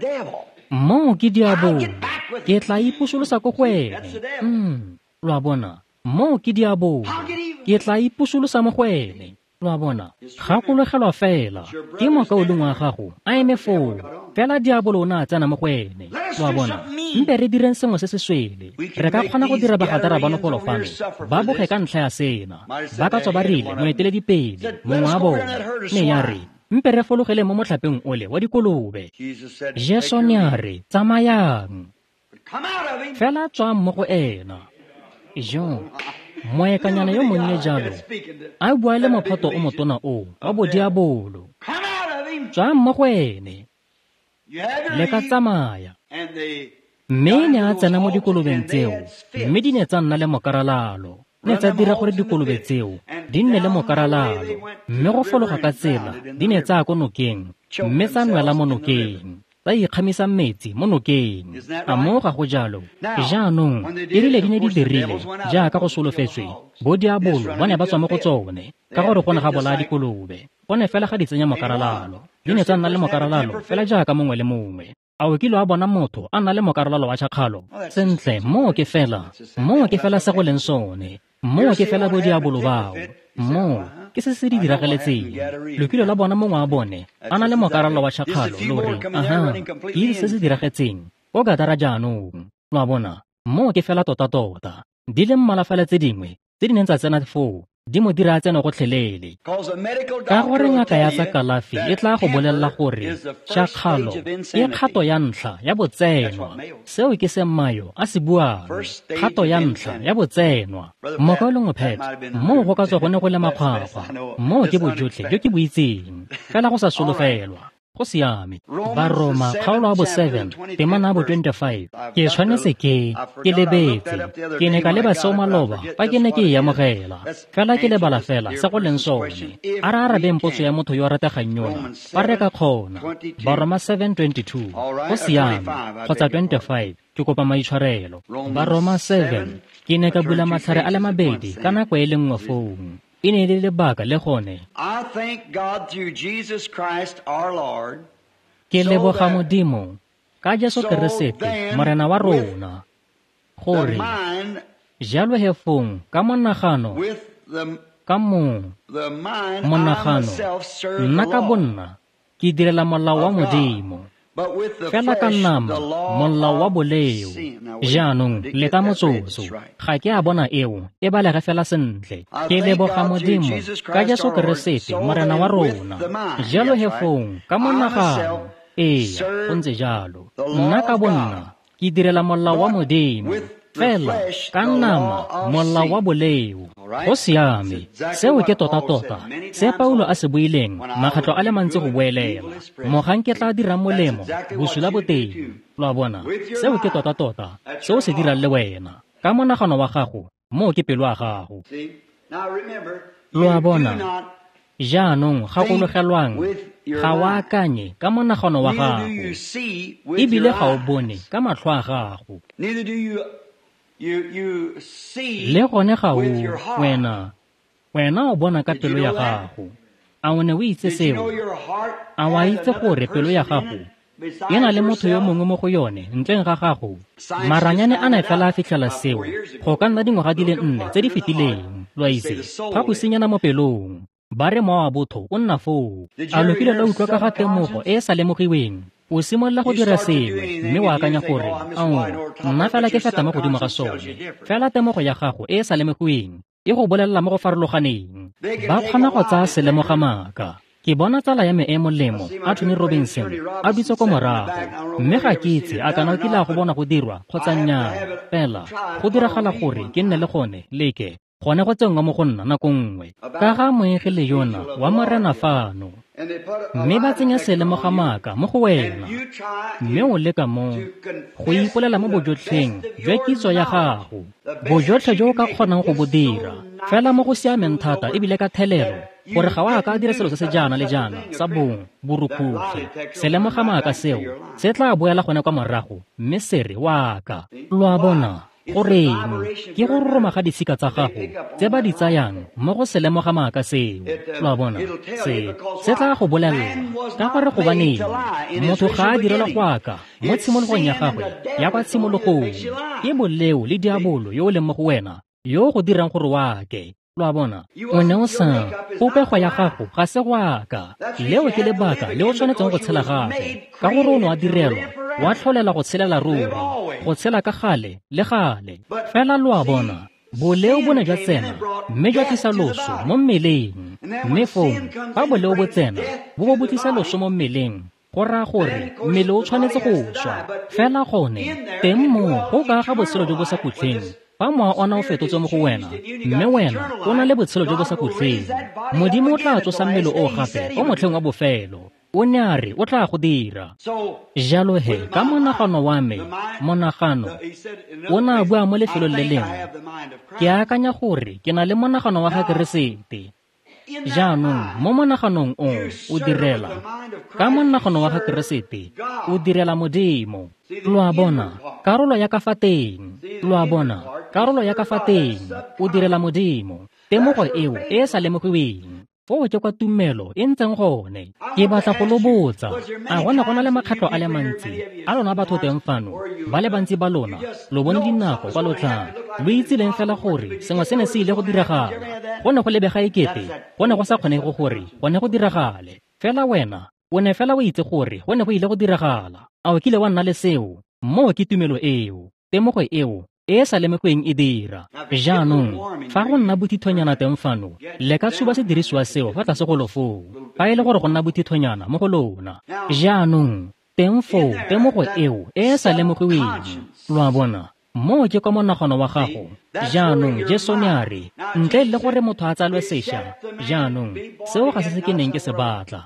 mo ke diabolo ke tla ipusolosa ko go ene lwa bona mo ke diabolo ke tla ipusolosa mo go ene lwa bona gakologelwa fela ke mokaolong wa gago a eme foo fela diabolo o ne a tsena mo go ene lwa bona mpe re direng sengwe se se swele re ka kgona go dira bagatara ba nogolofano ba boge ka ntlha ya sena ba ka tswa ba rile moeteledipele mongwe wa bona ne ya re mpe re fologele mo motlhapeng ole wa dikolobe Jesu ne a re tsamayang fela tswa mo go ena moekanyana yo monnye jalo a bua le mophato o motona o wa bodiabolo tswa mo go ene le ka tsamaya mme ne a tsena mo dikolobeng tseo mme di ne tsa nna le mokaralalo ne tsa dira gore dikolobe tseo di nne le mokaralalo mme go fologa ka tsela di ne tsa ko nokeng mme tsa nwela mo nokeng tsa ikgamisang metsi mo nokeng. A mo ga go jalo jaanong e rile di ne di dirile jaaka go solofetswe bo diabolo ba ne ba tswa mo go tsone ka gore go ne ga bola dikolobe go ne fela ga di tsenya mokaralalo di ne tsa nna le mokaralalo fela jaaka mongwe le mongwe. A o kile wa bona motho a nna le mokaralalo wa tšhakgalo sentle mo ke fela se go leng sone mo ke fela bo diabolo bao mo ke se di dirageletseng. Lo kile la bona mongwe a bone a na le mokaralalo wa tšhakgalo lore aha ke se diragetseng o gatara jaanong lo a bona mo ke fela tota di le mmala fela tse dingwe tse di neng tsa tsena foo di mo dira tseno gotlhelele ka gore ngaka ya tsa kalafi e tla go bolelela gore tšhakgalo e kgato ya ntlha ya botsenwa. Seo ke semmayo a se buang, kgato ya ntlha ya botsenwa. Mokaelong pheta mo go ka tswa go ne go le makgwakgwa mo ke bojotlhe jo ke bo itseng fela go sa solofelwa go siame. Baroma kgaolo wa bo 7 temana bo 25 ke tshwanetse ke lebetse ke ne ka leba seo maloba fa ke ne ke e amogela fela ke lebala fela se go leng sone a re arabeng potso ya motho yo a rategang yona fa re ka kgona. Baroma 7:22 go siame kgotsa 25 ke kopa maitshwarelo. Baroma 7 ke ne ka bula matlhare a le mabedi ka nako e le nngwe foo. E ne le lebaka le gone I thank God through Jesus Christ our Lord. ke leboga Modimo ka Jesu Keresete morena wa rona gore jalo hefong ka monagano ka monagano nna ka bonna ke direla molao wa Modimo fela ka nama molao wa boleo. Jaanong le ka motsotso ga ke a bona eo e balege fela sentle. Ke leboga Modimo ka Jesu Keresete morena wa rona jalo hefong ka monagano go ntse jalo nna ka bonna ke direla molao wa Modimo fela ka nama molao wa boleo. Go siame seo ke tota se Paulo a se buileng makgetlo a le mantsi go boelela mogang ke tla dira molemo bosula boteng. Lo a bona seo ke tota seo se dirang le wena ka monagano wa gago mo ke pelo ya gago. Lo a bona jaanong gakologelwang ga o akanye ka monagano wa gago ebile ga o bone ka matlho a gago le gone ga o wena o bona ka pelo ya gago. A o ne o itse seo? A wa itse gore pelo ya gago e na le motho yo mongwe mo go yone ntleng ga gago? Maranyane a na fela a fitlhela seo go ka nna dingwaga di le 4 tse di fetileng. Lo itse ga go senyana mo pelong ba re mowa wa botho o nna foo. A lokile la utlwa ka ga temogo e sa lemogiweng o simolola go dira sengwe mme wa akanya gore nna fela ke feta mo godimo ga sone. Fela temogo ya gago e sa lemogiweng e go bolelela mo go farologaneng. Ba kgona go tsaya selemoga maaka. Ke bona tsala ya me e molemo a Tony Robinson a bitse ko morago mme ga ke itse a kana o kile go bona go dirwa kgotsa nnyaa fela go diragala gore ke nne le gone leke gone go tsengwa mo go nna nako nngwe ka ga moegi le yona wa morena fano mme ba tsenya selemoga maaka mo go wena mme o leka mo go ipolela mo bojotlheng jwa kitso ya gago bojotlhe jo o ka kgonang go bo dira fela mo go siameng thata ebile ka thelelo gore ga wa ka dira selo se se jaana le jaana sa bong borukhutlhe. Selemoga maaka seo se tla boela gone kwa morago mme se re wa ka. Lo a bona goreng ke go roroma ga disika tsa gago tse ba di tsayang mo go selemoga maaka seo. Lo a bona se tla go bolelela ka gore go baneng motho ga a direla go aka mo tshimologong ya gagwe ya kwa tshimologong ke boleo le diabolo yo o leng mo go wena yo go dirang gore wa ke. Lo a bona o ne o sa popego ya gago ga se go aka leo ke lebaka le o tshwanetseng go tshela gape ka gore o ne wa direlwa wa tlholela go tshelela ruri go tshela ka gale le gale fela. Lo a bona boleo bo ne jwa tsena mme jwa tlisa loso mo mmeleng mme foo fa boleo bo tsena bo bo tlisa loso mo mmeleng go raya gore mmele o tshwanetse go swa fela. Gone teng mo go ka ga botshelo jo bo sa kutleng fa mowa ona o fetotse mo go wena mme wena o na le botshelo jo bo sa kutleng. Modimo o tla tsosa mmele o gape o motlheng wa bofelo o ne a re o tla go dira jalo he ka monagano wa me. Monagano o na bua mo lefelong le lengwe ke akanya gore ke na le monagano wa ga Keresete jaanong mo monaganong o direla ka monagano wa ga Keresete o direla Modimo. Lo a bona karolo ya ka fa teng, lo a bona karolo ya ka fa teng o direla Modimo. Temogo eo e sa lemogiweng fo ke kwa tumelo e ntseng gone. Ke batla go lobotsa, a gona le makgatlo a le mantsi a lona batho teng fano ba le bantsi ba lona lo bone dinako kwa lotlang lo itseleng fela gore sengwe se ne se ile go diragala, go ne go lebega ekete go ne go sa kgonege gore go ne go diragale. Fela wena o ne fela o itse gore go ne go ile go diragala. A o kile wa nna le seo mo ke tumelo eo, temogo eo e sa lemegweng e dira. Jaanong fa go nna bothithonyana teng fano le ka tshuba sedirisiwa seo fa tlase go lofo fa e le gore go nna bothithonyana mo go lona. Jaanong teng foo temogo eo e sa lemogiweng, lo a bona mo ke kwa monagano wa gago. Jaanong Jesone a re ntle le gore motho a tsalwe sešwa, jaanong seo ga se ke neng ke se batla.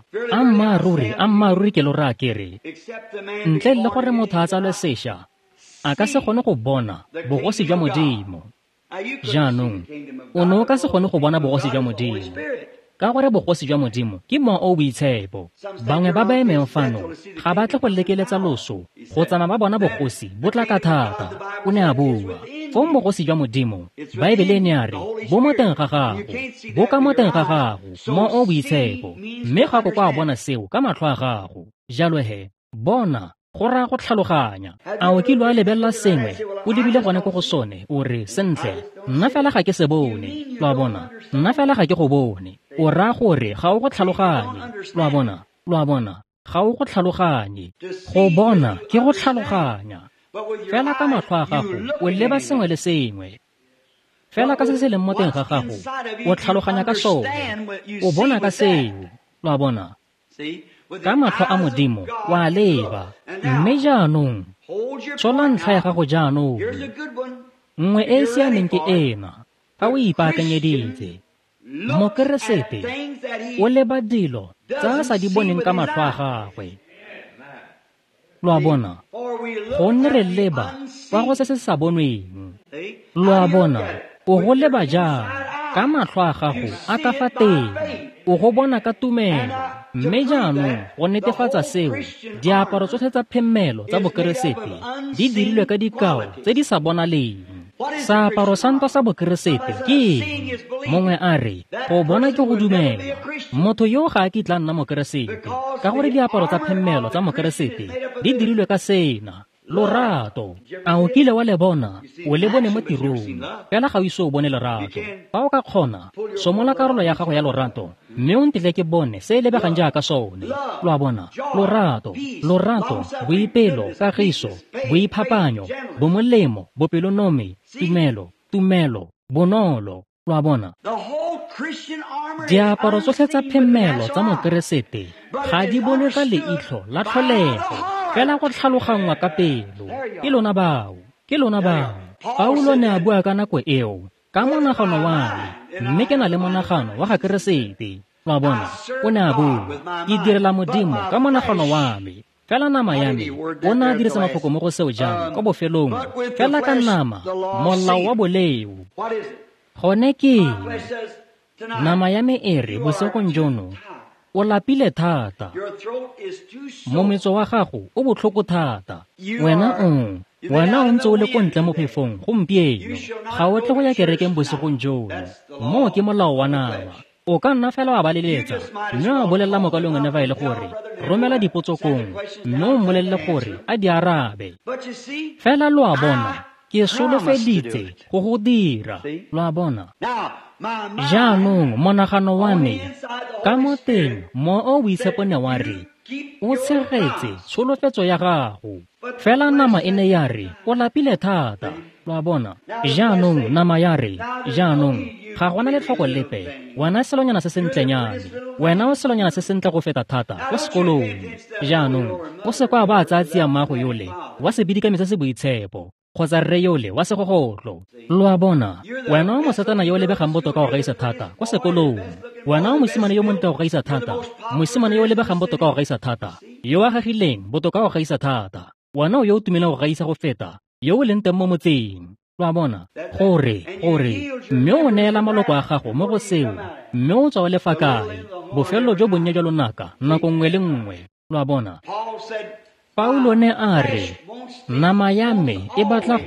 Ammaruri ke lo raya kere ntle le gore motho a tsalwe sešwa a ka se kgone go bona bogosi jwa Modimo. Jaanong o ne o ka se kgone go bona bogosi jwa Modimo ka gore bogosi jwa Modimo ke mowa o boitshepo. Bangwe ba ba emeng fano ga ba tle go lekeletsa loso go tsama ba bona bogosi bo tla ka thata. O ne a bua fo bogosi jwa Modimo, Baebele ne a re bo mo teng ga gago, bo ka mo teng ga gago mo o boitshepo, mme ga go kwa bona seo ka matlho a gago. Jalo he bona go raya go tlhaloganya. A o kilo a lebelela sengwe o lebile gone ko go sone o re sentle nna fela ga ke se bone, lo a bona nna fela ga ke go bone. O raya gore ga o go tlhaloganye, lo a bona ga o go tlhaloganye. Go bona ke go tlhaloganya. Fela ka matlho a gago o leba sengwe le sengwe, fela ka se se leng mo teng ga gago o tlhaloganya ka sone, o bona ka seo. Lo a bona ka matlho a Modimo wa leba. Mme jaanong tshola ntlha ya gago jaanong, nngwe e e siameng ke ena. Fa o ipaakanyeditse Mokeresete o leba dilo tsa a sa di boneng ka matlho a gagwe. Lo a bona gonne re leba kwa go se se sa bonweng. Lo a bona o go leba jang ka matlho a gago a ka fa teng, o go bona ka tumelo. Mme jaanong go netefatsa seo diaparo tsotlhe tsa phemelo tsa Bokeresete di dirilwe ka dikao tse di sa bonaleng. Seaparo sa ntwa sa Bokeresete ke eng? Mongwe a re go bona ke go dumela. Motho yo ga a kitla nna Mokeresete ka gore diaparo tsa phemelo tsa Mokeresete di dirilwe ka sena lorato. A o kile wa le bona o le bone mo tirong, fela ga o iso o bone lerato. Fa o ka kgona somola karolo ya gago ya lorato, mme o ntile ke bone se lebegang jaaka sone. Lo a bona lorato, boipelo, kagiso, boiphapanyo, bomolemo, bopelonomi, tumelo, bonolo. Lo a bona diaparo tsotlhe tsa phemelo tsa Mokeresete ga di bonwe ka leitlho la tlholego, fela go tlhalogangwa ka pelo. Ke lona bao Paulo ne a bua ka nako eo ka monagano wa me, mme ke na le monagano wa ga Keresete. Wa bona o ne a bua ke direla Modimo ka monagano wa me, fela nama ya me o ne a dirisa mafoko mo go seo jang kwa bofelong, fela ka nama molao wa boleu. Gone ke nama ya me e re bosegong jono o lapile thata, mometso wa gago o botlhoko thata. Wena o ntse o le ko ntle mo phefong gompieno, ga o tle go ya kerekeng bosegong jono. Mo ke molao wa nama. O ka nna fela wa baleletsa, mme wa bolelela mokalong ene fa e le gore romela dipotso kong, mme o mmolelele gore a di arabe. Fela lo a bona ke solofeditse go go dira. Lo a bona jaanong monagano wa me ka mo teng mo o boitshepone wa re o tshegetse tsholofetso ya gago, fela nama e ne ya re o lapile thata. Lo a bona jaanong nama ya re jaanong ga gona letlhoko lepe, wena selonyana se sentlenyane, wena o selonyana se sentle go feta thata ko sekolong. Jaanong o se kwa ba tsa tsia mmago yole wa se bidikame se se boitshepo kgotsa rre yole wa segogotlo. Lo a bona wena o mosetsana yo o lebegang botoka go gaisa thata ko sekolong, wena o mosimane yo montle go gaisa thata, mosimane yo o lebegang botoka go gaisa thata, yo a gagileng botoka go gaisa thata, wena o yo o tumileng go gaisa go feta yo o leng teng mo motseng. lwa bona gore mme o neela maloko a gago mo go seo mme o tswa o lefa kae bofelelo jo bonnye jwa lonaka nako nngwe le nngwe lwa bona Paul said, Paulo ne a re nama ya me e batla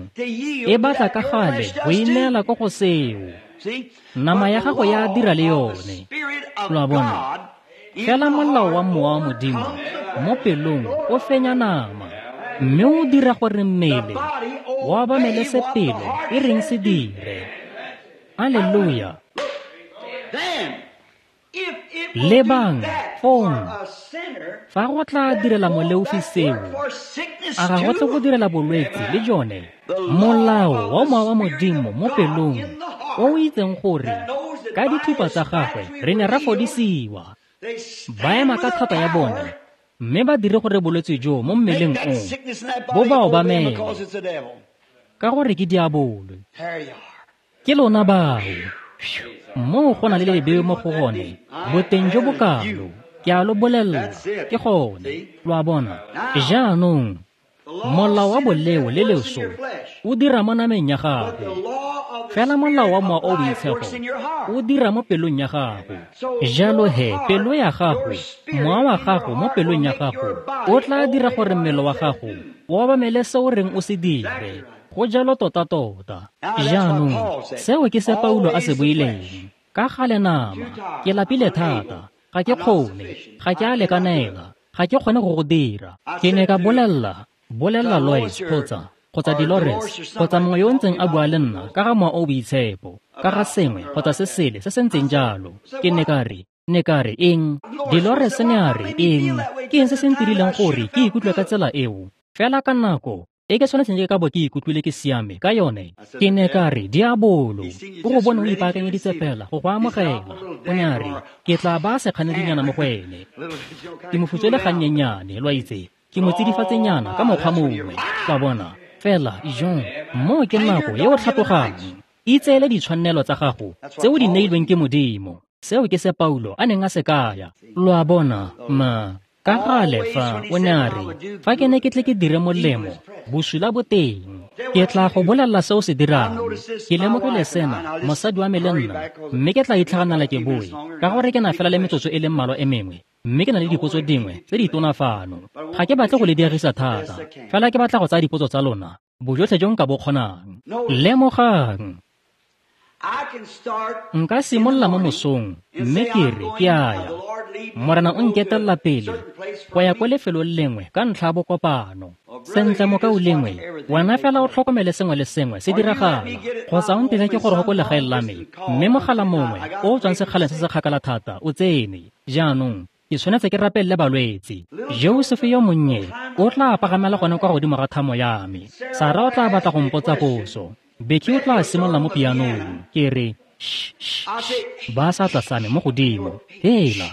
ka gale go ineela ko go seo see, nama ya gago ya dira le yone Spirit of lwa bona God fela molao wa mowa wa modimo mo pelong o fenya nama mme o dira gore mmele wa obamele sepelo e reng se dire aleluya then, if it Lebang, will do that fong. for a sinner, fa go tla direla moleofi seo for sickness a ga go tle go too, direla bolwetse le jone molao wa mowa wa modimo mo pelong o o itseng gore ka dithupa tsa gagwe re ne ra fodisiwa they ba ema ka thata ya bone mme ba dire gore bolwetse jo mo mmeleng that o sickness in that bo body ba over obamele because it's a devil. ka gore ke diabolo There you are. ke lona bao mo go na le lebeo mo go gone boteng jo bo kalo ke a lo bolelela ke gone lwa bona jaanong molao wa boleo le leso o dira mo nameng ya gago The law of the fela molao wa mowa o life boitshego works in your heart. o dira mo pelong ya gago jalo he pelo ya gago mowa wa gago mo pelong ya gago o tla dira gore mmele wa gago o obamele se o reng o se dire go jalo tota jaanong seo ke se Paulo a se buileng ka gale nama ke lapile thata ga ke kgone ga ke a lekanela ga ke kgone go go dira ke ne ka bolelela Lois kgotsa Dolores kgotsa mongwe yo ntseng a bua le nna ka ga mowa o boitshepo ka ga sengwe kgotsa se sele se se ntseng jalo ke ne ka re eng Dolores ne a re eng ke eng se se ntirileng gore ke ikutlwe ka tsela eo fela ka nako e ke tshwanetseng ke ka bo ke ikutlwile ke siame ka yone ke ne ka re diabolo o go bone o ipaakanyeditse fela go go amogela o ne a re ke tla ba sekganedinyana mo go ene ke mo futsele gannyenyane lwa itse ke mo tsidifatsenyana ka mokgwa mongwe ka bona fela jon mo ke nako ye o tlhatlogang itseele ditshwanelo tsa gago tse o di neilweng ke modimo seo ke se Paulo a neng a se kaya lwa bona ka gale fa o ne a re fa ke ne ke tle ke dire molemo bosula bo teng ke tla go bolelela se o se dirang ke lemogile sena mosadi wa me le nna mme ke tla itlhaganela ke boe ka gore ke na fela le metsotso e le mmalwa e mengwe mme ke na le dipotso dingwe tse di tonafano ga ke batle go le diegisa thata fela ke batla go tsaya dipotso tsa lona bojotlhe jo nka bo kgonang lemogang nka simolola mo mosong mme ke re ke aya morena o nketelela pele go ya kwa lefelong lengwe ka ntlha ya bokopano sentle mo ka o lengwe wena fela o tlhokomele sengwe le sengwe se diragala kgotsa o ntele ke gore go ko legae la me mme mogala mongwe o o tswang sekgaleng se se kgakala thata o tsene jaanong ke tshwanetse ke rapelele balwetse Josefe yo monnye o tla pagamela gone kwa godimo ga thamo ya me Sara o tla batla go mpotsa potso Becky o tla simolola mo pianong ke re ba sa tla same mo godimo hela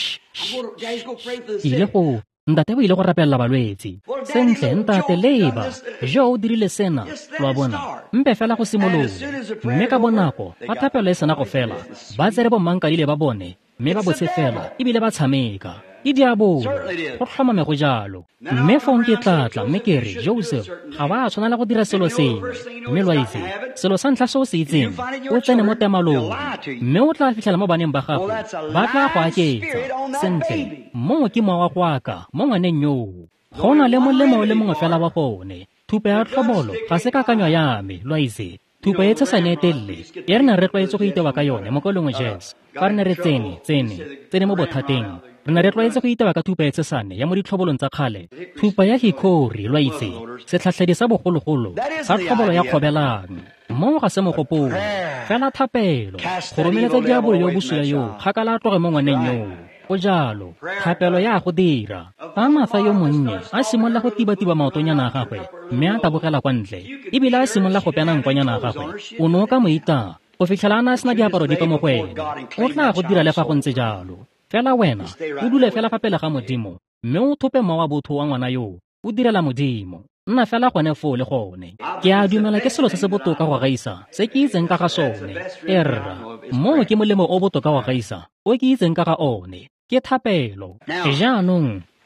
ile go ntate o ile go rapelela balwetse sentle ntate leba jo o dirile sena lwa bona mpe fela go simolola mme ka bonako ba thapelo e sena go fela ba tsere bommankadile ba bone mme ba botse fela ebile ba tshameka e diabolo go tlhomame go jalo mme fong ke tlatla mme ke re Joseph ga ba tshwanela go dira selo sengwe mme lwa itse selo sa ntlha se o se itseng o tsene mo temalong mme o tla fitlhela mo baneng ba gago ba tla go aketsa sentle mongwe ke mowa wa go aka mo ngwaneng yoo go na le molemo o le mongwe fela wa gone thupa ya tlhobolo ga se kakanyo ya me lwa itse thupa e tshesane e telele e re ne re tlwaetse go itewa ka yone mo kolongwe Jess fa re ne re tsene mo bothateng re ne re tlwaetse go itewa ka thupa e tshesane ya mo ditlhobolong tsa kgale thupa ya hikori lwa itse setlhatlhedi sa bogologolo sa tlhobolo ya kgobelang mo ga se mogopolo fela thapelo go romeletsa diabolo yo bosula yo kgakala a tloge mo ngwaneng yoo go jalo thapelo ya go dira fa Martha yo monnye a simolola go tibatiba maotonyana a gagwe mme a tabogela kwa ntle ebile a simolola go pena nkwanyana a gagwe o ne o ka moita go fitlhela a na sena diaparo dipe mo go ene o tla go dira le fa go ntse jalo fela wena o dule fela fa pele ga modimo mme o thope mowa wa botho wa ngwana yoo o direla modimo nna fela gone foo le gone ke a dumela ke selo se se botoka go gaisa se ke itseng ka ga sone erra mo ke molemo o botoka go gaisa o ke itseng ka ga one ke thapelo jaanong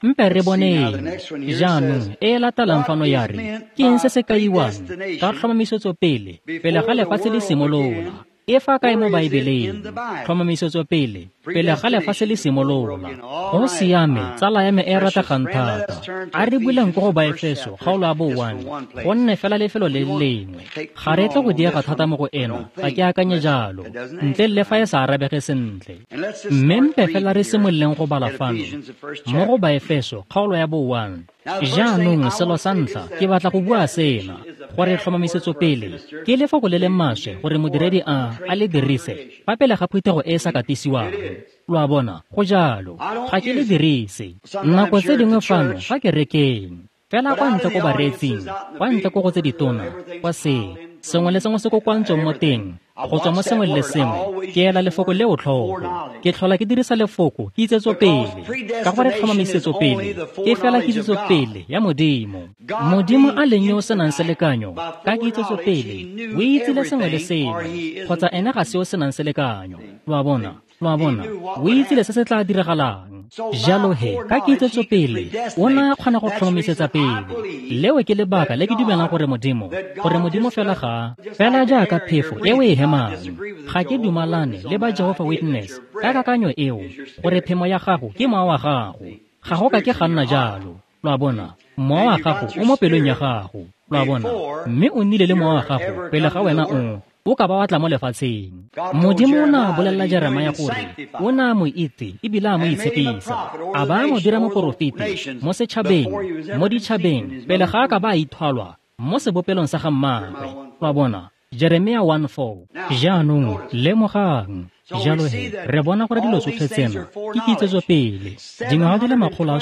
mpe re boneng jaanong e latelang fano ya re ke eng se se kaiwang ka tlhomamisetso pele ga lefatshe le simolola e fa kae mo baebeleng tlhomamisetso pele ga lefatshe le simolola go siame tsala ya me e rategang thata a re buileng ko go Baefeso kgaolo ya bo 1 go nne fela lefelo le lengwe ga re tle go diega thata mo go ena ga ke akanye jalo ntle le fa e sa arabege sentle mme mpe fela re simololeng go bala fano mo go Baefeso kgaolo ya bo 1 jaanong selo sa ntlha ke batla go bua sena gore tlhomamisetso pele ke lefoko le le maswe gore modiredi a le dirise fa pele ga phuthego e sa katisiwang lo a bona go jalo ga ke le dirise nako tse dingwe fano fa ke rekeng fela kwa ntle ko bareetsing kwa ntle ko go tse ditona kwa sengwe le sengwe se ko kwantsweng mo teng go tswa mo sengwe le sengwe ke ela lefoko le o tlhogo ke tlhola ke dirisa lefoko ke itsetso pele ka gore tlhomamisetso pele ke fela ke itsetso pele ya modimo a leng yo o senang selekanyo ka ke itsetso pele o itsile sengwe le sengwe kgotsa ene ga se o senang selekanyo lo a bona o itsile se se tla diragalang jalo he ka ke itsetso pele o na kgona go tlhomamisetsa pele leo ke lebaka le ke dumelang gore modimo fela jaaka phefo e o e hemang ga ke dumalane le ba Jehovah Witness ka kakanyo eo gore phemo ya gago ke mowa wa gago ga go ka ke ga nna jalo lo a bona mowa wa gago o mo pelong ya gago lo a bona mme o nnile le mowa wa gago pele ga wena o ka ba watla mo lefatsheng modimo o na bolelela Jeremia gore o na mo itse ebile a mo itshepisa a ba mo dira moporofete mo setšhabeng mo ditšhabeng pele ga a ka ba a ithwalwa mo sebopelong sa ga mmaagwe lo a bona Jeremia 1:4 jaanong lemogang jalo he re bona gore dilo tsotlhe tsena ke kitsetso pele dingwaga di le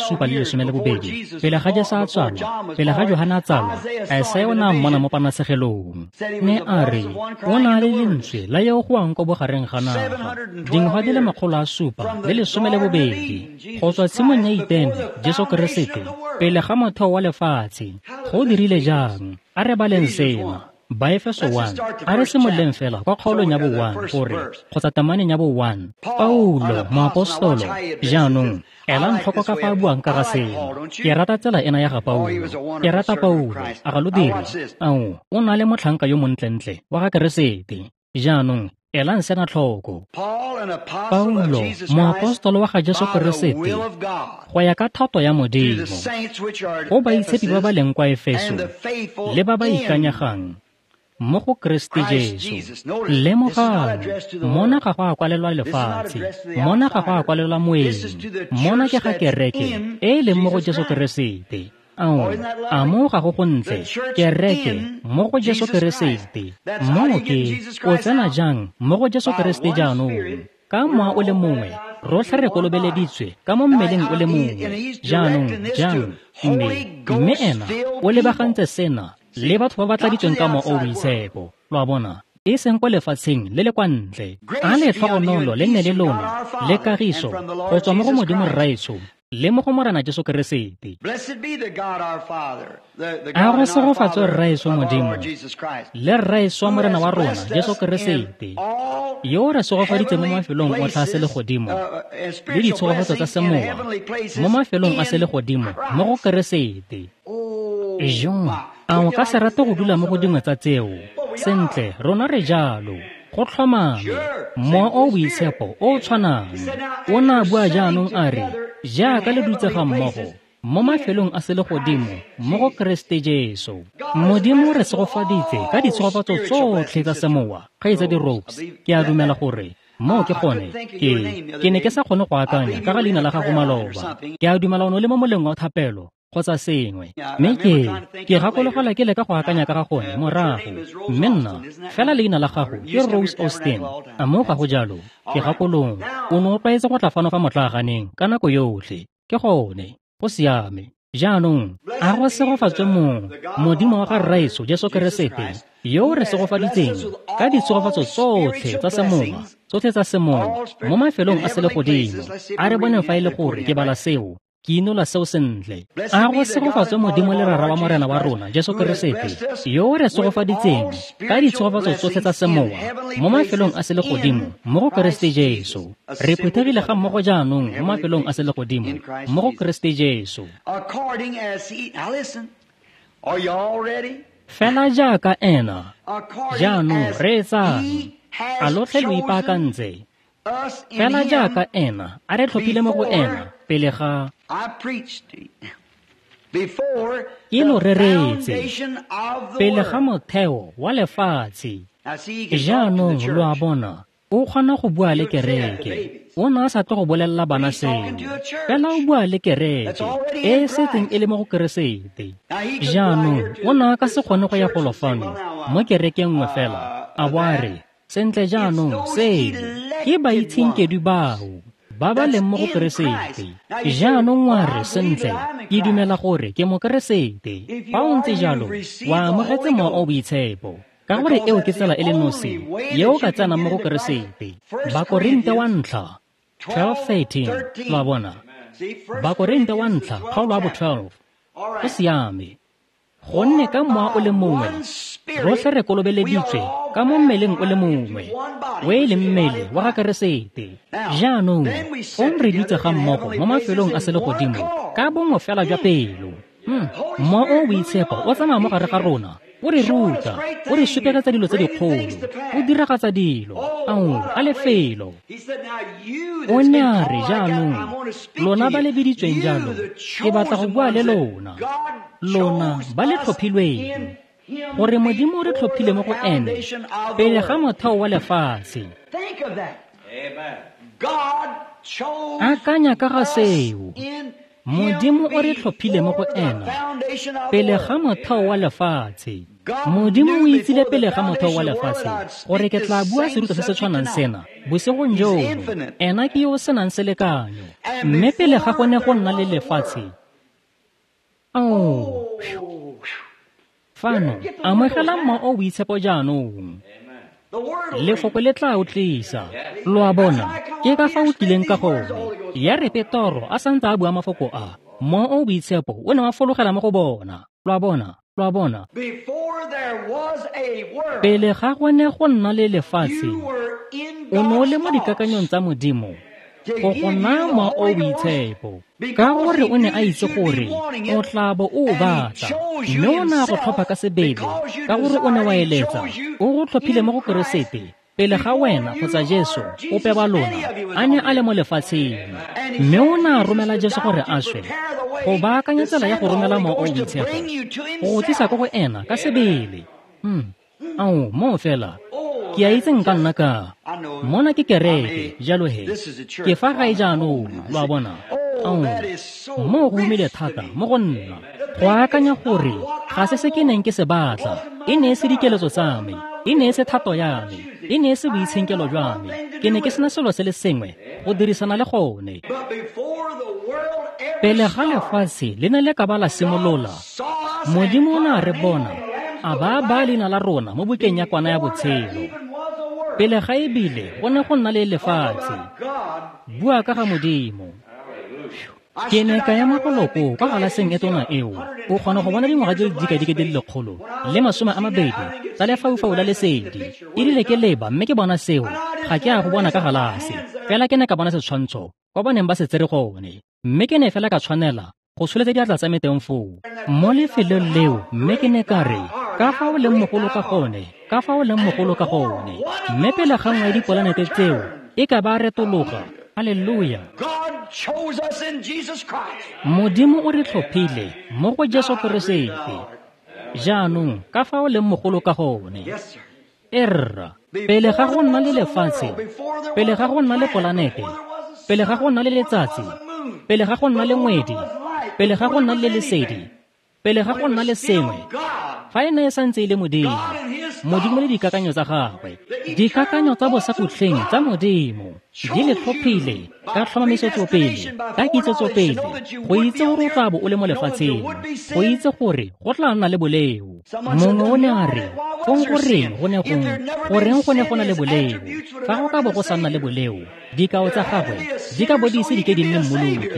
712 pele ga Jesu a tswalwa pele ga Johana a tsalwa Aesaya o na mmona mo panasegelong ne a re o na le lentswe la yo go ang ko bogareng ga naga dingwaga di le 712 go tswa tshimong ya Edene Jesu Keresete pele ga motheo wa lefatshe go dirile jang a re baleng sena Baefeso 1 a re simololeng fela kwa kgaolong ya bo 1 gore kgotsa tamaneng ya bo 1 Paulo moapostolo jaanong ela ntlhoko ka fa a buang ka ga seno ke rata tsela ena ya ga Paulo ke rata Paulo a ga lo dira o na le motlhanka yo montlentle wa ga Keresete jaanong ela nsena tlhoko Paulo moapostolo wa ga Jesu Keresete go ya ka thato ya modimo go baitshepi ba ba leng kwa Efeso le ba ba ikanyegang mo go Kristi Jesu lemogang mona ga go a kwalelwa lefatshe mona ga go a kwalelwa moeng mona ke ga kereke e leng mo go Jesu Keresete a mo ga go gontle kereke mo go Jesu Keresete mo ke o tsena jang mo go Jesu Keresete jaanong ka moa o le mongwe rotlhe re kolobeleditswe ka mo mmeleng o le mongwe jaanong mme ena o lebagantse sena le batho ba ba tladitsweng ka moa o boitshepo lo a bona e seng kwa lefatsheng le le kwa ntle a le tlhogonolo le nne le lona le kagiso go tswa mo go modimo rraetso le mo go morena Jesu Keresete a go segofatswe rraetso modimo le rraetso wa morena wa rona Jesu Keresete yo re segofaditse mo mafelong o tla se le godimo le ditshogofatso tsa semowa mo mafelong a se le godimo mo go Keresete a o ka se rate go dula mo go dingwe tsa tseo sentle rona re jalo go tlhomame moa o boitshepo o tshwanang o na bua jaanong a re jaaka le dutsega mmogo mo mafelong a se le godimo mo go Keresete Jesu modimo re segofaditse ka ditshogofatso tsotlhe tsa semowa ga itse di-ropes ke a dumela gore mo ke gone ke ne ke sa kgone go akanya ka ga leina la gago maloba ke a dumela o ne le mo moleng wa thapelo kgotsa sengwe mme ke gakologela ke le ka go akanya ka ga gone morago mme nna fela leina la gago ke Rose Austin a mo ga go jalo ke gakolong o ne o tlwaetse go tla fano fa motlaganeng ka nako yotlhe ke gone go siame jaanong a go segofatswe modimo wa ga rraetso Jesu Keresete yo re segofaditseng ka ditsogofatso tsotlhe tsa semowa mo mafelong a se le godimo a re bone fa e le gore ke bala seo ke inola seo sentle a go segofatswe modimo le rara wa morena wa rona Jesu Keresete yo re segofaditseng ka ditshegofatso tsotlhe tsa semowa mo mafelong a sele godimo mo go Keresete Jesu re phuthegile ga mmogo jaanong mo mafelong a sele godimo mo go Keresete Jesu according as he. Now listen, are you all ready? fela jaaka ena According jaanong as re etsang he a has lotlhe lo chosen ipaakantse us in fela jaaka him. ena a re tlhophile mo go ena pele ga I preached to you before Ke lo the reretse foundation of the pele ga world. motheo wa lefatshe Now see, you can talk to jaanong the lo a church. bona o kgona go bua le kereke o ne a sa tlo go bolelela bana seo fela o bua le kereke e setseng e le mo go Keresete jaanong o ne a ka se kgone go ya go lofano mo kerekeng nngwe fela a bo a re sentle jaanong seo ke baitshenkedi bao ba ba leng mo go Keresete jaanong wa re sentle ke dumela gore ke mo Keresete fa o ntse jalo wa amogetse mo o boitshepo ka gore eo ke tsela e le nosi yeo ka tsena mo go Keresete Bakorinte wa ntlha 12:13 la bona Bakorinte wa ntlha kgaolo a bo 12 go siame gonne ka moa o le mongwe rotlhe re kolobeleditswe ka mo mmeleng o le mongwe o e le mmele wa ga Keresete jaanong o re ditse ga mmogo mo mafelong a sele godimo ka bongwe fela jwa pelo mo o boitshepo o tsamaya mo gare ga rona o re ruta o re supeletsa dilo tse dikgolo o diragatsa dilo a lefelo o ne a re jaanong lona ba lebeditsweng jalo ke batla go bua le lona ba le tlhophilweng gore modimo o re tlhophile mo go ene pele ga motheo wa lefatshe akanya ka ga seo modimo o re tlhophile mo go ena pele ga motheo wa lefatshe modimo o itsile pele ga motheo wa lefatshe gore ke tla bua seruta se se tshwanang sena bosegong jono ena ke yo o senang selekanyo mme pele ga gone go nna le lefatshe fano amogela mma o boitshepo jaanong lefoko le tla o tlisa lo a bona ke ka fa o tlileng ka gone ya re Petoro a santse a bua mafoko a mo o boitshepo o ne wa fologela mo go bona lo a bona pele ga gone go nna le lefatshe o ne o le mo dikakanyong tsa modimo go gona mo o boitshepo ka gore o ne a itse gore o tlabo o batla mme o ne a go tlhopha ka sebele ka gore o ne wa eletsa o go tlhophile mo go Keresete pele ga wena kgotsa Jesu o pe ba lona a ne a le mo lefatsheng mme o ne a romela Jesu gore a swe go baakanya tsela ya go romela mo o boitshepo go tlisa ko go ena ka sebele mo fela ke a itseng ka nna ka mona ke kereke jalo he ke fa ga e jaanong lo a bona mo go humile thata mo go nna go akanya gore ga se ke neng ke se batla e ne se dikeletso tsa me e ne se thato ya me e ne se boitshenkelo jwa me ke ne ke sena selo se le sengwe go dirisana le gone pele ga lefatshe le ne le ka ba la simolola modimo o ne a re bona a ba leina la rona mo bukeng ya kwana ya botshelo pele ga ebile go ne go nna le lefatshe bua ka ga modimo ke ne ka ya magoloko ka galaseng e tona eo o kgona go bona dingwaga di dikadike di le 120 tsa lefaufau la lesedi e rile ke leba mme ke bona seo ga ke a go bona ka galase fela ke ne ka bona setshwantsho kwa baneng ba se tsere gone mme ke ne fela ka tshwanela go tsholetsa diatla tsa meteng foo mo lefelong leo mme ke ne ka re ka fa o leng mogolo ka gone mme pele ga nngwe ya dipolanete tseo e ka ba retologa halleluja modimo o re tlhophile mo go Jesu Keresete jaanong ka fa o leng mogolo ka gone pele ga go nna le lefatshe pele ga go nna le polanete pele ga go nna le letsatsi pele ga go nna le ngwedi pele ga go nna le lesedi pele ga go nna le sengwe fa e ne e santse e le modimo le dikakanyo tsa gagwe dikakanyo tsa bosakutlheng tsa modimo di le tlhophile ka tlhomamisetsopele ka kitsetsopele go itse gore o tla bo o le mo lefatsheng go itse gore go tla nna le boleu mongwe o ne a re goreng go ne go na le boleu fa go ka bo go sa nna le boleu dikao tsa gagwe di ka bo di ise di ke di nne mmoloki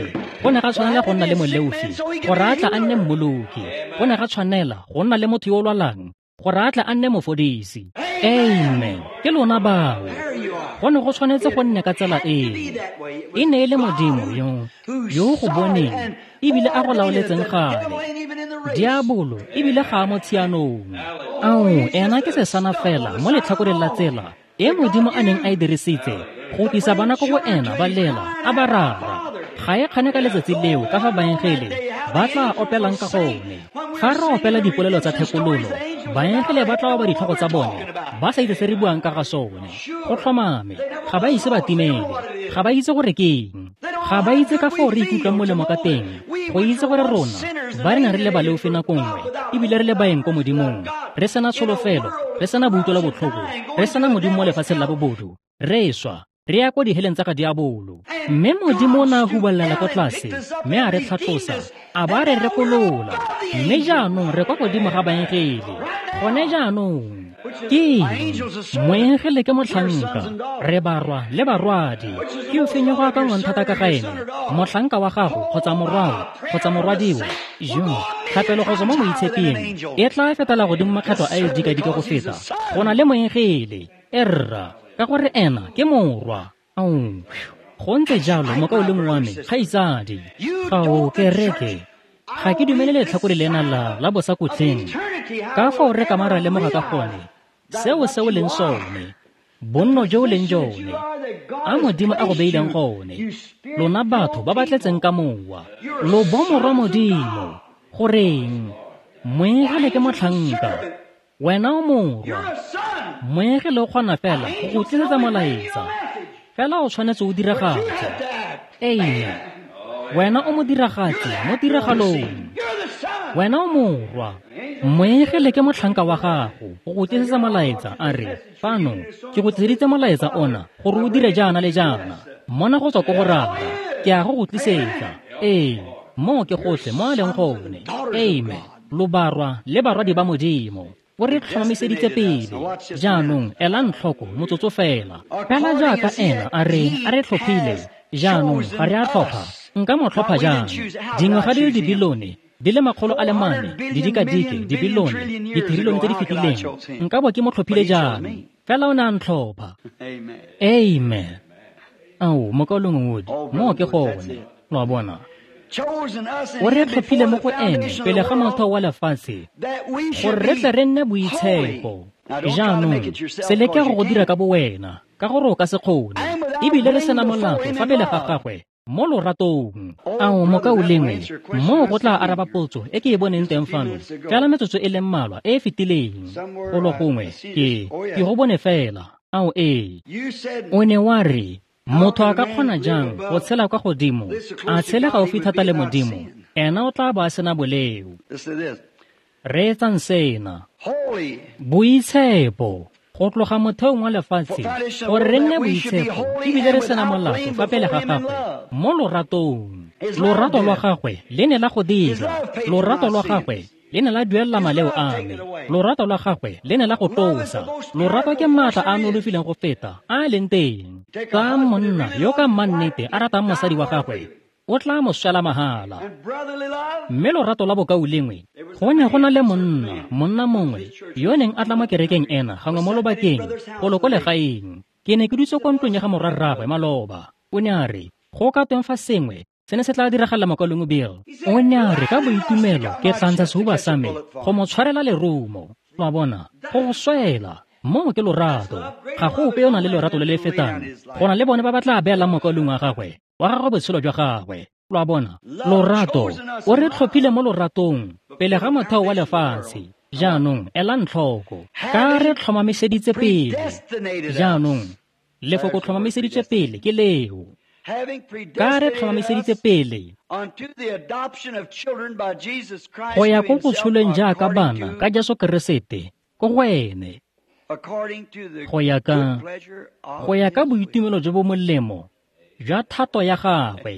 go ne ga tshwanela go nna le moleufi gore a tla a nne mmoloki go ne ga tshwanela go nna le motho yo o lwalang gore a tla a nne mofodisi. Amen. Ke lona bao go ne go tshwanetse go nne ka tsela e ne e le Modimo yo go boneng ebile a go laoletseng gale diabolo ebile ga a mo tshianong. Ao ena ke sesana fela mo letlhakoreng la tsela e Modimo a neng a e dirisitse go tlisa bana ko go ena ba lela a ba rara. Ga e kgane ka letsatsi leo ka fa baengele ba tla opelang ka gone. Ga re opela dipolelo tsa thekololo baengele ba tla ba ditlhogo tsa bone ba sa itse se re buang ka ga sone. Go tlhomame ga ba itse ba timele, ga ba itse gore keng, ga ba itse ka fao re ikutlwang molemo ka teng go itse gore rona ba re na re le baleufi nako nngwe ebile re le baeng ko Modimong re sena tsholofelo, re sena boutelo botlhoko, re sena Modimo mo lefatsheng la bobodu, re swa re ya ko diheleng tsa ga diabolo. Mme Modimo o na hubalela ko tlase mme a re tlhatlosa a ba re rekolola. Mme jaanong re kwa godimo ga baengele gone jaanong ke moengele ke motlhanka re barwa le barwadi ke o fenyo go akangwang thata ka ga ene motlhanka wa gago kgotsa morwao kgotsa morwadiwa kgapelo go tswa mo moitshepeng e tla fetela godimo makgetlo a e dika-dika go feta go na le moengele erra ka gore ena ke morwa. Go ntse jalo mo kaoleng wa me kgaitsadi gao kereke ga ke dumele letlhakore lena la bosakotleng ka fao re kamara lemoga ka gone seo se o leng sone bonno jo o leng jone a Modimo a go beileng gone. Lona batho ba batletseng ka mowa lo bo morwa Modimo goreng moengele ke motlhanka wena o morwa moengele o kgona fela go tlisetsa molaetsa fela o tshwanetse o diragatse. Wena o mo diragatse mo tiragalong wena o morwa moengele ke motlhanka wa gago go go tlisetsa molaetsa a re fano ke go tliseditse molaetsa ona gore o dire jaana le jaana mona go tswa ko go rata ke a go tlisetsa mo ke gotlhe mo a leng gone. Amen. Lo barwa le barwadi ba Modimo o re tlhomamiseditse pele jaanong ela ntlhoko motsotso fela jaaka ena a re tlhophile jaanong ga re a tlhopha nka mo tlhopha jang dingwaga di le dibilone di le 400 di dikadike dibilone dithirilone tse di fetileng nka bo ke mo tlhophile jaanong fela o ne a ntlhopha. Amen. Mo kaolong ngodi mo ke gone lo a bona o re tlhophile mo go ene pele ga motheo wa lefatshe gore re tle re nne boitshepo. Jaanong se leke go dira ka bowena ka gore o ka se kgone ebile re sena molato fa pele ga gagwe mo loratong. Mo kaolengwe mo go tla araba potso e ke e boneng teng fano fela metsotso e le mmalwa e e fetileng go lo gongwe ke go bone fela. O ne wa re motho a ka kgona jang go tshela kwa godimo a tshele gaufi thata le Modimo ena o tla ba sena boleu. Re etsang sena boitshepo go tloga motheong wa lefatshe gore re nne boitshepo ebile re sena molato fa pele ga gagwe mo loratong. Lorato lwa gagwe le ne la go dira, lorato lwa gagwe le ne la duelela maleo a me, lorato lwa gagwe le ne la go tlosa. Lorato ke maatla a nonofileng go feta a leng teng ka monna yo ka mmannete a ratang mosadi wa gagwe o tla mo swela mahala. Mme lorato la bokao lengwe go ne go na le monna mongwe yo neng a tla mo kerekeng ena gangwe mo lobakeng go lo ko legaeng. Ke ne ke dutse ko ntlong ya ga morwarragwe maloba. O ne a re go ka teng fa sengwe se ne se tla diragala mo kaolong Bill. O ne a re ka boitumelo ke tlantsha sehuba sa me go mo tshwarela lerumo. Wa bona go swela mo ke lorato ga go ope yo na le lorato le le fetang go na le bone ba batla beela mo kaolong wa gagwe wa gagwe botshelo jwa gagwe. Lwa bona lorato o re tlhophile mo loratong pele ga motheo wa lefatshe. Jaanong ela ntlhoko ka re tlhomamiseditse pele. Jaanong lefoko tlhomamiseditse pele ke leo ka re tlhomamiseditse pele go ya ko botsholong jaaka bana ka Jesu Keresete ko go ene go ya ka boitumelo jo bo molemo jwa thato ya gagwe.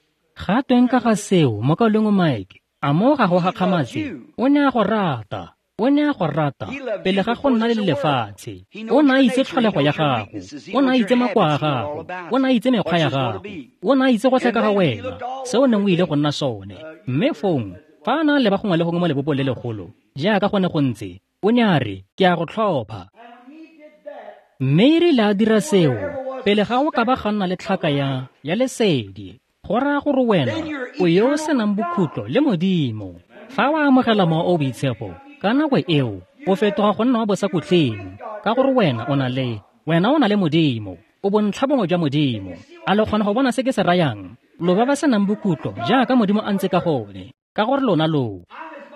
Ga tweng ka ga seo mo kaolong Mike a mo ga go gakgamatse o ne a go rata o ne a go rata pele ga go nna le lefatshe. O ne a itse tlholego ya gago, o ne a itse makwa a gago, o ne a itse mekgwa ya gago, o ne a itse go tleka ga wena se o neng o ile go nna sone. Mme fong fa a na le ba gongwe le gongwe mo lebopo le legolo jaaka go ne go ntse, o ne a re ke a go tlhopha. Mme e rile a dira seo pele ga o ka ba ga nna le tlhaka ya lesedi, go raya gore wena o yo o senang bokhutlo le Modimo. Fa o amogela mo o boitshepo ka nako eo o fetoga go nna wa bosakotleng ka gore wena o na le Modimo, o bontlha bongwe jwa Modimo. A le kgona go bona se ke se rayang? Lo ba ba senang bokhutlo jaaka Modimo a ntse ka gone, ka gore lona lo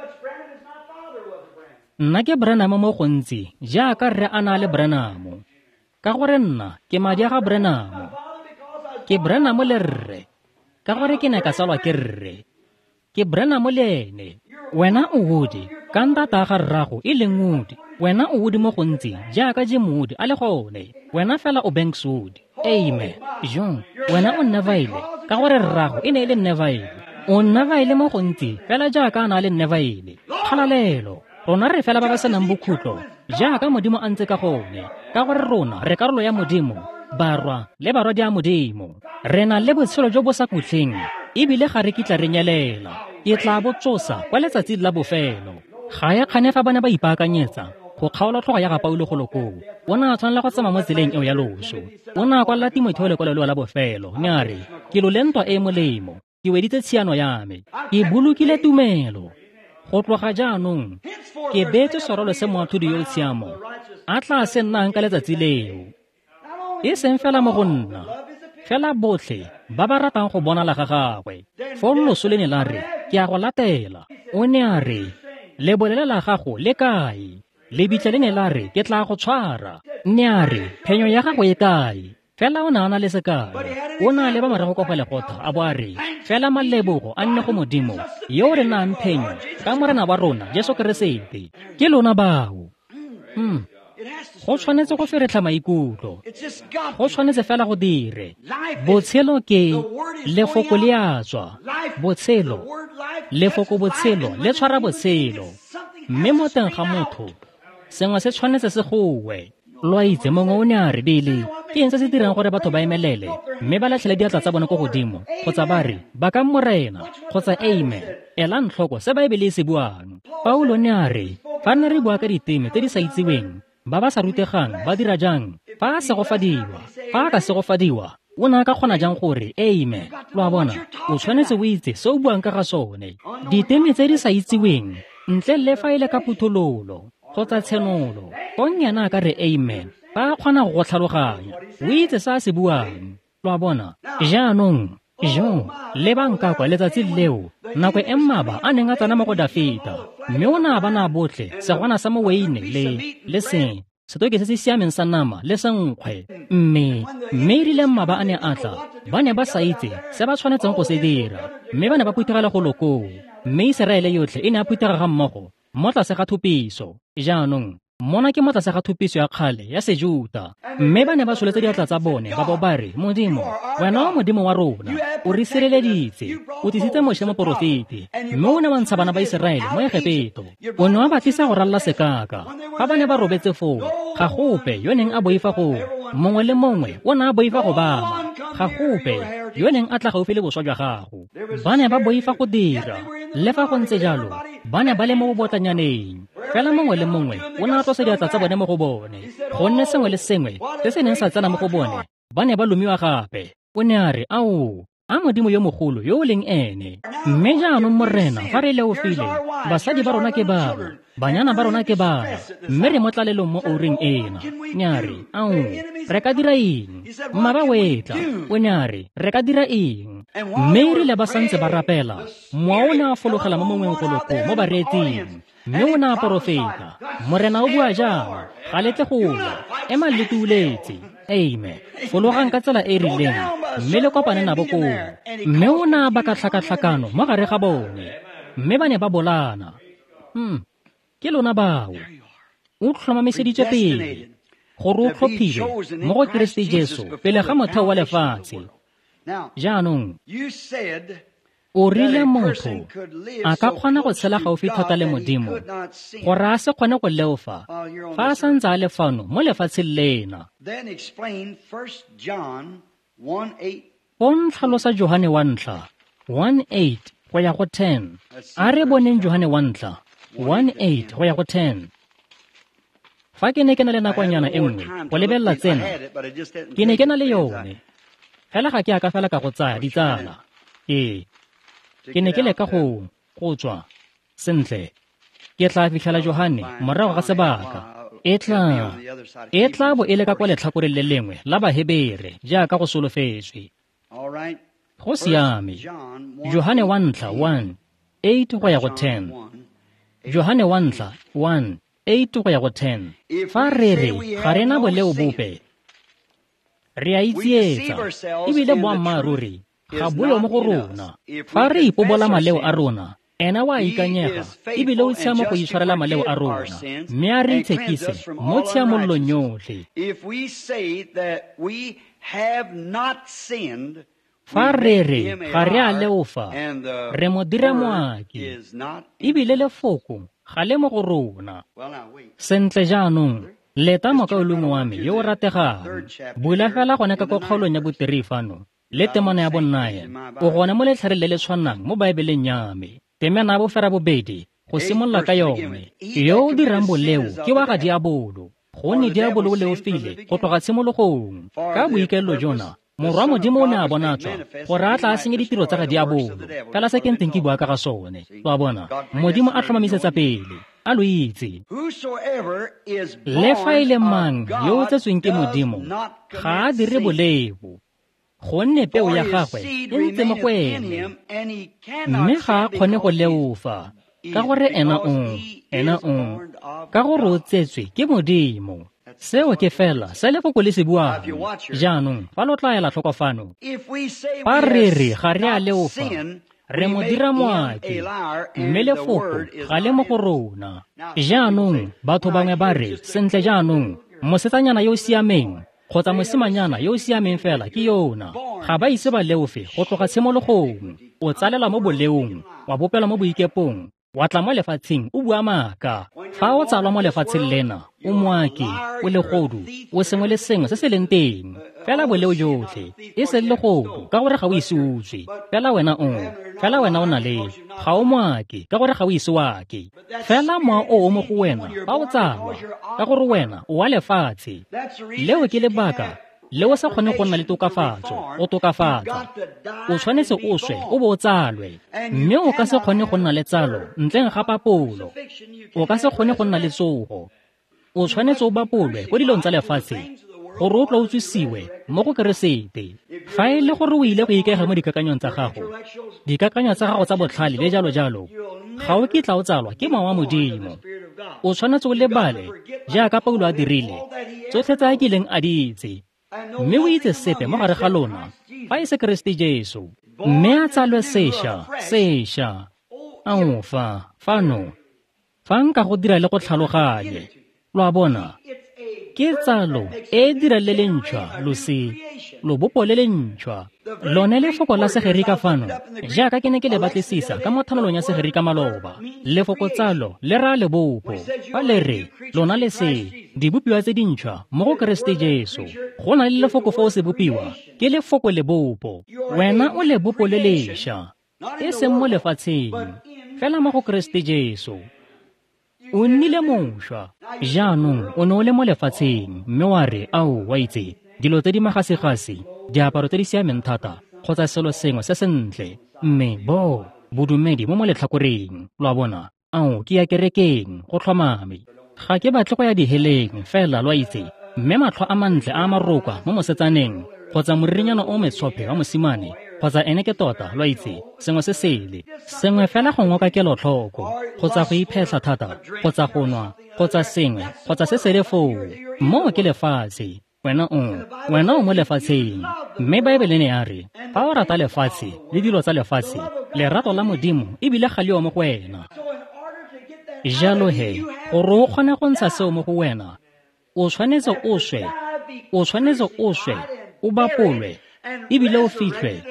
nna ke Branham mo gontsi jaaka rre a na le Branham, ka gore nna ke madi a ga Branham. Ke Branham le rre ka gore ke ne ka salwa ke rre. Ke Branham le ene. Wena o wodi ka ntata ga rrago e leng wodi. Wena o wodi mo gontsi jaaka Jim Wood a le gone. Wena fela o Banks Wood. Amen. John, wena o Neville ka gore rrago e ne le Neville. O Neville mo gontsi fela jaaka a na le Neville. Halalelo. Rona re fela ba ba senang bokhutlo jaaka Modimo a ntse ka gone, ka gore rona re karolo ya Modimo, barwa le barwadi ya Modimo. Re na le botshelo jo bo sa kutleng ebile ga re kitla re nyelela. Ke tla botsosa kwa letsatsi la bofelo. Ga ya kgane fa bana ba ipaakanyetsa go kgaola tlhogo ya ga Paulo go lokong. O ne a tshwanela go tsama mo tseleng eo ya loso. O ne a kwalela Timotheo lekwalo la bofelo, mme a re, ke lolentwa e molemo, ke weditse tshiano ya me, ke bolokile tumelo. Go tloga jaanong ke beetse sorolo se moatlhodi yo o tshiamo a tla se nnang ka letsatsi leo. E seng fela mo go nna, fela botlhe ba ba ratang go bona la ga gagwe. Fo loso le ne la re, ke a go latela. O ne a re, lebolele la gago le kae? Lebitla le ne la re, ke tla go tshwara. Ne a re, phenyo ya gago e kae? Fela o ne a na le sekae. O ne a leba morago kwa legotha a bo a re, fela malebogo a nne go Modimo yo re nang phenyo ka morena wa rona Jesu Keresete. Ke lona bao. Go tshwanetse go feretlha maikutlo, go tshwanetse fela go dire. Botshelo ke lefoko le a tswa, botshelo lefoko, botshelo le tshwara botshelo. Mme mo teng ga motho sengwe se tshwanetse se gowe. Lo itse mongwe o ne a re, Bile ke eng se se dirang gore batho ba emelele mme ba latlhele diatla tsa bone ko godimo kgotsa ba re ba ka morena kgotsa amen? Ela ntlhoko se Baebele e se buang. Paulo ne a re, fa ne re bua ka diteme tse di sa itsiweng, ba ba sa rutegang ba dira jang? Fa se go fadiwa, fa ka se go fadiwa, o ne a ka kgona jang gore amen? Lo a bona, o tshwanetse o itse se o buang ka ga sone. Diteme tse di sa itsiweng ntle le fa ile ka puthololo kgotsa tshenolo, tong yana a ka re amen, ba kgona go tlhaloganya o itse sa se buang. Lo a bona, jaanong le banka kwa letsatsi leo nako e mmaba a neng a tsana mo go Dafita, mme o ne a bana botlhe segwana sa moweine le seng setoke se se siameng sa nama le senkgwe. Mme e rile mmaba a ne a tla, ba ne ba sa itse se ba tshwanetseng go se dira, mme ba ne ba phuthegela go lokong. Mme Iseraele yotlhe e ne a phuthega ga mmogo mo tlase ga thupiso. Jaanong mona ke mo tlase ga thupiso ya kgale ya Sejuta, mme ba ne ba soletse diatla tsa bone ba bo ba re, Modimo, wena wa Modimo wa rona, o re sireleditse, o tlisitse Moshe moporofete, mme o ne wa ntsha bana ba Iseraele mo Egepeto. O ne wa ba tlisa go ralla sekaka. Fa ba ne ba robetse foo, ga gope yo neng a boifa go, mongwe le mongwe o ne a boifa go bama, ga gope yo neng a tla gaufi le boswa jwa gago. Ba ne ba boifa go dira, le fa go ntse jalo ba ne ba le mo bobotlanyaneng. Fela mongwe le mongwe o ne a tlosa diatla tsa bone mo go bone, gonne sengwe le sengwe se se neng sa tsena mo go bone ba ne ba lomiwa gape. O ne a re, ao a Modimo yo mogolo yo o leng ene. Mme jaanong morena fa re leofile, basadi ba rona ke bana, banyana ba rona ke bana, mme re mo tlalelong mo oreng ena. Ne a re, ao re ka dira eng? Mmaba wetla. O ne a re, re ka dira eng? Mme e rile ba santse ba rapela, moa o ne a fologela mo mongweng goloko mo bareetsing, mme o ne a porofeta. Morena o bua jaana, ga letle gola, ema le tuletse. Amen. Fologang ka tsela e rileng, mme le kopane nabo koo. Mme o ne a baka tlhakatlhakano mo gare ga bone, mme ba ne ba bolana. Ke lona bao o tlhomamiseditswe pele gore o tlhophilwe mo go Keresete Jesu pele ga motheo wa lefatshe. Jaanong o rile motho a ka kgona go tshela gaufi thata le Modimo gore a se kgone go leofa fa a santse a le fano mo lefatsheng lena. Tlhalosa Johane 1:1-8 go ya go 10. A re boneng Johane 1:1-8 go ya go 10. Fa ke ne ke na le nakonyana e nngwe go lebelela tsena, ke ne ke na le yone fela ga ke aka fela ka go tsaya ditsala. Ke ne ke leka go tswa sentle. Ke tla fitlhela Johane morago ga sebaka. E tla bo e le ka kwa letlhakoreng le lengwe la Bahebere jaaka go solofetswe. Go siame. Johane 1:1-8 go ya go 10. Johane 1:1-8 go ya go 10. Fa re re ga re na boleo bope, re a itsietsa ebile boammaaruri ga boyo mo go rona. Fa re ipobola maleo a rona, ena wa ikanyega ebile o tshiama go itshwarela maleo a rona, mme a re itshekise mo tshiamollong yotlhe. Fa re re ga re a leofa, re mo dira moaki ebile lefoko ga le mo go rona. Sentle jaanong, leta mokaolong wa me yo o rategang, bula fela gone ka kwa kgaolong ya bo3 fano le temana ya bo9 o gone mo letlhareng le le tshwanang mo Baebeleng ya me. Temana ya bofera bobedi go simolola ka yone. Yo o dirang boleo ke wa ga diabolo, gonne diabolo o leofile go tloga tshimologong. Ka boikelelo jona, morwa Modimo o ne a bona tswa gore a tla a senye ditiro tsa ga diabolo. Fela se ke nteng ke bua ka ga sone. Twa bona, Modimo a tlhomamisetsa pele a lo itse le fa e le mang yo o tsetsweng ke Modimo ga a dire bolebo, gonne peo ya gagwe e ntse mo go ene, mme ga a kgone go leofa ka gore ena ka gore o tsetswe ke Modimo. Seo ke fela se lefoko le se buang. Jaanong fa lo tla ela tlhoko fano, fa re re ga re a leofa, re mo dira moaki, mme lefoko ga le mo go rona. Jaanong batho bangwe ba re sentle jaanong mosetsanyana yo o siameng kgotsa mosimanyana yo o siameng fela ke yona. Ga ba ise ba leofe go tloga tshimologong. O tsalela mo boleong, wa bopela mo boikepong, wa tla mo lefatsheng o bua maaka. Fa o tsalwa mo lefatsheng lena, o moaki, o legodu, o sengwe le sengwe se se leng teng. Fela boleo jotlhe e se le legodu ka gore ga o ise utswe. Fela wena o na le ga o moaki ka gore ga o ise wake. Fela moa o mo go wena fa o tsalwa ka gore wena o wa lefatshe. Leo ke lebaka leo sa kgone go nna le tokafatso, o tokafatsa. O tshwanetse o swe o bo o tsalwe, mme o ka se kgone go nna le tsalo ntleng ga papolo. O ka se kgone go nna le tsogo. O tshwanetse o bapolwe go dilong tsa lefatshe gore o tla o tswisiwe mo go Keresete. Fa e le gore o ile go ikega mo dikakanyong tsa gago, dikakanyo tsa gago tsa botlhale le jalo, ga o kitla o tsalwa ke Mowa wa Modimo. O tshwanetse o lebale jaaka Paulo a dirile tsotlhe tse a kileng a di itse, mme o itse sepe mo gare ga lona fa e se Keresete Jesu, mme a tsalwe sešwa. Fa nka go dira le go tlhaloganye, lo a bona ke tsalo e dira le lentšhwa lo bopo le lentšhwa. Lone lefoko la segerika fano, jaaka ke ne ke le batlisisa ka mo thanelong ya segerika maloba, lefoko tsalo le ra le bopo. Fa le re lona le se dibopiwa tse dintšhwa mo go Keresete Jesu, go na le lefoko fa o se bopiwa ke lefoko le bopo. Wena o le bopo le lešwa, e seng mo lefatsheng, fela mo go Keresete Jesu. O nnile mošwa. Jaanong o ne o le mo lefatsheng, mme wa re wa itse dilo tse di magasegase, diaparo tse di siameng thata kgotsa selo sengwe se sentle, mme bodumedi mo letlhakoreng. Lo a bona, ke ya kerekeng go tlhomame. Ga ke batle go ya diheleng fela, lo itse, mme matlho a mantle a marokwa mo mosetsaneng kgotsa moririnyana o metshophe wa mosimane kgotsa ene ke tota, lo itse, sengwe se sele, sengwe fela go ngoka kelotlhoko kgotsa go iphetlha thata kgotsa go nwa kgotsa sengwe kgotsa se se le foo. Mo ke lefatshe, wena o mo lefatsheng, mme Baebele ne ya re fa o rata lefatshe le dilo tsa lefatshe, lerato la Modimo ebile ga le yo mo go wena. Jalo gore o kgone go ntsha seo mo go wena, o tshwanetse o swe, o bapolwe ebile o fitlhe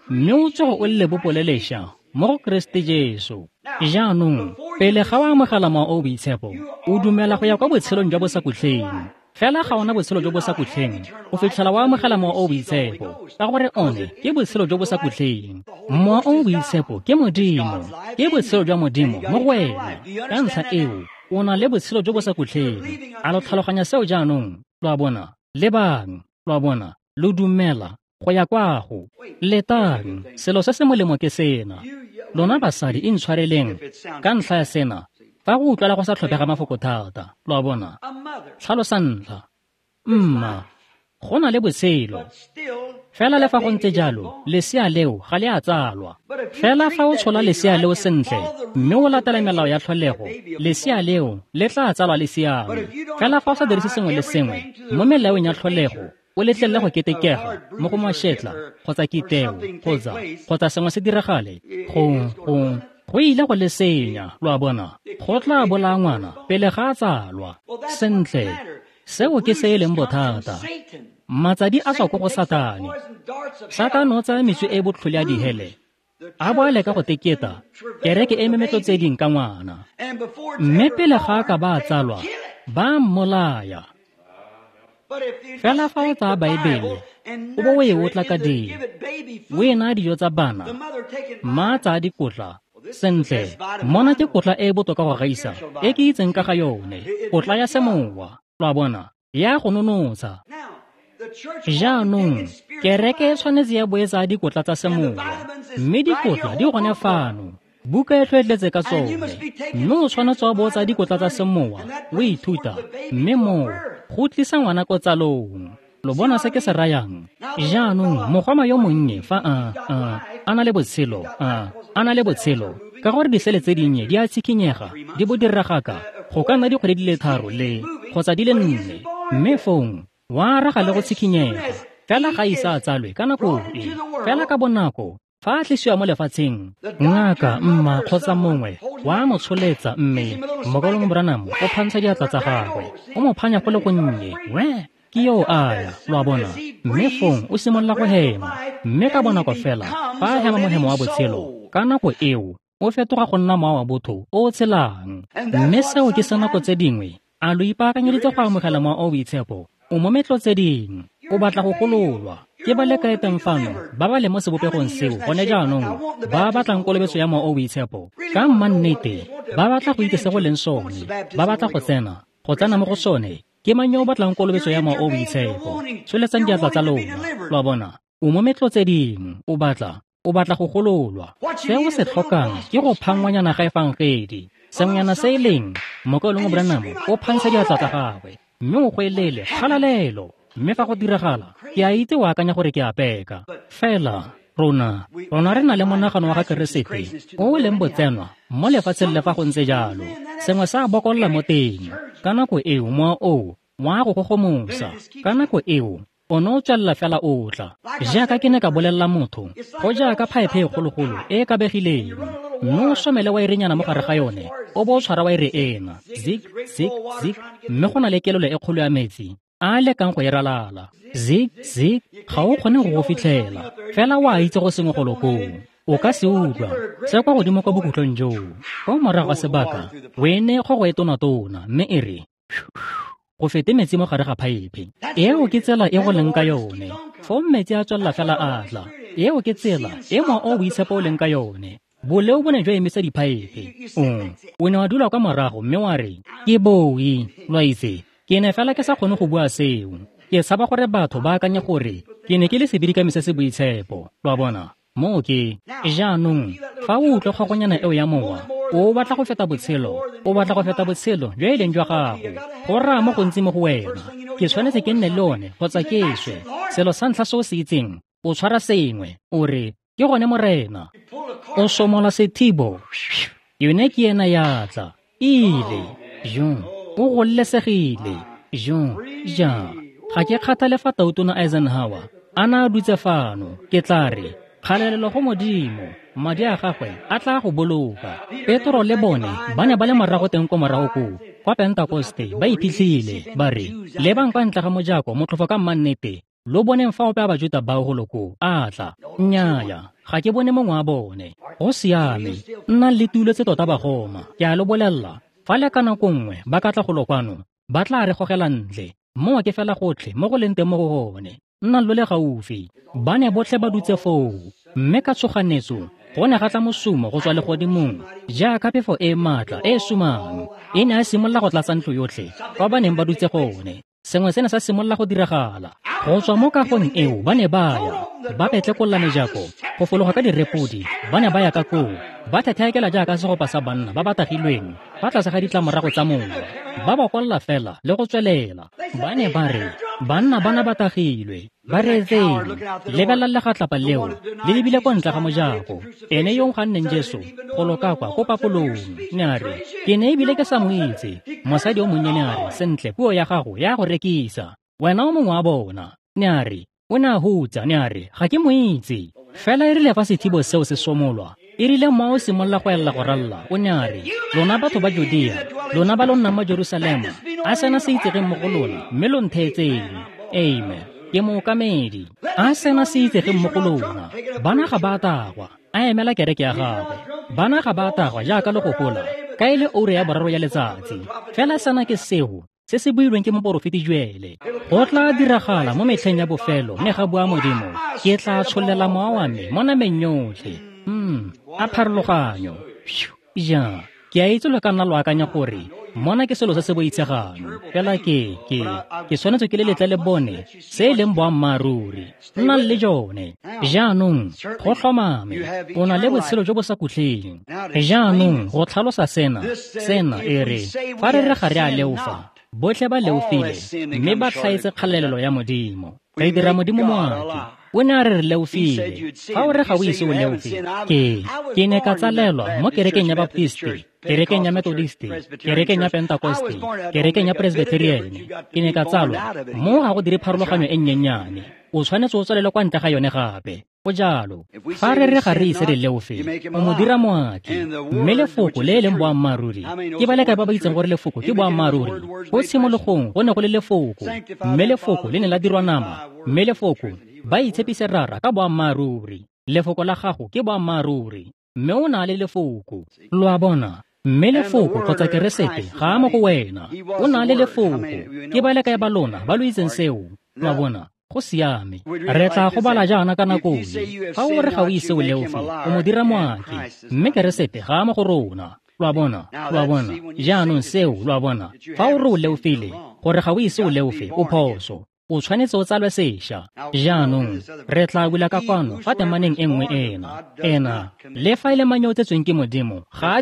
mme o tswa o le bopolelesha mo go Kriste Jesu. Jaanong pele ga o amogela mao boitshepo o dumela go ya kwa botshelong jwa bo sa kutleng. Fela ga ona botshelo jo bo sa kutleng o fitlhela wa amogela mao boitshepo ka gore one ke botshelo jo bo sa kutleng. Mao boitshepo ke Modimo, ke botshelo jwa Modimo mo go wena. Ka ntlha eo o na le botshelo jo bo sa kutleng. A lo tlhaloganya seo jaanong lo a bona le bang lo a bona lo dumela go ya kwago letang selo se se molemo ke sena. Lona basadi intshwareleng ka ntlha ya sena fa go utlwala go sa tlhopega mafoko thata lo a bona. Tlhalosa ntlha mma go na le botshelo fela le fa go ntse jalo lesea leo ga le a tsalwa. Fela fa o tshola lesea leo sentle mme o latela melao ya tlholego lesea leo le tla tsalwa le siame. Fela fa o sa dirise sengwe le sengwe mo melaong ya tlholego o letlelele go ketekega mo go mašetla kgotsa kiteo kgotsa sengwe se diragale go ile go le senya lo a bona go tla bola ngwana pele ga a tsalwa sentle. Seo ke se e leng bothata. Matsadi a tswa ko go Satane. Satane o tsaya metso e botlhole ya dihele a boele ka go teketa kereke e memetlo tse ding ka ngwana, mme pele ga a ka ba tsalwa ba mmolaya. Fela fa o tsaya Baebele o bo o e otla ka ding o e naya dijo tsa bana mma tsaya dikotla sentle. Mona ke kotla e botoka go gaisa e ke itseng ka ga yone, kotla ya semowa lo a bona ya go nonotsha. Jaanong kereke e tshwanetse ya boetsa dikotla tsa semowa, mme dikotla di gone fano buka e tlhotletse ka tsone, mme o tshwanetse wa boetsa dikotla tsa semowa o ithuta, mme moo go tlisa ngwana ko tsalong. Lo bona se ke se rayang. Jaanong mogwama yo monnye fa a na le botshelo ka gore disele tse dinnye di a tshikinyega di bo diragaka go ka nna dikgwedi di le 3 le kgotsa di le 4, mme fong wa raga le go tshikinyega fela ga isa tsalwe ka nako e fela ka bonako fa a tlisiwa mo lefatsheng. Ngaka mma kgotsa mongwe wa mo tsholetsa, mme Mokolong Branham o phantsha diatla tsa gagwe o mo phanya go le gonnye ke yo aya lo a bona, mme fong o simolola go hema, mme ka bonako fela fa a hema mohemo wa botshelo ka nako eo o fetoga go nna mowa wa botho o tshelang. Mme seo ke sa nako tse dingwe a lo ipaakanyeditse go amogela mowa o boitshepo o mo metlo tse dingwe o batla go gololwa ke ba le kaeteng fano ba ba le mo sebopegong seo gone jaanong ba batlang kolobetso ya mowa o boitshepo ka mmannete, ba batla go itse se go leng sone, ba batla go tsena mo go sone. Ke mang yo o batlang kolobetso ya mowa o boitshepo? Tsholetsang diatla tsa lona lo a bona o mo metlo tse dingwe o batla go gololwa. Se o se tlhokang ke go phangwanyana ga efangedi sengwenyana se e leng Mokolong Branham o phantsha diatla tsa gagwe, mme o gwelele kgalalelo, mme fa go diragala ke a itse o akanya gore ke a peka. Fela rona re na le monagano wa ga Keresete o leng botsenwa mo lefatsheng le fa go ntse jalo sengwe sa bokolola mo teng. Ka nako eo moa o wa go gogomosa, ka nako eo o no tswalla fela o tla jaaka ke ne ka bolelela motho go jaaka phaephe e kgologolo e ka begileng, mme o somele wa irenyana mo gare ga yone o bo o tshwara wa ire ena zik zik zik, mme go na le kelelo e kgolo ya metsi a lekang go e ralala zik zik, ga o kgone go go fitlhela fela wa itse go sengwe go lokong o ka se utlwa se kwa godimo kwa bokutlong joo. Kwa morago ga sebaka wene go go e tona-tona, mme e re go fete metsi mo gare ga phaephe eo ke tsela e go leng ka yone. Fo metsi a tswalla fela a tla, eo ke tsela e mo o boitshepo o leng ka yone. Boleo bo ne jwa emisa diphaephe o ne wa dula kwa morago, mme wa re ke boi lo itse ke ne fela ke sa kgone go bua seo. Ke tshaba gore batho ba akanye gore ke ne ke le sebedi ka mesese boitshepo lo a bona mo ke jaanong fa o utlwa kgogonyana eo ya mowa o batla go feta botshelo jwa e leng jwa gago go raya mo go ntse mo go wena. Ke tshwanetse ke nne le one kgotsa ke swe. Selo sa ntlha se o se itseng o tshwara sengwe o re ke gone morena, o somola sethibo yone ke ena ya tla ile o gollesegile ja ga ke kgathale fa Tautona Eisenhower a na dutse fano ke tla re kgalelelo go Modimo, madi a gagwe a tla go boloka. Petro le bone ba ne ba le morago teng ko morago kwa Pentecoste ba iphitlhile ba re lebang kwa ntle ga mojako motlhofo ka mmannete lo boneng fa ope a Bajuda bao go loko a tla nnyaya ga ke bone mongwe a bone go siame nna le tulo tse tota ba goma ke a lo bolelela fa le ka nako nngwe ba ka tla go lokwano ba tla re gogela ntle mo ke fela gotlhe mo go leng teng mo go gone nna lo le gaufi ba ne botlhe ba dutse foo mme ka tshoganetso go ne ga tla mosumo go tswa le godimong jaaka pefo e maatla e sumang e ne a simolola go tlatsa ntlo yotlhe fa ba neng ba dutse gone sengwe se ne sa simolola go diragala go tswa mo kagong eo ba ne ba ya ba petlekolla mejako go fologa ka direpodi ba ne ba ya ka koo ba thethekela jaaka segopa sa banna ba ba tagilweng fa tlase ga ditlamorago tsa mowa ba ba kwalla fela le go tswelela ba ne ba re banna bana ba tagilwe ba reetseng lebelela legatlapa leo le lebile kwa ntle ga mojako ene yo ga nneng Jesu go loka kwa ko papolong ne a re ke ne ebile ke sa mo itse mosadi o monnyane a re sentle puo ya gago ya go rekisa wena o mongwe wa bona ne a re o ne a hutsa ne a re ga ke mo itse fela e rile fa sethibo seo se somolwa e rile mmoa o simolola go elela go ralla o ne a re lona batho ba Judea lona ba lo nnang mo Jerusalema a sena se itsegeng mo go lona mme lo ntheetseng amen ke mookamedi a sena se itsegeng mo go lona bana ga ba tagwa a emela kereke ya gagwe bana ga ba tagwa jaaka le gopola ka e le ore ya boraro ya letsatsi fela sena ke seo se se builweng ke moporofeti Joele go tla diragala mo metlheng ya bofelo ne ga bua Modimo ke tla tsholela mowa wa me mo nameng yotlhe a pharologanyo ja ke a itse le ka nna lo akanya gore mona ke selo se se boitshegang fela ke tshwanetse ke le letle le bone se e leng boammaaruri nna le jone jaanong go tlhomame o na le botshelo jo bo sa kutleng jaanong go tlhalosa sena e re fa re re ga re a leofa botlhe ba leofile mme ba tlhaetse kgalelelo ya Modimo re dira Modimo moaki o ne a re leofile fa o re ga o ise o leofe ke ne ka tsalelwa mo kerekeng ya Baptisti kerekeng ya Methodisti kerekeng ya Pentecoste kerekeng ya Presbyterian ke ne ka tsalwa mo ga go dire pharologanyo e nnyenyane o tshwanetse o tswelele kwa ntle ga yone gape o jalo fa re re ga re ise re leofe o mo dira moaki mme lefoko le leng boammaaruri ke ba le kae ba ba itseng gore lefoko ke boammaaruri go tshimologong go ne go le lefoko mme lefoko le ne la dirwa nama mme lefoko ba itshepise rara ka boammaaruri lefoko la gago ke boammaaruri mme o na le lefoko lo a bona mme lefoko kgotsa keresete ga a mo go wena o na le lefoko ke ba le kae ba lona ba lo itseng seo lo a bona go siame re tla go bala jaana ka nako fa o re ga o ise o leofe o mo dira moaki mme keresete ga a mo go rona lo a bona jaanong seo lo a bona fa o re o leofile gore ga o ise o leofe o phoso o tshwanetse o tsalwe sešwa jaanong re tla bula ka kwano fa temaneng e nngwe ena le fa e le manyo o tsetsweng ke Modimo ga a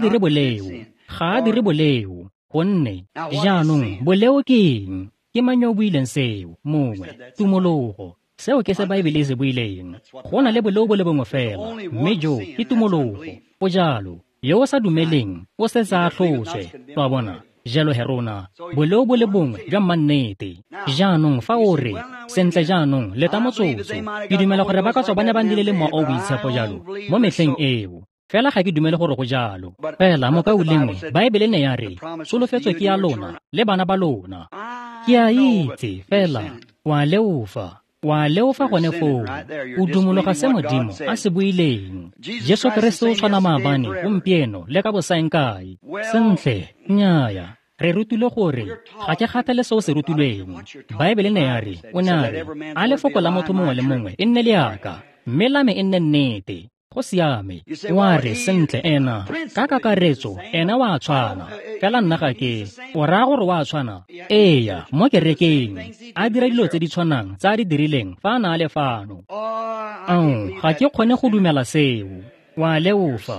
dire boleo gonne jaanong boleo ke eng ke manyo o buileng seo mongwe tumologo seo ke se Baebele e se buileng go na le boleo bo le bongwe fela mme jo ke tumologo o jalo yo o sa dumeleng o setse a tlhotswe wa bona jalo herona boleo bo le bongwe jwa mannete jaanong fa o re sentle jaanong leta motsotso ke dumela gore ba ka tswa ba ne ba nnile le mowa o boitshepo jalo mo metlheng eo fela ga ke dumele gore go jalo fela mo ka o lengwe Baebele ne ya re solofetswe ke ya lona le bana ba lona ke a itse fela wa leofa gone foo o dumologa se Modimo a se buileng Jesu Kriste o tshwana maabane gompieno le ka bosaenkae sentle nnyaya re rutilwe gore ga ke kgathale se o se rutilweng Baebele ne ya re o ne a re a lefoko la motho mongwe le mongwe e nne le yaka mme lame e nne nnete go siame wa re sentle ena ka kakaretso ena wa tshwana fela nna ga ke o raya gore wa tshwana eya mo kerekeng a dira dilo tse di tshwanang tsa di dirileng fa a na le fano ga ke kgone go dumela seo wa leofa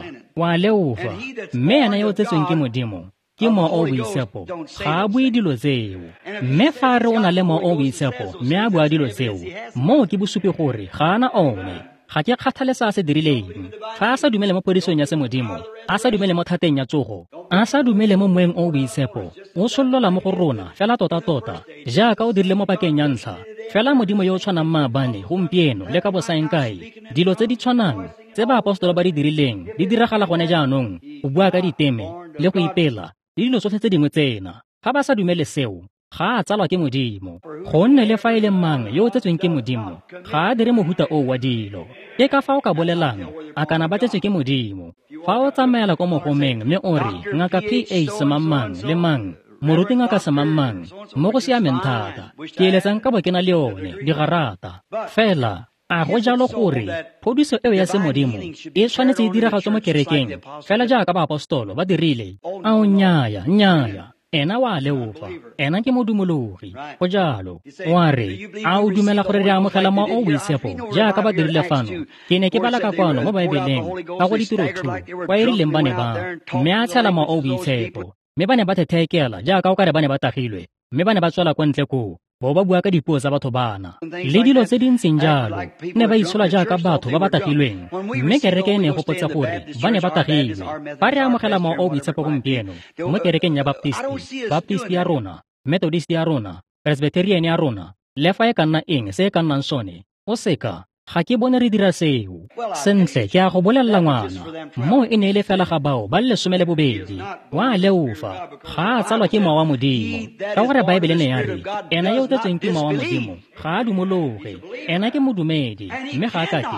mme ena yo tsetsweng ke Modimo ke mowa o boitshepo ga a bue dilo tseo mme fa re o na le mowa o boitshepo mme a bua dilo tseo mo ke bosupi gore ga ana one ga ke kgathale sa se dirileng fa a sa dumele mo podisong ya se Modimo a sa dumele mo thateng ya tsogo a sa dumele mo moeng o boitshepo o sollola mo go rona fela tota jaaka o dirile mo pakeng ya ntlha fela Modimo yo o tshwanang maabane gompieno le ka bosaenkae dilo tse di tshwanang tse baapostolo ba di dirileng di diragala gone jaanong o bua ka diteme le go ipela le dilo tsotlhe tse dingwe tsena fa ba sa dumele seo ga a tsalwa ke Modimo gonne le fa e le mang yo o tsetsweng ke Modimo ga a dire mohuta o wa dilo ke ka fa o ka bolelang a kana ba tsetswe ke Modimo fa o tsamaela ko mogomeng mme o re ngaka PH semamang le mang moruti ngaka semamang mo go siameng thata ke eletsang ka bo ke na le yone di garata fela a go jalo gore phodiso eo ya semodimo e tshwanetse e diragatswe mo kerekeng fela jaaka baapostolo ba dirile a o nnyaya ena wa leofa ena ke modumologi go jalo wa re a o dumela gore re amogela mao boitshepo jaaka ba dirile fano ke ne ke bala ka kwano mo baebeleng ka go ditiro 2 kwa e rileng ba ne ba mme a tshela mao boitshepo mme ba ne ba thethekela jaaka o ka re ba ne ba tagilwe mme ba ne ba tswela kwa ntle koo bo ba bua ka dipuo tsa batho bana le dilo tse di ntseng jalo ne ba itshola jaaka batho ba ba tagilweng mme kereke ne gopotsa gore ba ne ba tagilwe fa re amogela mao o boitshepo gompieno mo kerekeng ya baptisti ya rona methodist ya rona presbyterian ya rona le fa e ka nna eng se e ka nnang sone o seka ga ke bone re dira seo sentle ke a go bolelela ngwana mo e ne e le fela ga bao ba le 12 wa leofa ga a tsalwa ke mao wa Modimo ka gore baebele ne ya re ena yo tsetsweng ke mao wa Modimo ga a dumologe ena ke modumedi mme ga a kake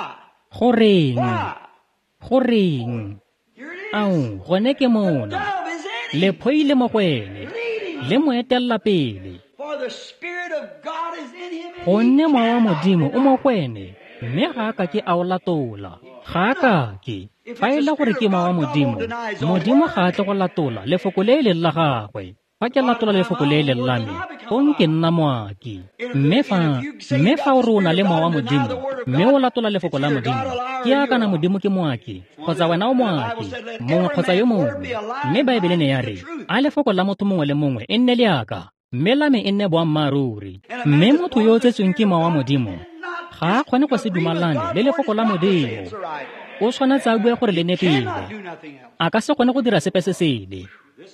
goreng au gone ke mona le phoile mo gwene le mo etella pele gonne mao wa Modimo o mo gwene mme ga ka ke a o latola ga ka ke fa e le gore ke mao wa Modimo ga a tle go latola lefoko le le la gagwe fa ke latola lefoko le le la me go nke nna moaki mme fa o re o na le mao wa Modimo mme o latola lefoko la Modimo ke a kana Modimo ke moaki kgotsa wena o moaki mongwe kgotsa yo mongwe mme baebele ne ya re a lefoko la motho mongwe le mongwe e nne le aka mme la me e nne boammaaruri mme motho yo o tsetsweng ke mao wa Modimo ga a kgone go se dumalane le lefoko la Modimo o tshwanetse a bue gore le ne pele a ka se kgone go dira sepe se sele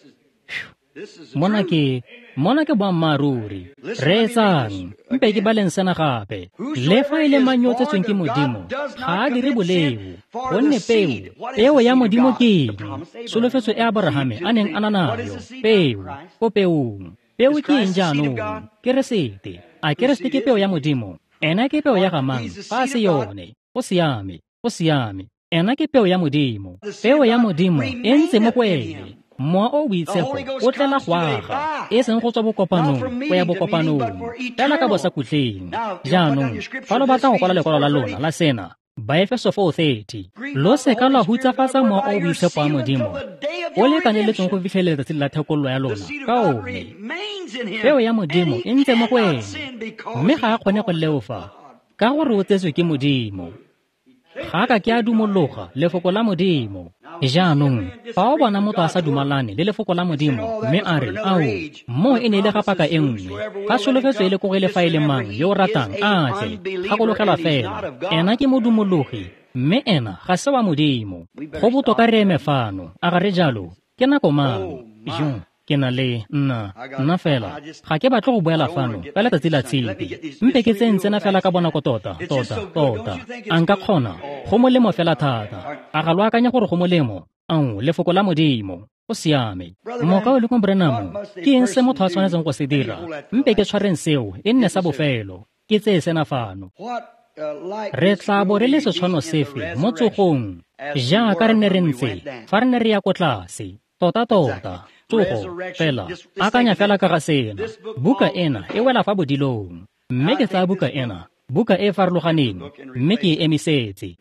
mona ke boammaaruri re etsang mpe ke baleng sena gape le fa e le mang yo o tsetsweng ke Modimo ga a dire boleu gonne peo ya Modimo ke solofetso e Abrahame a neng a na nayo peo peo ke eng jaanong keresete a keresete ke peo ya Modimo ena ke peo ya gamang fa se yone o siame ena ke peo ya Modimo peo ya Modimo e ntse mo kwele moa o boitshepo o tlela go aga e seng go tswa bokopanong go ya bokopanong fela ka bosa kutleng jaanong fa lo batla go kwala lekwalo la lona la sena Baefeso 4:30 lo seka la hutsafatsa moa o boitshepo wa Modimo o lekane le tsong go fitlhelela letsatsi la thekololo ya lona ka one peo ya Modimo e ntse mo kwene mme ga a kgone go leofa ka gore o tsetswe ke Modimo ga ka ke a dumologa lefoko la Modimo jaanong fa o bona motho a sa dumalane le lefoko la Modimo mme a re ao mo e ne le gapaka e nngwe ga solofetso e le kogele fa e le mang yo o ratang a tle gakologelwa fela ena ke modumologi mme ena ga se wa Modimo go botoka re eme fano a ga re jalo ke nako mang ke na le nna fela ga ke batle go boela fano ka letsatsi la tshipi mpe ke tsena fela ka bonako tota a nka kgona go molemo fela thata a ga lo akanya gore go molemo lefoko la Modimo o siame moka o le mo Branham ke eng se motho a tshwanetseng go se dira mpe ke tshwareng seo e nne sa bofelo ke tseye sena fano re tla bo re le setshwano sefe mo tsogong jaaka re ne re ntse fa re ne re ya ko tlase tota tsogo fela akanya fela ka ga sena buka ena e wela fa bodilong mme ke tsaya buka e farologaneng mme ke e emisetse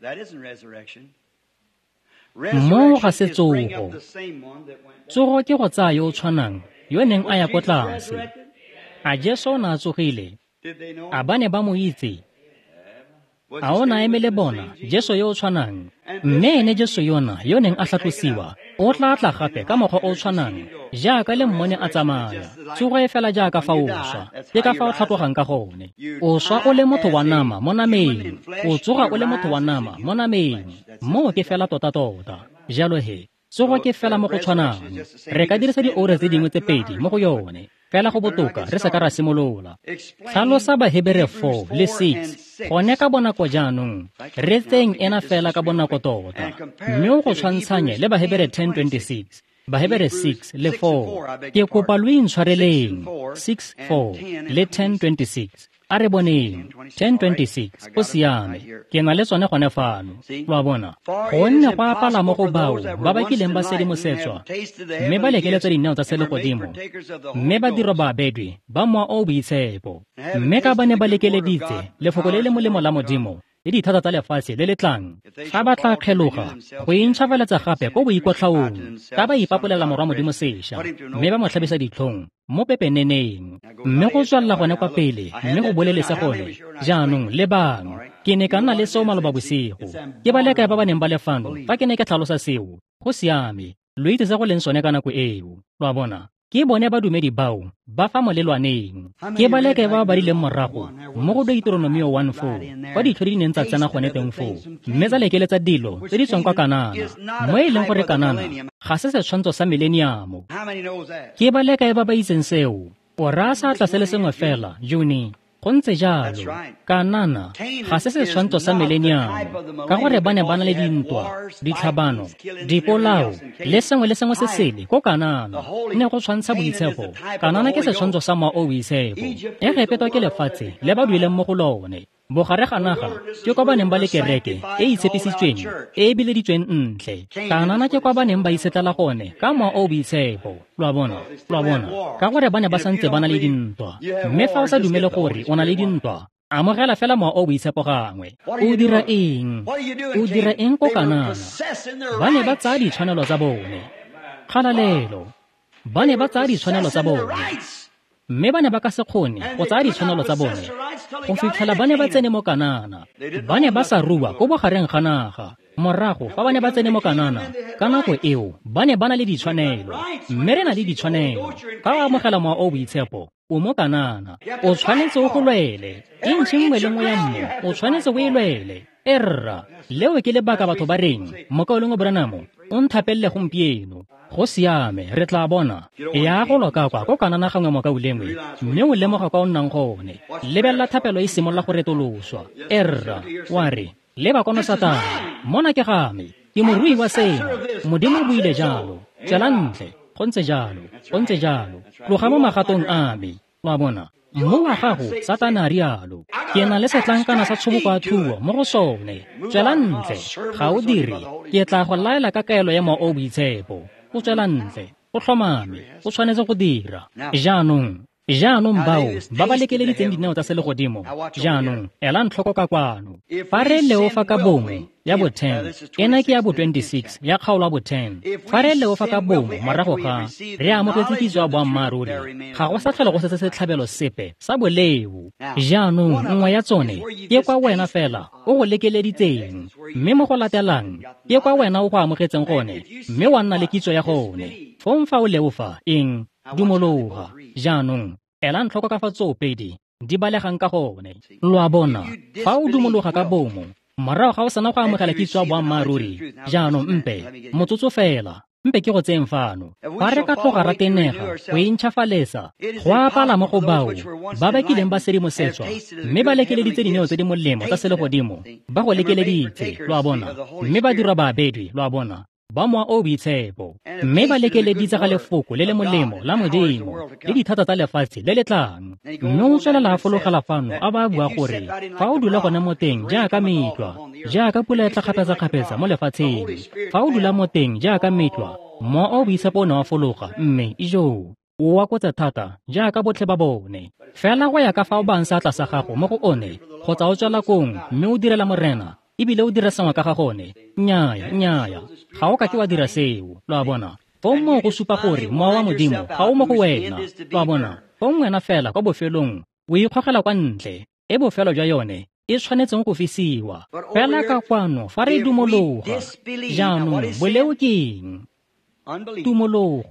mo ga se tsogo ke go tsaya yo o tshwanang yo neng a ya ko tlase a Jesu na tsogile a ba ne ba mo itse a o na emele bona Jesu yo o tshwanang mme ene Jesu yona yo neng a tlhatlosiwa o tla gape ka mokgwa o tshwanang jaaka le mmone a tsamaya tsogo e fela jaaka fa o swa ke ka fa o tlhatlogang ka gone o swa o le motho wa nama mo nameng o tsoga o le motho wa nama mo nameng mo ke fela tota jalo tsogo ke fela mo go tshwanang re ka dirisa diore tse dingwe tse pedi mo go yone fela go botoka re se ka ra simolola tlhalosa Bahebere 4 le 6 gone ka bonako jaanong re tseng ena fela ka bonako tota mme o go tshwantshanye le Bahebere 10:26 Bahebere 6 le 4 ke kopa lo intshwareleng 6:4 le 10:26 a re boneng 10:26 o siame ke na le tsone gone fano wa bona gonne go apala mo go bao ba ba kileng ba sedimosetswa mme ba lekeletsa dineo tsa selegodimo mme ba dira babedwi ba moa o boitshepo mme ka ba ne ba lekeleditse lefoko le le molemo la modimo le dithata tsa lefatshe le le tlang fa ba tla kgeloga go intšhafaletsa gape ko boikotlhaong ka ba ipapolela morwa modimo sešwa mme ba mo tlhabisa ditlhong mo pepeneneng mme go tswalela gone kwa pele mme go bolelese gone jaanong le bang ke ne ka nna le seo maloba bosigo ke ba lekae ba ba neng ba lefano fa ke ne ke tlhalosa seo go siame lo itse se go leng sone ka nako eo lwa bona ke bone badumedi bao ba fa molelwaneng ke ba lekae ba ba rileng morago mo go Deuteronomio 1:4 fa ditlhodi di neng tsa tsena gone teng foo mme tsa lekeletsa dilo tse di tswang kwa Kanana mo e leng gore Kanana ga se setshwantsho sa mileniamo ke ba lekae ba ba itseng seo o raya sa tla se le sengwe fela Juni go ntse jalo Kanana ga se setshwantsho sa mileniamo ka gore ba ne ba na le dintwa ditlhabano dipolao le sengwe se sele ko Kanana ne go tshwantsha boitshepo Kanana ke setshwantsho sa moa o boitshepo e repetwa ke lefatshe le ba dueleng mo go lone bogare ga naga ke kwa ba neng ba le kereke e itshepisitsweng e bileditsweng ntle Kanana ke kwa ba neng ba isetlela gone ka moa o boitshepo lwa bona ka gore ba ne ba santse ba na le dintwa mme fa o sa dumele gore o na le dintwa amogela fela moa o boitshepo gangwe o dira eng ko Kanana ba ne ba tsaya ditshwanelo tsa bone kgalalelo ba ne ba tsaya ditshwanelo tsa bone mme ba ne ba ka se kgone go tsaya ditshwanelo tsa bone go fitlhela ba ne ba tsene mo Kanana ba ne ba sa rua ko bogareng ga naga morago fa ba ne ba tsene mo Kanana ka nako eo ba ne ba na le ditshwanelo mme re na le ditshwanelo ka go amogela moa o boitshepo o mo Kanana o tshwanetse o go lwele e ntšhi nngwe le nngwe ya mmo o tshwanetse o e lwele erra leo ke lebaka batho ba reng mokaolong o Branamo o nthapelele gompieno go siame re tla bona ya go loka kwa ko Kanana gangwe mo ka ulengwe mme o lemoga kwa o nnang gone lebelela thapelo e simolola go retoloswa erra wa re leba kono Satane mona ke game ke morui wa sena modimo o buile jalo tswela ntle go ntse jalo tloga mo magatong a me wa bona mo wa gago Satane a rialo ke na le setlankana sa tshoboko a thuo mo go sone tswela ntle ga o dire ke tla go laela ka kaelo ya moa o boitshepo o tswela ntle o tlhomame o tshwanetse go dira jaanong bao ba ba lekeleditseng dineo tsa selegodimo jaanong ela ntlhoko ka kwano fa re leofa ka bongwe ya bo 10 ena ke ya bo 26 ya kgaolo ya bo 10 fa re leofa ka bongwe morago ga re amogetse kitso ya boammaaruri ga go sa tlhole go setse setlhabelo sepe sa boleu jaanong nngwe ya tsone ke kwa wena fela o go lekeleditseng mme mo go latelang ke kwa wena o go amogetseng gone mme wa nna le kitso ya gone fa o leofa eng dumologa jaanong ela ntlhoko ka fa tsoopedi di balegang ka gone lwa bona fa o dumologa ka bomo morago ga o sana go amogela kitso ya boammaaruri jaanong motsotso fela ke go tseng fano fa re ka tloga ra tenega go intšhafaletsa go apala mo go bao ba ba kileng ba sedimosetswa mme ba lekeleditse dineo tse di molemo tsa selegodimo ba go lekeleditse lwa bona mme ba dira babedwi lwa bona ba moa o boitshepo mme ba lekeleditse ga lefoko le le molemo la modimo le dithata tsa lefatshe le le tlang mme o tswelela a fologela fano a ba bua gore fa o dula gone mo teng jaaka metlwa jaaka pula e tla kgapetsa mo lefatsheng fa o dula mo teng jaaka metlwa moa o boitshepo o ne wa fologa mme o wa kotse thata jaaka botlhe ba bone fela go ya ka fa o bang sa tlasa gago mo go one kgotsa o tswela kong mme o direla morena ebile o dira sengwe ka ga gone nnyaya ga o ka ke wa dira seo lwa bona fo mo go supa gore moa wa modimo ga o mo go wena lwa bona fo wena fela kwa bofelong o ikgogela kwa ntle e bofelo jwa yone e tshwanetseng go fisiwa fela ka kwano fa re dumologa jaanong boleo keng tumologo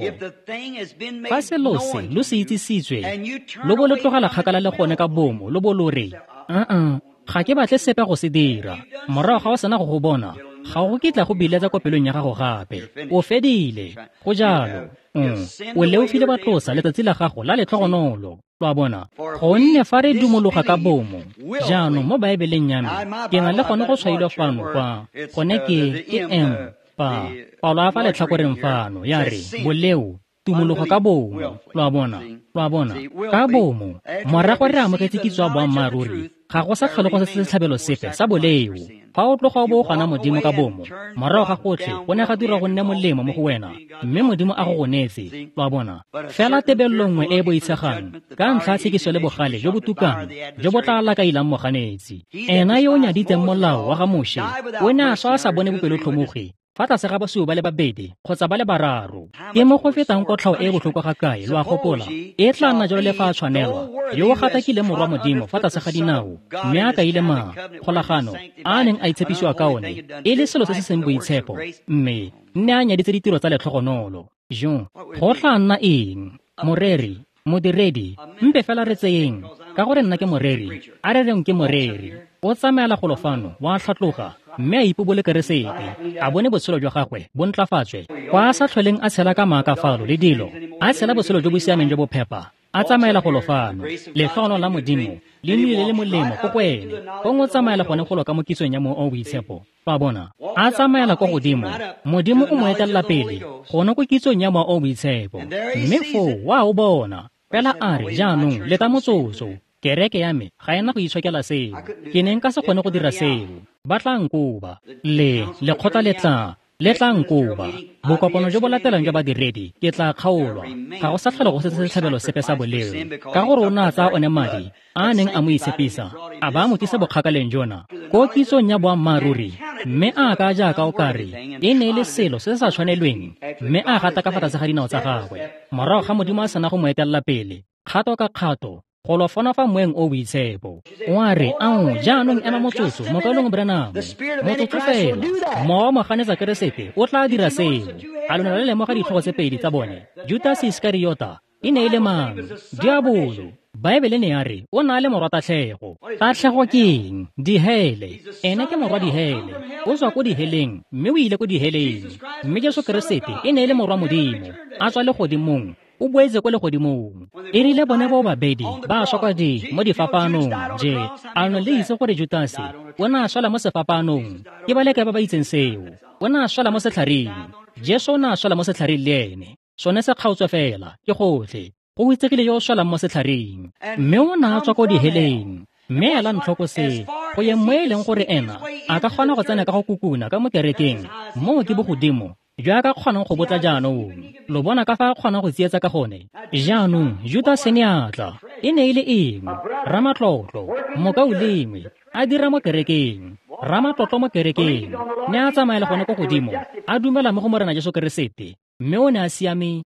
fa selo se lo se itsisitswe lo bo le tlogela kgakala le gone ka bomo lo bo lo re ga ke batle sepe go se dira morago ga o sena go go bona ga go kitla go biletsa ko pelong ya gago gape o fedile go jalo o leofile batlosa letsatsi la gago la letlhogonolo lwa bona gonne fa re dumologa ka bomo jaanong mo baebeleng ya me ke na le gone go tshwailwe fano kwa gone ke empa Paulo a fa letlhakoreng fano ya re boleo tumologo ka bomo lwa bona ka bomo morago re amogetse kitso ya boammaaruri ga go sa tlhole go se setlhabelo sepe sa boleo fa o tloga o bo o gana modimo ka bomo morago ga gotlhe go ne ga dira go nne molemo mo go wena mme modimo a go gonetse lwa bona fela tebelelo nngwe e bo itshegang ka ntlha ya tshekiso le bogale jo bo tukang jo bo tla lakailang moganetsi ena yo o nyaditseng molao wa ga Moshe o ne a swa a sa bone bopelotlhomogi fa tlase ga basuo ba le babedi kgotsa ba le bararo ke mo go fetang kotlhao e botlhoko ga kae lwa gopola e tla nna jalo le fa a tshwanelwa yo o gatakile morwa modimo fa tlase ga dinao mme a kaile kgolagano a neng a itshepisiwa ka one e le selo se se seng boitshepo mme nne a nyaditse ditiro tsa letlhogonolo go tla nna eng moreri modiredi mpe fela re tseyeng ka gore nna ke moreri a re reng ke moreri o tsamaela golofano wa tlhatloga mme a ipobole keresete a bone botshelo jwa gagwe bo ntlafatswe kwa a sa tlholeng a tshela ka maakafalo le dilo a tshela botshelo jo bo siameng jo bo phepa a tsamaela golofano letlhogono la modimo le nnile le molemo go kwene gongwe o tsamaela gone golo ka mo kitsong ya mo o boitshepo fa bona a tsamaela kwa godimo modimo o mo etelela pele gone ko kitsong ya mo o boitshepo mme foo wa o bona fela a re jaanong leta motsotso kereke ya me ga ena go itshokela seo ke ne nka se kgone go dira seo ba tla nkoba lekgotla le tla nkoba bokopano jo bo latelang jwa badiredi ke tla kgaolwa ga go sa tlhole go setse setlhabelo sepe sa boleo ka gore o ne a tsaya one madi a neng a mo itshepisa a ba mo tisa bokgakaleng jona ko kitsong ya boammaaruri mme a ka jaaka o kare e ne e le selo se se sa tshwanelweng mme a gata ka fa tlase ga dinao tsa gagwe morago ga modimo a sena go mo etelela pele kgato ka kgato go lofana fa moeng o boitshepo wa re ao jaanong ema motsotso mo kaelong Branham motsotso fela mowa mo ganetsa keresete o tla dira seo a lona le lemoga ditlhogo tse pedi tsa bone Judas Iskariota e ne e le mang diabolo Baebele ne ya re o na le morwa tatlhego ke eng dihele ene ke morwa dihele o tswa ko diheleng mme o ile ko diheleng mme Jesu Keresete e ne e le morwa modimo a tswa le godimong o boetse ko le godimong e rile bone bo babedi ba swa mo difapanong je a no le itse gore Judas o na swala mo sefapanong ke ba le ka ba itseng seo o na swala mo setlhareng Jesu o na swala mo setlhareng le ene sone se kgaotswe fela ke gotlhe go itsegile yo swala mo setlhareng mme o na tswa ko diheleng mme ela ntlhoko se go ye mo e leng gore ena a ka kgona go tsena ka go kukuna ka mo kerekeng mo ke bogodimo jwa ka kgonang go botla jaanong lo bona ka fa kgonang go tsietsa ka gone jaanong Judas ne atla e ne ile eng ramatlotlo mokaulengwe a dira mo kerekeng ramatlotlo mo kerekeng ne a tsamaela gone ko godimo a dumela mo go morena Jesu Keresete mme o ne a siame